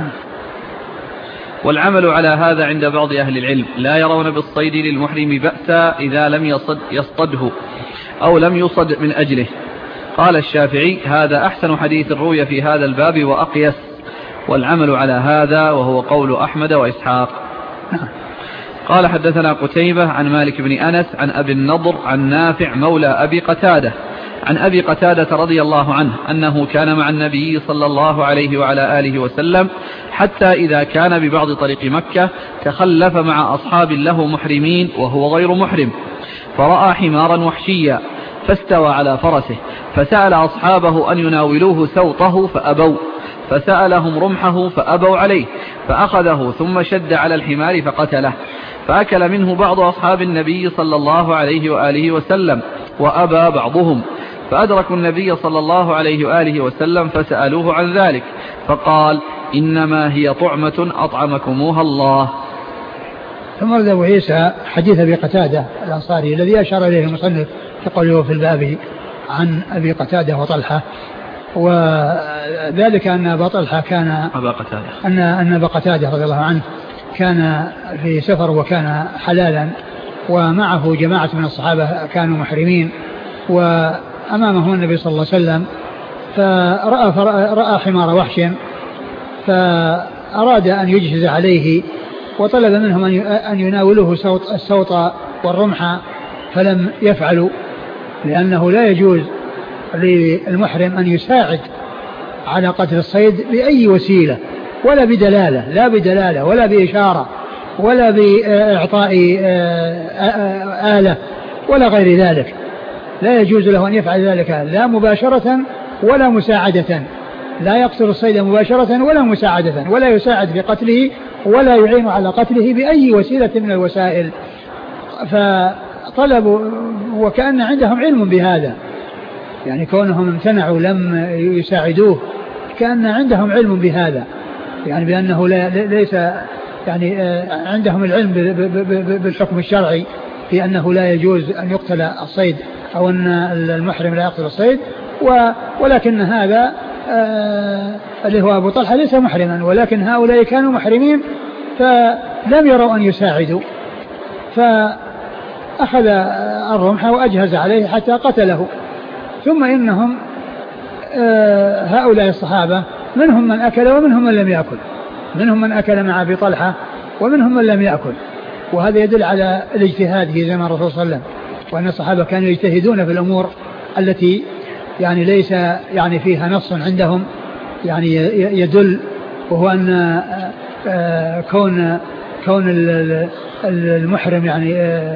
والعمل على هذا عند بعض أهل العلم، لا يرون بالصيد للمحرم بأسا إذا لم يصد يصطده أو لم يصد من أجله. قال الشافعي: هذا أحسن حديث روي في هذا الباب وأقيس، والعمل على هذا وهو قول أحمد وإسحاق. قال: حدثنا قتيبة عن مالك بن أنس عن أبي النضر عن نافع مولى أبي قتادة عن أبي قتادة رضي الله عنه أنه كان مع النبي صلى الله عليه وعلى آله وسلم حتى إذا كان ببعض طريق مكة تخلف مع أصحاب له محرمين وهو غير محرم، فرأى حمارا وحشيا فاستوى على فرسه، فسأل أصحابه أن يناولوه سوطه فأبوا، فسألهم رمحه فأبوا عليه، فأخذه ثم شد على الحمار فقتله، فأكل منه بعض أصحاب النبي صلى الله عليه وآله وسلم وأبى بعضهم، فأدركوا النبي صلى الله عليه وآله وسلم فسألوه عن ذلك، فقال: إنما هي طعمة أطعمكموها الله. ثم رد أبو عيسى حديث أبي قتادة الأنصاري الذي أشار إليه المصنف تقوله في الباب عن أبي قتادة وطلحة، وذلك أن أبا طلحة كان أبا قتادة أن أن أبا قتادة رضي الله عنه كان في سفر وكان حلالا، ومعه جماعة من الصحابة كانوا محرمين، وأمامه النبي صلى الله عليه وسلم، فرأى, فرأى حمار وحش فأراد أن يجهز عليه، وطلب منهم أن يناولوه السوط والرمح، فلم يفعلوا، لأنه لا يجوز للمحرم أن يساعد على قتل الصيد بأي وسيلة، ولا بدلالة، لا بدلالة ولا بإشارة ولا بإعطاء آلة ولا غير ذلك، لا يجوز له أن يفعل ذلك لا مباشرة ولا مساعدة، لا يقتل الصيد مباشرة ولا مساعدة، ولا يساعد في قتله ولا يعين على قتله بأي وسيلة من الوسائل. فطلبوا وكأن عندهم علم بهذا، يعني كونهم امتنعوا لم يساعدوه كأن عندهم علم بهذا، يعني بأنه لا ليس يعني عندهم العلم بالحكم الشرعي في أنه لا يجوز أن يقتل الصيد أو أن المحرم لا يقتل الصيد، ولكن هذا اللي هو أبو طلحة ليس محرما، ولكن هؤلاء كانوا محرمين فلم يروا أن يساعدوا، فأخذ الرمح وأجهز عليه حتى قتله. ثم إنهم هؤلاء الصحابة منهم من أكل ومنهم من لم يأكل، منهم من أكل مع أبي طلحة ومنهم من لم يأكل، وهذا يدل على الاجتهاد في زمن الرسول صلى الله عليه وسلم، وأن الصحابة كانوا يجتهدون في الأمور التي يعني ليس يعني فيها نص عندهم يعني يدل، وهو أن كون كون المحرم يعني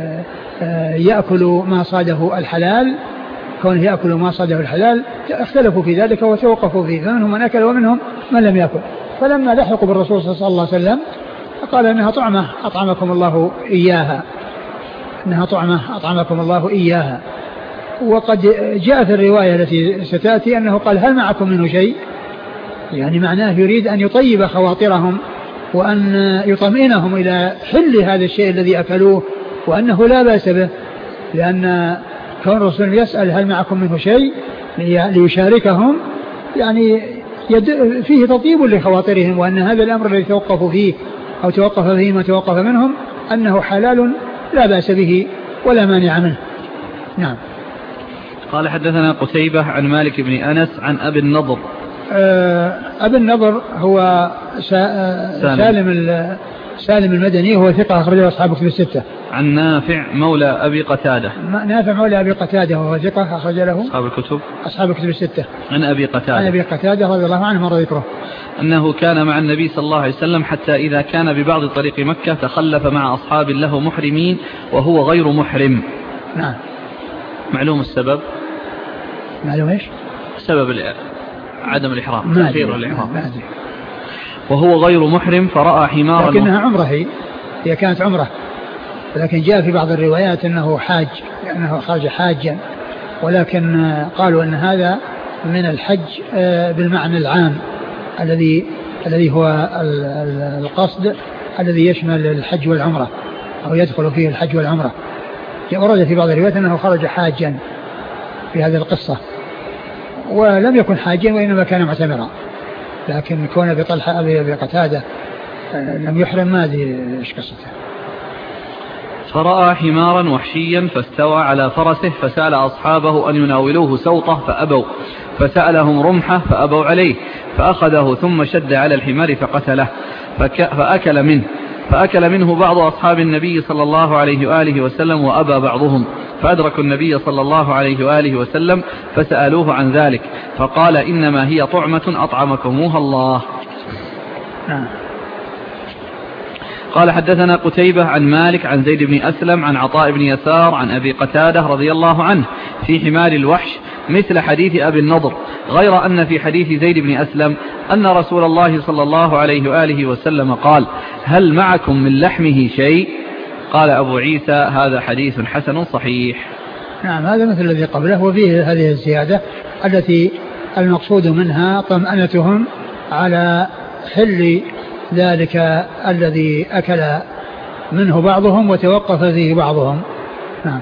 يأكل ما صاده الحلال، كونه يأكل ما صاده الحلال اختلفوا في ذلك وتوقفوا فيه، فمنهم من أكل ومنهم من لم يأكل. فلما لحقوا بالرسول صلى الله عليه وسلم قال إنها طعمة أطعمكم الله إياها، إنها طعمة أطعمكم الله إياها. وقد جاء في الرواية التي ستأتي أنه قال هل معكم منه شيء، يعني معناه يريد أن يطيب خواطرهم وأن يطمئنهم إلى حل هذا الشيء الذي أكلوه وأنه لا بأس به، لأن كون الرسول يسأل هل معكم منه شيء ليشاركهم يعني فيه تطيب لخواطرهم، وأن هذا الأمر الذي توقفوا فيه أو توقف فيه ما توقف منهم أنه حلال لا بأس به ولا مانع منه. نعم. قال حدثنا قتيبة عن مالك بن أنس عن أبي النضر. أبي النضر هو سالم سالم المدني، هو ثقة أخرجه أصحاب كتب الستة. عن نافع مولى أبي قتادة. نافع مولى أبي قتادة وهو ثقة أخرج له أصحاب الكتب أصحاب كتب الستة. عن أبي قتادة عن أبي قتادة رضي الله عنه مر ذكره أنه كان مع النبي صلى الله عليه وسلم حتى إذا كان ببعض طريق مكة تخلف مع أصحاب له محرمين وهو غير محرم. نعم. معلوم السبب؟ معلوم إيش؟ سبب عدم الإحرام، تأخير الإحرام. وهو غير محرم فرأى حمارا، لكنها عمره، هي هي كانت عمره، لكن جاء في بعض الروايات أنه حاج، أنه خرج حاجا، ولكن قالوا أن هذا من الحج بالمعنى العام الذي الذي هو القصد الذي يشمل الحج والعمرة أو يدخل فيه الحج والعمرة. ورد في بعض الروايات أنه خرج حاجا في هذه القصة، ولم يكن حاجا وإنما كان معتمرا، لكن كون بطلحة أبي قتادة لم يحرم ما أدري إيش قصته. فرأى حمارا وحشيا فاستوى على فرسه فسأل أصحابه أن يناولوه سوطه فأبوا، فسألهم رمحه فأبوا عليه، فأخذه ثم شد على الحمار فقتله فأكل منه فأكل منه بعض أصحاب النبي صلى الله عليه وآله وسلم وأبى بعضهم، فأدركوا النبي صلى الله عليه وآله وسلم فسألوه عن ذلك فقال إنما هي طعمة أطعمكموها الله. قال حدثنا قتيبة عن مالك عن زيد بن أسلم عن عطاء بن يسار عن أبي قتادة رضي الله عنه في حمار الوحش مثل حديث أبي النضر، غير أن في حديث زيد بن أسلم أن رسول الله صلى الله عليه وآله وسلم قال هل معكم من لحمه شيء؟ قال أبو عيسى هذا حديث حسن صحيح. نعم، هذا مثل الذي قبله، وفيه هذه الزيادة التي المقصود منها طمأنتهم على حل ذلك الذي أكل منه بعضهم وتوقف فيه بعضهم. نعم.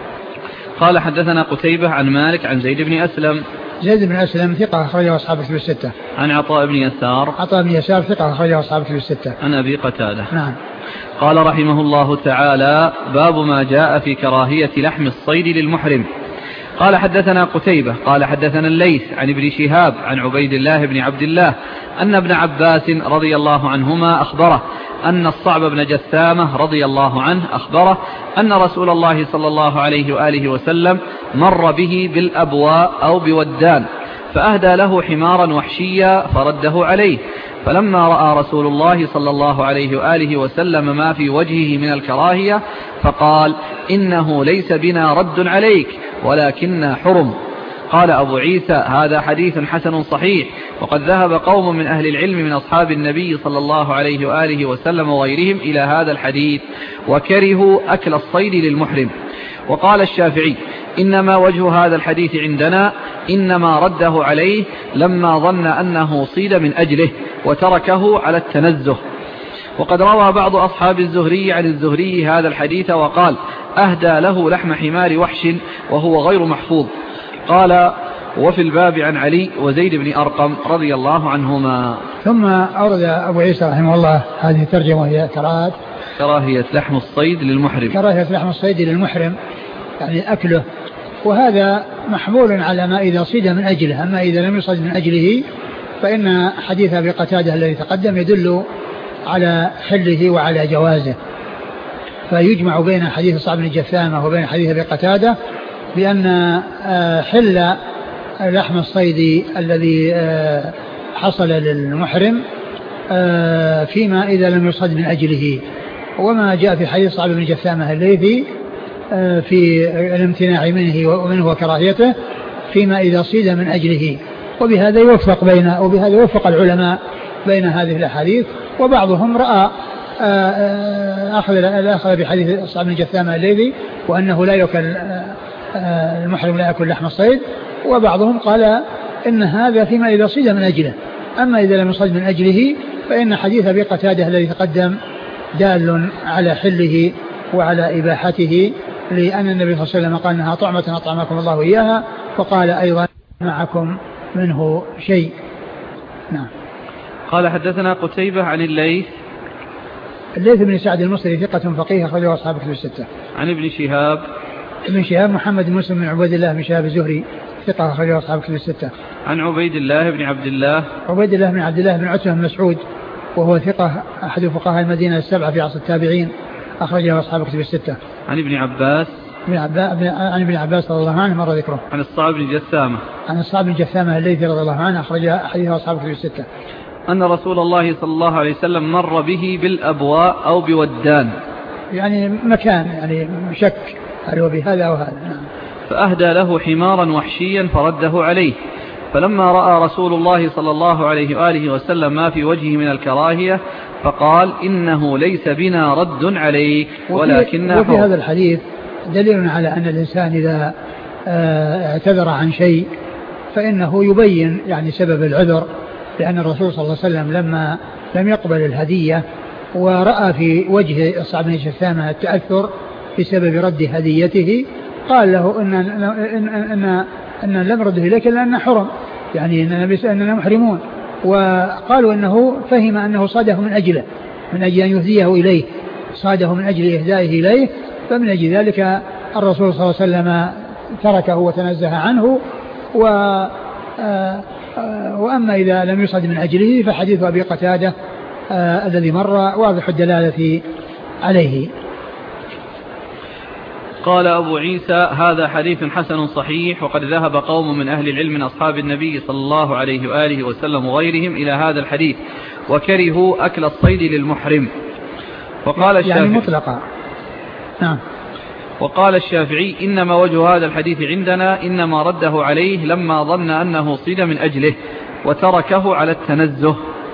قال حدثنا قتيبة عن مالك عن زيد بن أسلم. زيد بن أسلم ثقة أخرجه أصحاب الكتب الستة. عن عطاء بن يسار. عطاء بن يسار ثقة أخرجه أصحاب الكتب الستة. عن أبي قتادة. نعم. قال رحمه الله تعالى باب ما جاء في كراهية لحم الصيد للمحرم. قال حدثنا قتيبة قال حدثنا الليث عن ابن شهاب عن عبيد الله بن عبد الله أن ابن عباس رضي الله عنهما أخبره أن الصعب بن جثامة رضي الله عنه أخبره أن رسول الله صلى الله عليه وآله وسلم مر به بالأبواء أو بودان فأهدى له حمارا وحشيا فرده عليه، فلما رأى رسول الله صلى الله عليه وآله وسلم ما في وجهه من الكراهية فقال إنه ليس بنا رد عليك ولكننا حرم. قال أبو عيسى هذا حديث حسن صحيح، وقد ذهب قوم من أهل العلم من أصحاب النبي صلى الله عليه وآله وسلم وغيرهم إلى هذا الحديث وكرهوا أكل الصيد للمحرم. وقال الشافعي إنما وجه هذا الحديث عندنا إنما رده عليه لما ظن أنه صيد من أجله وتركه على التنزه. وقد روى بعض أصحاب الزهري عن الزهري هذا الحديث وقال أهدى له لحم حمار وحش وهو غير محفوظ. قال وفي الباب عن علي وزيد بن أرقم رضي الله عنهما. ثم أورد أبو عيسى رحمه الله هذه الترجمة هي كراهية كراهية لحم الصيد للمحرم. كراهية لحم الصيد للمحرم يعني أكله، وهذا محمول على ما إذا صيد من أجله، أما إذا لم يصيد من أجله فإن حديث أبي قتادة الذي تقدم يدل على حله وعلى جوازه، فيجمع بين حديث صعب بن جثامة وبين حديث أبي قتادة بأن حل لحم الصيد الذي حصل للمحرم فيما إذا لم يصد من أجله، وما جاء في حديث صعب بن جثامة الليثي في الامتناع منه ومنه وكراهيته فيما إذا صيد من أجله. وبهذا يوفق بين وبهذا يوفق العلماء بين هذه الأحاديث. وبعضهم رأى أخذ الأخذ بحديث صعب بن جثامة الليثي وأنه لا يأكل المحرم لا يأكل لحم الصيد، وبعضهم قال إن هذا فيما إذا صيد من أجله، أما إذا لم يصيد من أجله فإن حديث أبي قتادة الذي تقدم دال على حله وعلى إباحته، لأن النبي صلى الله عليه وسلم قال إنها طعمة أطعمكم الله إياها، وقال أيضا معكم منه شيء. نعم. قال حدثنا قتيبة عن الليث الليث بن سعد المصري ثقة فقيه أخرجه أصحاب كتب الستة. عن ابن شهاب ابن شهاب محمد بن مسلم بن عبيد الله بن شهاب الزهري ثقة أخرجه أصحاب كتب الستة. عن عبيد الله بن عبد الله عبيد الله بن عبد الله بن عتبة بن مسعود وهو ثقة أحد فقهاء المدينة السبعة في عصر التابعين أخرجه أصحاب كتب الستة. عن ابن عباس ابن عباس عن ابن عباس رضي الله عنه مر ذكره. عن الصعب بن جثامة عن الصعب بن جثامة الليثي رضي الله عنه أخرج حديثه أصحاب كتب الستة. أن رسول الله صلى الله عليه وسلم مر به بالأبواء أو بودان، يعني مكان يعني شك هل هو بهذا أو هذا. فأهدى له حمارا وحشيا فرده عليه، فلما رأى رسول الله صلى الله عليه وآله وسلم ما في وجهه من الكراهية فقال إنه ليس بنا رد عليك ولكن وفي هذا الحديث دليل على أن الإنسان إذا اعتذر عن شيء فإنه يبين يعني سبب العذر، لأن الرسول صلى الله عليه وسلم لما لم يقبل الهدية ورأى في وجه الصعب بن جثامة التأثر بسبب رد هديته قال له إن, إن, إن, إن لم رده إليك لأننا حرم، يعني أننا محرمون. وقالوا إنه فهم أنه صاده من أجله من أجل أن يهديه إليه، صاده من أجل إهدائه إليه، فمن أجل ذلك الرسول صلى الله عليه وسلم تركه وتنزه عنه. و وأما إذا لم يصد من أجله فحديث أبي قتادة آه الذي مر واضح الدلالة عليه. قال أبو عيسى هذا حديث حسن صحيح، وقد ذهب قوم من أهل العلم من أصحاب النبي صلى الله عليه وآله وسلم وغيرهم إلى هذا الحديث وكرهوا أكل الصيد للمحرم. وقال الشافعي يعني مطلقا. نعم. وقال الشافعي إنما وجه هذا الحديث عندنا إنما رده عليه لما ظن أنه صيد من أجله وتركه على التنزه.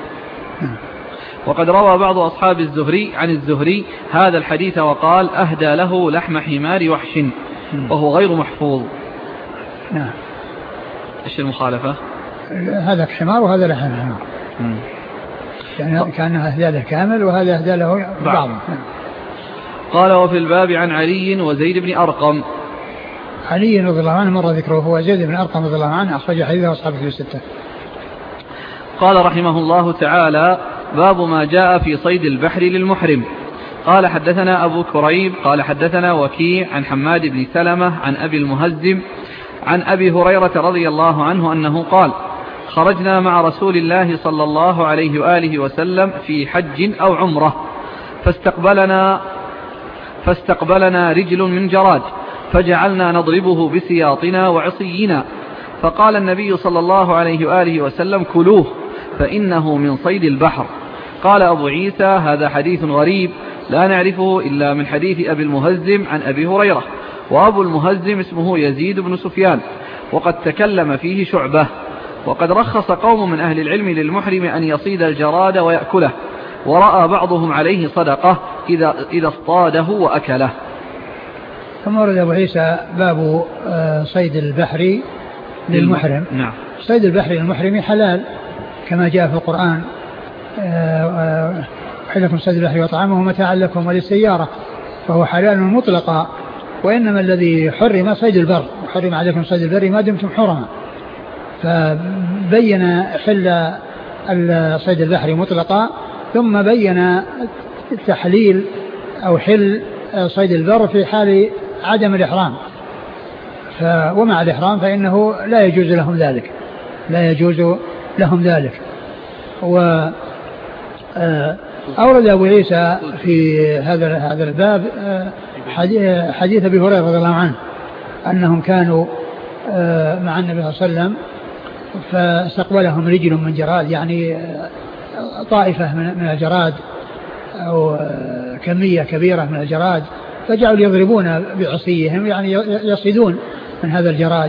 وقد روى بعض أصحاب الزهري عن الزهري هذا الحديث وقال أهدى له لحم حمار وحش وهو غير محفوظ. نعم. إيش المخالفة؟ هذا حمار وهذا لحم حمار، يعني كان أهدى له كامل وهذا أهدى له بعض. قال وفي الباب عن علي وزيد بن أرقم. علي رضي الله عنه مر ذكره، هو زيد بن أرقم رضي الله عنه أخرج حديثه أصحاب الكتب الستة. قال رحمه الله تعالى باب ما جاء في صيد البحر للمحرم. قال حدثنا أبو كريب قال حدثنا وكيع عن حماد بن سلمة عن أبي المهزم عن أبي هريرة رضي الله عنه أنه قال خرجنا مع رسول الله صلى الله عليه وآله وسلم في حج أو عمرة فاستقبلنا فاستقبلنا رجل من جراد فجعلنا نضربه بسياطنا وعصينا، فقال النبي صلى الله عليه وآله وسلم كلوه فإنه من صيد البحر. قال أبو عيسى هذا حديث غريب لا نعرفه إلا من حديث أبي المهزم عن أبي هريرة، وأبو المهزم اسمه يزيد بن سفيان وقد تكلم فيه شعبة. وقد رخص قوم من أهل العلم للمحرم أن يصيد الجراد ويأكله، ورأى بعضهم عليه صدقة إذا, إذا اصطاده وأكله. ثم ورد أبو عيسى باب صيد البحر للمحرم. نعم. صيد البحر للمحرم حلال كما جاء في القرآن حلكم صيد البحر وطعامه متاعا لكم وللسيارة، فهو حلال مطلقا. وإنما الذي حرم صيد البر، حرم عليكم صيد البر ما دمتم حرما، فبين حل صيد البحر مطلقا ثم بين تحليل أو حل صيد البر في حال عدم الإحرام، ومع الإحرام فإنه لا يجوز لهم ذلك لا يجوز لهم ذلك. وأورد أبو عيسى في هذا هذا الباب حديث أبي هريرة رضي الله عنه أنهم كانوا مع النبي صلى الله عليه وسلم فاستقبلهم رجل من جراد، يعني طائفة من الجراد أو كمية كبيرة من الجراد فجعلوا يضربون بعصيهم يعني يصيدون من هذا الجراد.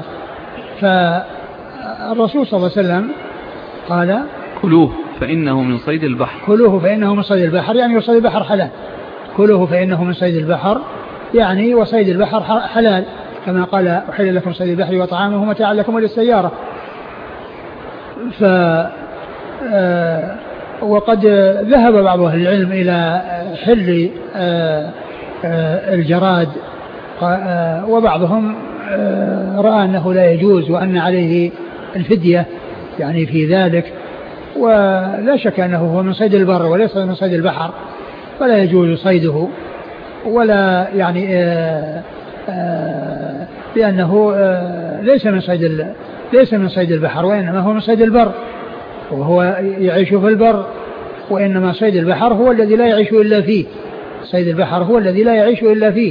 فالرسول صلى الله عليه وسلم قال كلوه فإنه من صيد البحر. كلوه فإنه من صيد البحر يعني وصيد البحر حلال. كلوه فإنه من صيد البحر يعني وصيد البحر حلال كما قال أحل لكم صيد البحر وطعامه متاعا لكم وللسيارة. ف وقد ذهب بعض أهل العلم إلى حل الجراد وبعضهم رأى أنه لا يجوز وأن عليه الفدية يعني في ذلك. ولا شك أنه هو من صيد البر وليس من صيد البحر فلا يجوز صيده ولا يعني آآ آآ لأنه ليس من صيد ليس من صيد البحر وإنما هو من صيد البر وهو يعيش في البر. وإنما صيد البحر هو الذي لا يعيش إلا فيه. صيد البحر هو الذي لا يعيش إلا فيه.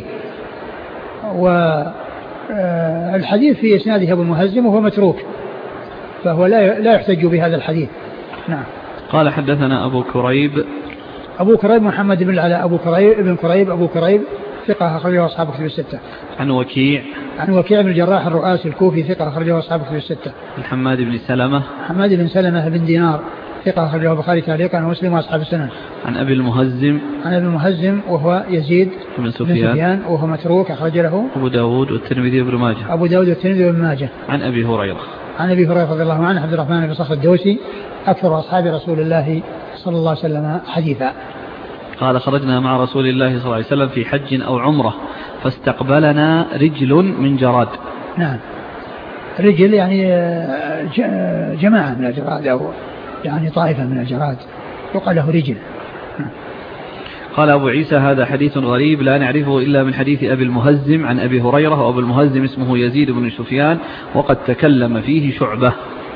والحديث في إسناده أبو المهزم وهو متروك فهو لا لا يحتج بهذا الحديث. نعم. قال حدثنا أبو كريب. أبو كريب محمد بن العلاء أبو كريب ابن كريب أبو كريب ثقة أخرجه أصحاب كتب الستة. عن وكيع. عن وكيع بن الجراح الرؤاسي الكوفي ثقة أخرجه أصحاب كتب الستة. عن حماد بن سلمة. حماد بن سلمة بن دينار ثقة أخرجه البخاري تعليقا ومسلم وأصحاب السنن. عن أبي المهزم. عن أبي المهزم وهو يزيد بن سفيان, سفيان وهو متروك أخرج له أبو داود والترمذي وابن ماجه. أبو داود والترمذي وابن ماجه. عن أبي هريرة. عن أبي هريرة رضي الله عنه عبد الرحمن بن صخر الدوسي أكثر أصحاب رسول الله صلى الله عليه وسلم حديثا. قال خرجنا مع رسول الله صلى الله عليه وسلم في حج أو عمرة فاستقبلنا رجل من جراد. نعم رجل يعني جماعة من الجراد أو يعني طائفة من الجراد يقال له رجل. قال أبو عيسى هذا حديث غريب لا نعرفه إلا من حديث أبي المهزم عن أبي هريرة وأبو المهزم اسمه يزيد بن سفيان وقد تكلم فيه شعبة.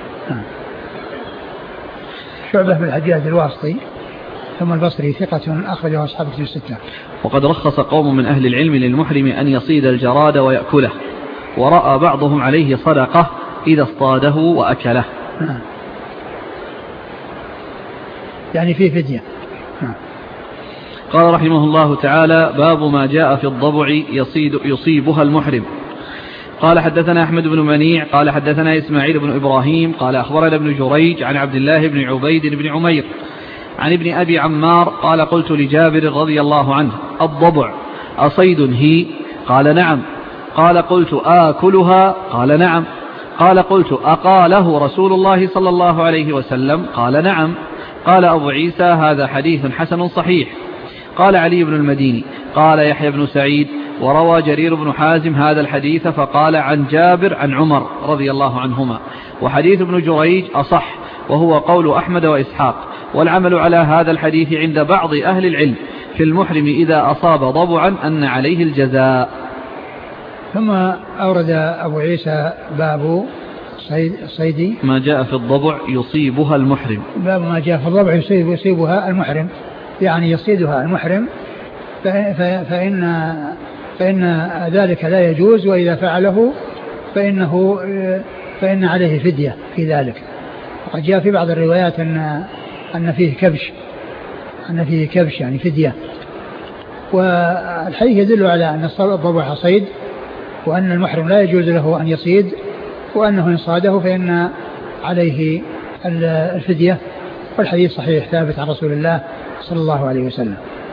شعبة بن الحجاج الواسطي ثم البصري ثقة أخرجه أصحاب كتب الستة. وقد رخص قوم من أهل العلم للمحرم أن يصيد الجراد ويأكله ورأى بعضهم عليه صدقة إذا اصطاده وأكله. نعم. يعني فيه فدية. نعم. قال رحمه الله تعالى باب ما جاء في الضبع يصيد يصيبها المحرم. قال حدثنا أحمد بن منيع قال حدثنا إسماعيل بن إبراهيم قال أخبرنا ابن جريج عن عبد الله بن عبيد بن عمير عن ابن أبي عمار قال قلت لجابر رضي الله عنه الضبع أصيد هي؟ قال نعم. قال قلت آكلها؟ قال نعم. قال قلت أقاله رسول الله صلى الله عليه وسلم؟ قال نعم. قال أبو عيسى هذا حديث حسن صحيح. قال علي بن المديني قال يحيى بن سعيد وروى جرير بن حازم هذا الحديث فقال عن جابر عن عمر رضي الله عنهما وحديث ابن جريج أصح وهو قول أحمد وإسحاق والعمل على هذا الحديث عند بعض أهل العلم في المحرم إذا أصاب ضبعا أن عليه الجزاء. ثم أورد أبو عيسى باب صيد صيدي ما جاء في الضبع يصيبها المحرم. باب ما جاء في الضبع يصيب يصيبها المحرم يعني يصيدها المحرم فإن فإن ذلك لا يجوز وإذا فعله فإنه فإن عليه فدية في ذلك. وقد جاء في بعض الروايات أن أن فيه كبش أن فيه كبش يعني فدية. والحديث يدل على أن الضبع صيد وأن المحرم لا يجوز له أن يصيد وأنه إن صاده فإن عليه الفدية. والحديث صحيح ثابت عن رسول الله صلى الله عليه وسلم.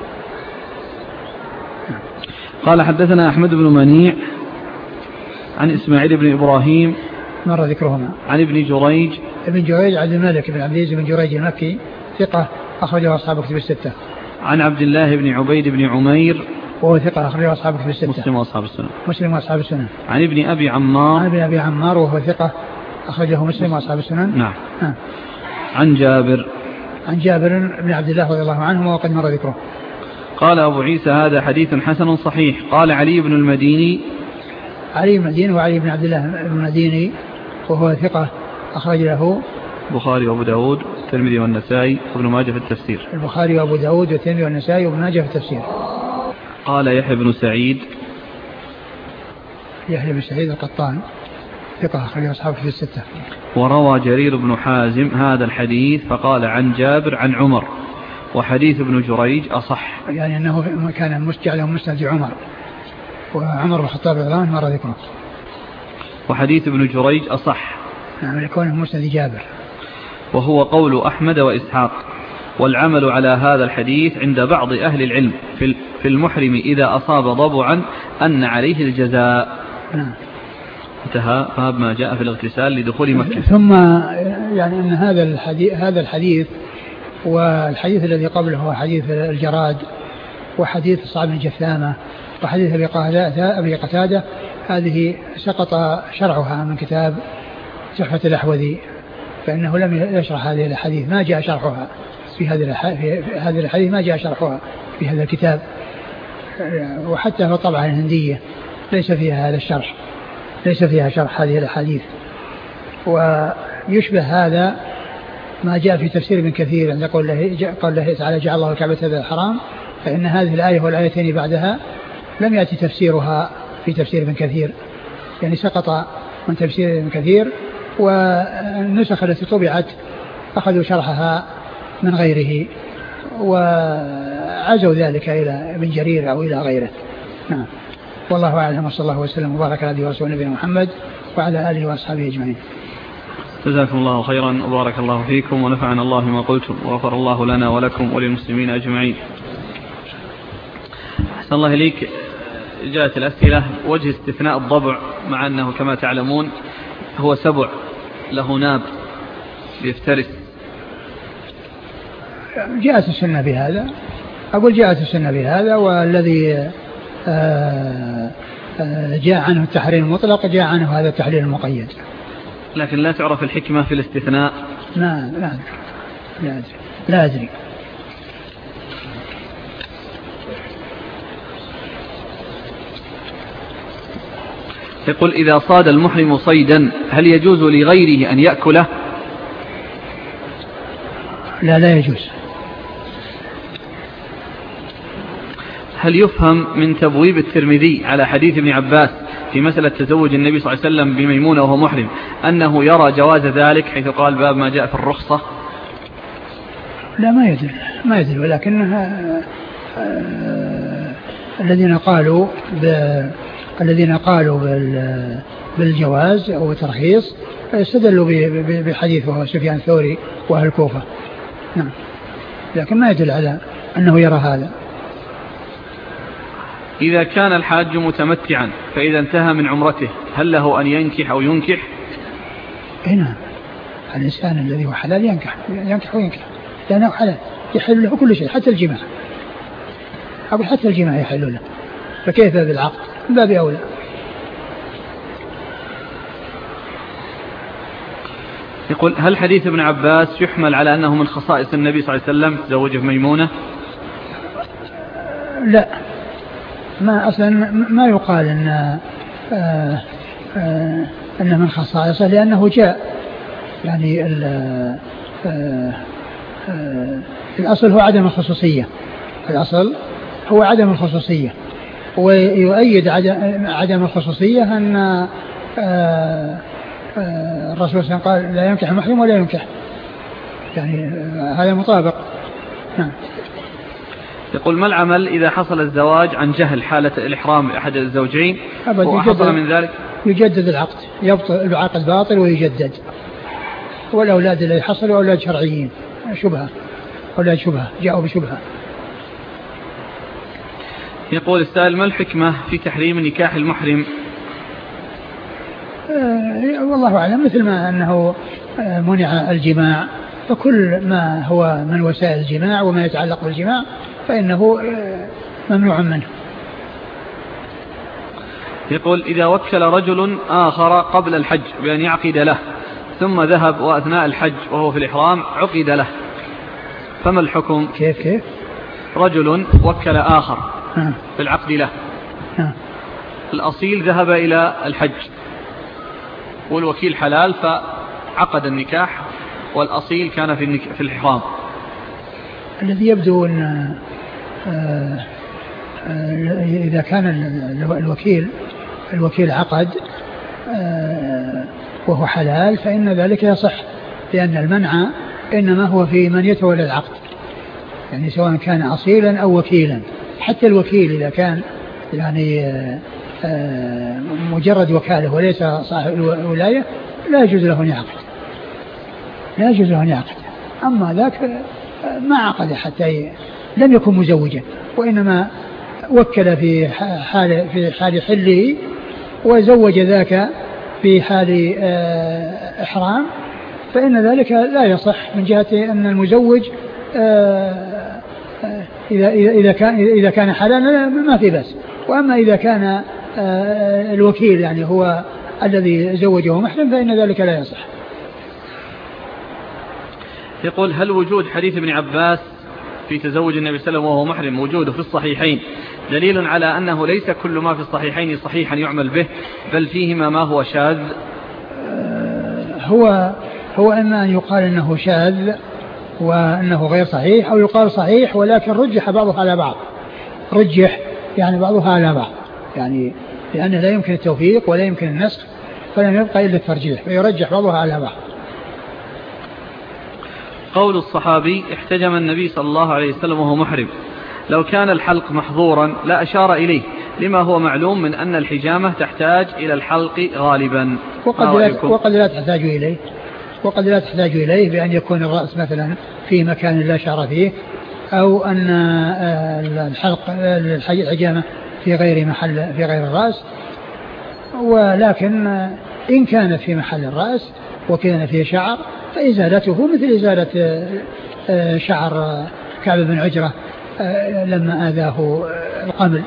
قال حدثنا أحمد بن منيع عن إسماعيل بن إبراهيم مر ذكرهما عن ابن جريج ابن جريج عبد الملك بن عبد العزيز بن جريج المكي ثقة أخرجه أصحاب كتب الستة. عن عبد الله بن عبيد بن عمير وهو ثقة أخرجه أصحاب كتب الستة. مسلم وأصحاب السنة. مسلم وأصحاب السنة. عن ابن أبي عمار عن ابن أبي عمار وهو ثقة أخرجه مسلم وأصحاب السنة. نعم. آه. عن جابر عن جابر بن عبد الله رضي الله عنه وقد مر ذكره. قال أبو عيسى هذا حديث حسن صحيح. قال علي بن المديني علي بن المديني وعلي بن عبد الله بن المديني وهو ثقة أخرج له البخاري وأبو داود والترمذي والنسائي وابن ماجه في التفسير. البخاري وأبو داود والترمذي والنسائي وابن ماجه في التفسير. قال يحيى بن سعيد يحيى بن سعيد القطان ثقة أخرج أصحابه في الستة. وروى جرير بن حازم هذا الحديث فقال عن جابر عن عمر وحديث ابن جريج أصح. يعني أنه كان مستجعل مسند عمر، وعمر بن الخطاب رضي الله عنه مر ذكره. وحديث ابن جريج أصح، نعم، لكونه مسند جابر. وهو قول أحمد وإسحاق. والعمل على هذا الحديث عند بعض أهل العلم في المحرم إذا أصاب ضبعا أن عليه الجزاء. نعم. انتهى باب ما جاء في الاغتسال لدخول مكة. ثم يعني أن هذا الحديث هذا الحديث والحديث الذي قبله هو حديث الجراد، وحديث صعب بن جثامة، وحديث أبي قتادة، هذه سقط شرعها من كتاب تحفة الأحوذي، فإنه لم يشرح هذه الحديث، ما جاء شرحها في هذه الحديث، ما جاء شرحها في هذا الكتاب، وحتى في الطبعة الهندية ليس فيها هذا الشرح، ليس فيها شرح هذه الحديث. ويشبه هذا ما جاء في تفسير ابن كثير عند قول الله قال الله تعالى جعل الله الكعبة هذا الحرام، فإن هذه الآية والآيتين بعدها لم يأتي تفسيرها في تفسير ابن كثير، يعني سقط من تفسير ابن كثير، والنسخ التي طبعت أخذوا شرحها من غيره وعزوا ذلك إلى ابن جرير أو إلى غيره. نعم، والله أعلم، وصلى الله وسلم وبارك على نبينا ورسوله نبينا محمد وعلى آله وأصحابه أجمعين. جزاكم الله خيرا وبارك الله فيكم ونفعنا الله ما قلتم وغفر الله لنا ولكم وللمسلمين أجمعين. أحسن الله إليك. جاءت الأسئلة وجه استثناء الضبع، مع أنه كما تعلمون هو سبع له ناب يفترس. جاءت السنة بهذا، أقول جاءت السنة بهذا، والذي جاء عنه التحرير المطلق جاء عنه هذا التحرير المقيد، لكن لا تعرف الحكمة في الاستثناء. لا لا أدري لا أدري, لا أدري. يقول إذا صاد المحرم صيدا هل يجوز لغيره أن يأكله؟ لا لا يجوز. هل يفهم من تبويب الترمذي على حديث ابن عباس في مسألة تزوج النبي صلى الله عليه وسلم بميمونة وهو محرم أنه يرى جواز ذلك، حيث قال باب ما جاء في الرخصة؟ لا ما يدل ما يدل ولكنها آه الذين قالوا الذين قالوا بالجواز أو الترخيص استدلوا بحديث وهو سفيان الثوري وأهل الكوفة. نعم، لكن ما يدل على أنه يرى هذا. إذا كان الحاج متمتعا فإذا انتهى من عمرته هل له أن ينكح أو ينكح؟ نعم، الإنسان الذي هو حلال ينكح ينكح وينكح لأنه حلال، يحل له كل شيء حتى الجماع، أو حتى الجماع يحل له، فكيف بالعقد؟ من باب أولى. يقول هل حديث ابن عباس يحمل على أنه من خصائص النبي صلى الله عليه وسلم تزوجه ميمونة؟ لا، ما أصلا ما يقال أن آه آه أن من خصائصه، لأنه جاء يعني آه آه الأصل هو عدم الخصوصية، الأصل هو عدم الخصوصية، ويؤيد عدم الخصوصية أن آه آه الرسول صلى الله عليه وسلم قال لا ينكح المحرم ولا ينكح، يعني آه هذا مطابق. نعم. يقول ما العمل إذا حصل الزواج عن جهل حالة الإحرام لأحد الزوجين وحصل من ذلك؟ يجدد العقد، يبطل العقد باطل ويجدد. والأولاد الذي حصلوا أولاد شرعيين، شبهة أولاد شبهة جاءوا بشبهة. يقول السائل ما الحكمة في تحريم نكاح المحرم؟ آه والله أعلم، مثل ما أنه آه منع الجماع، فكل ما هو من وسائل الجماع وما يتعلق بالجماع فإنه آه ممنوع منه. يقول إذا وكل رجل آخر قبل الحج بأن يعقد له ثم ذهب وأثناء الحج وهو في الإحرام عقد له، فما الحكم؟ كيف كيف؟ رجل وكل آخر ها. بالعقد له، ها. الأصيل ذهب إلى الحج والوكيل حلال فعقد النكاح، والأصيل كان في, في الإحرام. الذي يبدو أن آه آه إذا كان الوكيل الوكيل عقد آه وهو حلال فإن ذلك يصح، لأن المنع إنما هو في من يتولى العقد، يعني سواء كان أصيلا أو وكيلا. حتى الوكيل إذا كان يعني مجرد وكالة وليس صاحب الولاية لا يجوز له أن يعقد لا يجوز له أن يعقد. أما ذاك ما عقد حتى لم يكن مزوجا، وإنما وكل في حال في حال حله وزوج ذاك في حال إحرام، فإن ذلك لا يصح من جهة أن المزوج إذا إذا كان إذا كان حلالا ما في بأس. وأما إذا كان الوكيل يعني هو الذي زوجه محرم فإن ذلك لا يصح. يقول: هل وجود حديث ابن عباس في تزوج النبي صلى الله عليه وسلم وهو محرم وجوده في الصحيحين دليل على أنه ليس كل ما في الصحيحين صحيحا يعمل به، بل فيهما ما هو شاذ؟ هو هو إما أن يقال أنه شاذ وأنه غير صحيح، أو يقال صحيح ولكن رجح بعضها على بعض، رجح يعني بعضها على بعض، يعني لأنه لا يمكن التوفيق ولا يمكن النسخ، فلم يبقى إلا الترجيح فيرجح بعضها على بعض. قول الصحابي: احتجم النبي صلى الله عليه وسلم وهو محرم، لو كان الحلق محظورا لا أشار إليه، لما هو معلوم من أن الحجامة تحتاج إلى الحلق غالبا. وقد لا, وقد لا تحتاج إليه وقد لا تحتاج إليه بأن يكون الرأس مثلا في مكان لا شعر فيه، أو أن الحلق الحجامة في غير محل في غير الرأس. ولكن إن كانت في محل الرأس وكان فيه شعر فإزالته مثل إزالة شعر كعب بن عجرة لما آذاه القمل.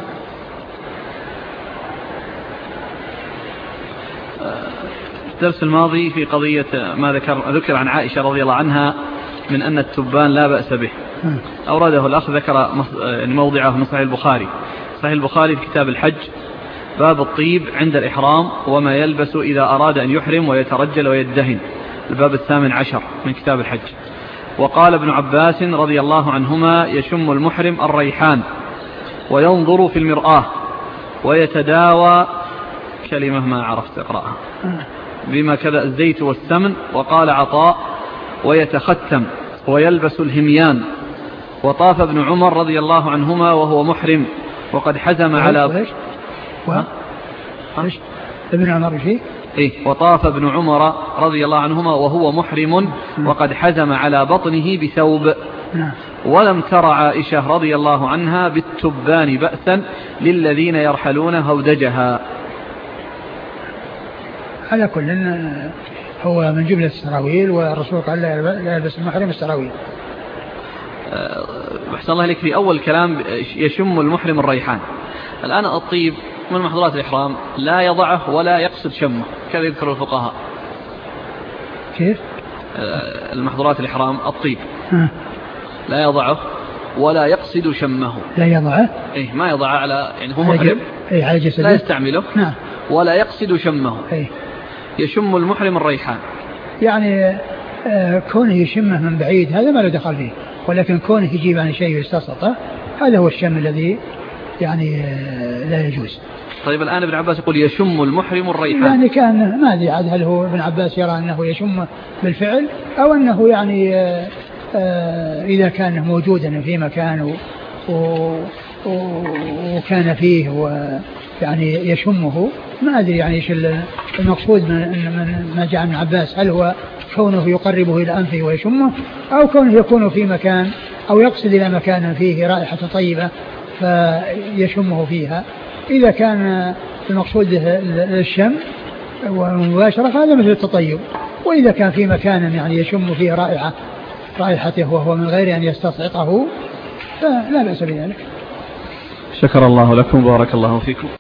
الدرس الماضي في قضية ما ذكر ذكر عن عائشة رضي الله عنها من أن التبان لا بأس به، أورده الأخ ذكر موضعه من صحيح البخاري صحيح البخاري في كتاب الحج، باب الطيب عند الإحرام وما يلبس إذا أراد أن يحرم ويترجل ويدهن، الباب الثامن عشر من كتاب الحج. وقال ابن عباس رضي الله عنهما: يشم المحرم الريحان وينظر في المرآة ويتداوى كلمة ما عرفت اقرأها بما كذا الزيت والسمن. وقال عطاء: ويتختم ويلبس الهميان. وطاف ابن عمر رضي الله عنهما وهو محرم وقد حزم على ايش ابن عمر شيء إيه وطاف ابن عمر رضي الله عنهما وهو محرم وقد حزم على بطنه بثوب. ولم تر عائشة رضي الله عنها بالتبان بأسا للذين يرحلون هودجها. على كل هو من جملة السراويل، والرسول قال لا يلبس المحرم السراويل. أحسن الله لك، في أول كلام يشم المحرم الريحان. الآن الطيب من محظورات الإحرام لا يضعه ولا يقصد شمه كذا يذكر الفقهاء. كيف؟ المحظورات الإحرام الطيب لا يضعه ولا يقصد شمه. لا يضعه؟ إيه ما يضعه على يعني هو محرم إيه على جسده لا يستعمله. نعم. ولا يقصد شمه. إيه. يشم المحرم الريحان يعني آه كونه يشمه من بعيد هذا ما له دخل فيه، ولكن كونه يجيب عن شيء ويستسقطه هذا هو الشم الذي يعني آه لا يجوز. طيب الآن ابن عباس يقول يشم المحرم الريحان، يعني كان ما أدري عاد هل هو ابن عباس يرى أنه يشم بالفعل أو أنه يعني آه آه إذا كان موجودا في مكان وكان فيه ويعني يشمه، ما أدري يعني إيش المقصود من ما جاء من عباس، هل هو كونه يقربه إلى أنفه ويشمه أو كونه يكون في مكان أو يقصد إلى مكان فيه رائحة طيبة فيشمه فيها. إذا كان المقصود الشم ومباشرة فهذا مثل التطيب، وإذا كان في مكان يعني يشم فيه رائحة رائحته وهو من غير أن يستصعقه فلا بأس بذلك. شكر الله لكم، بارك الله فيكم.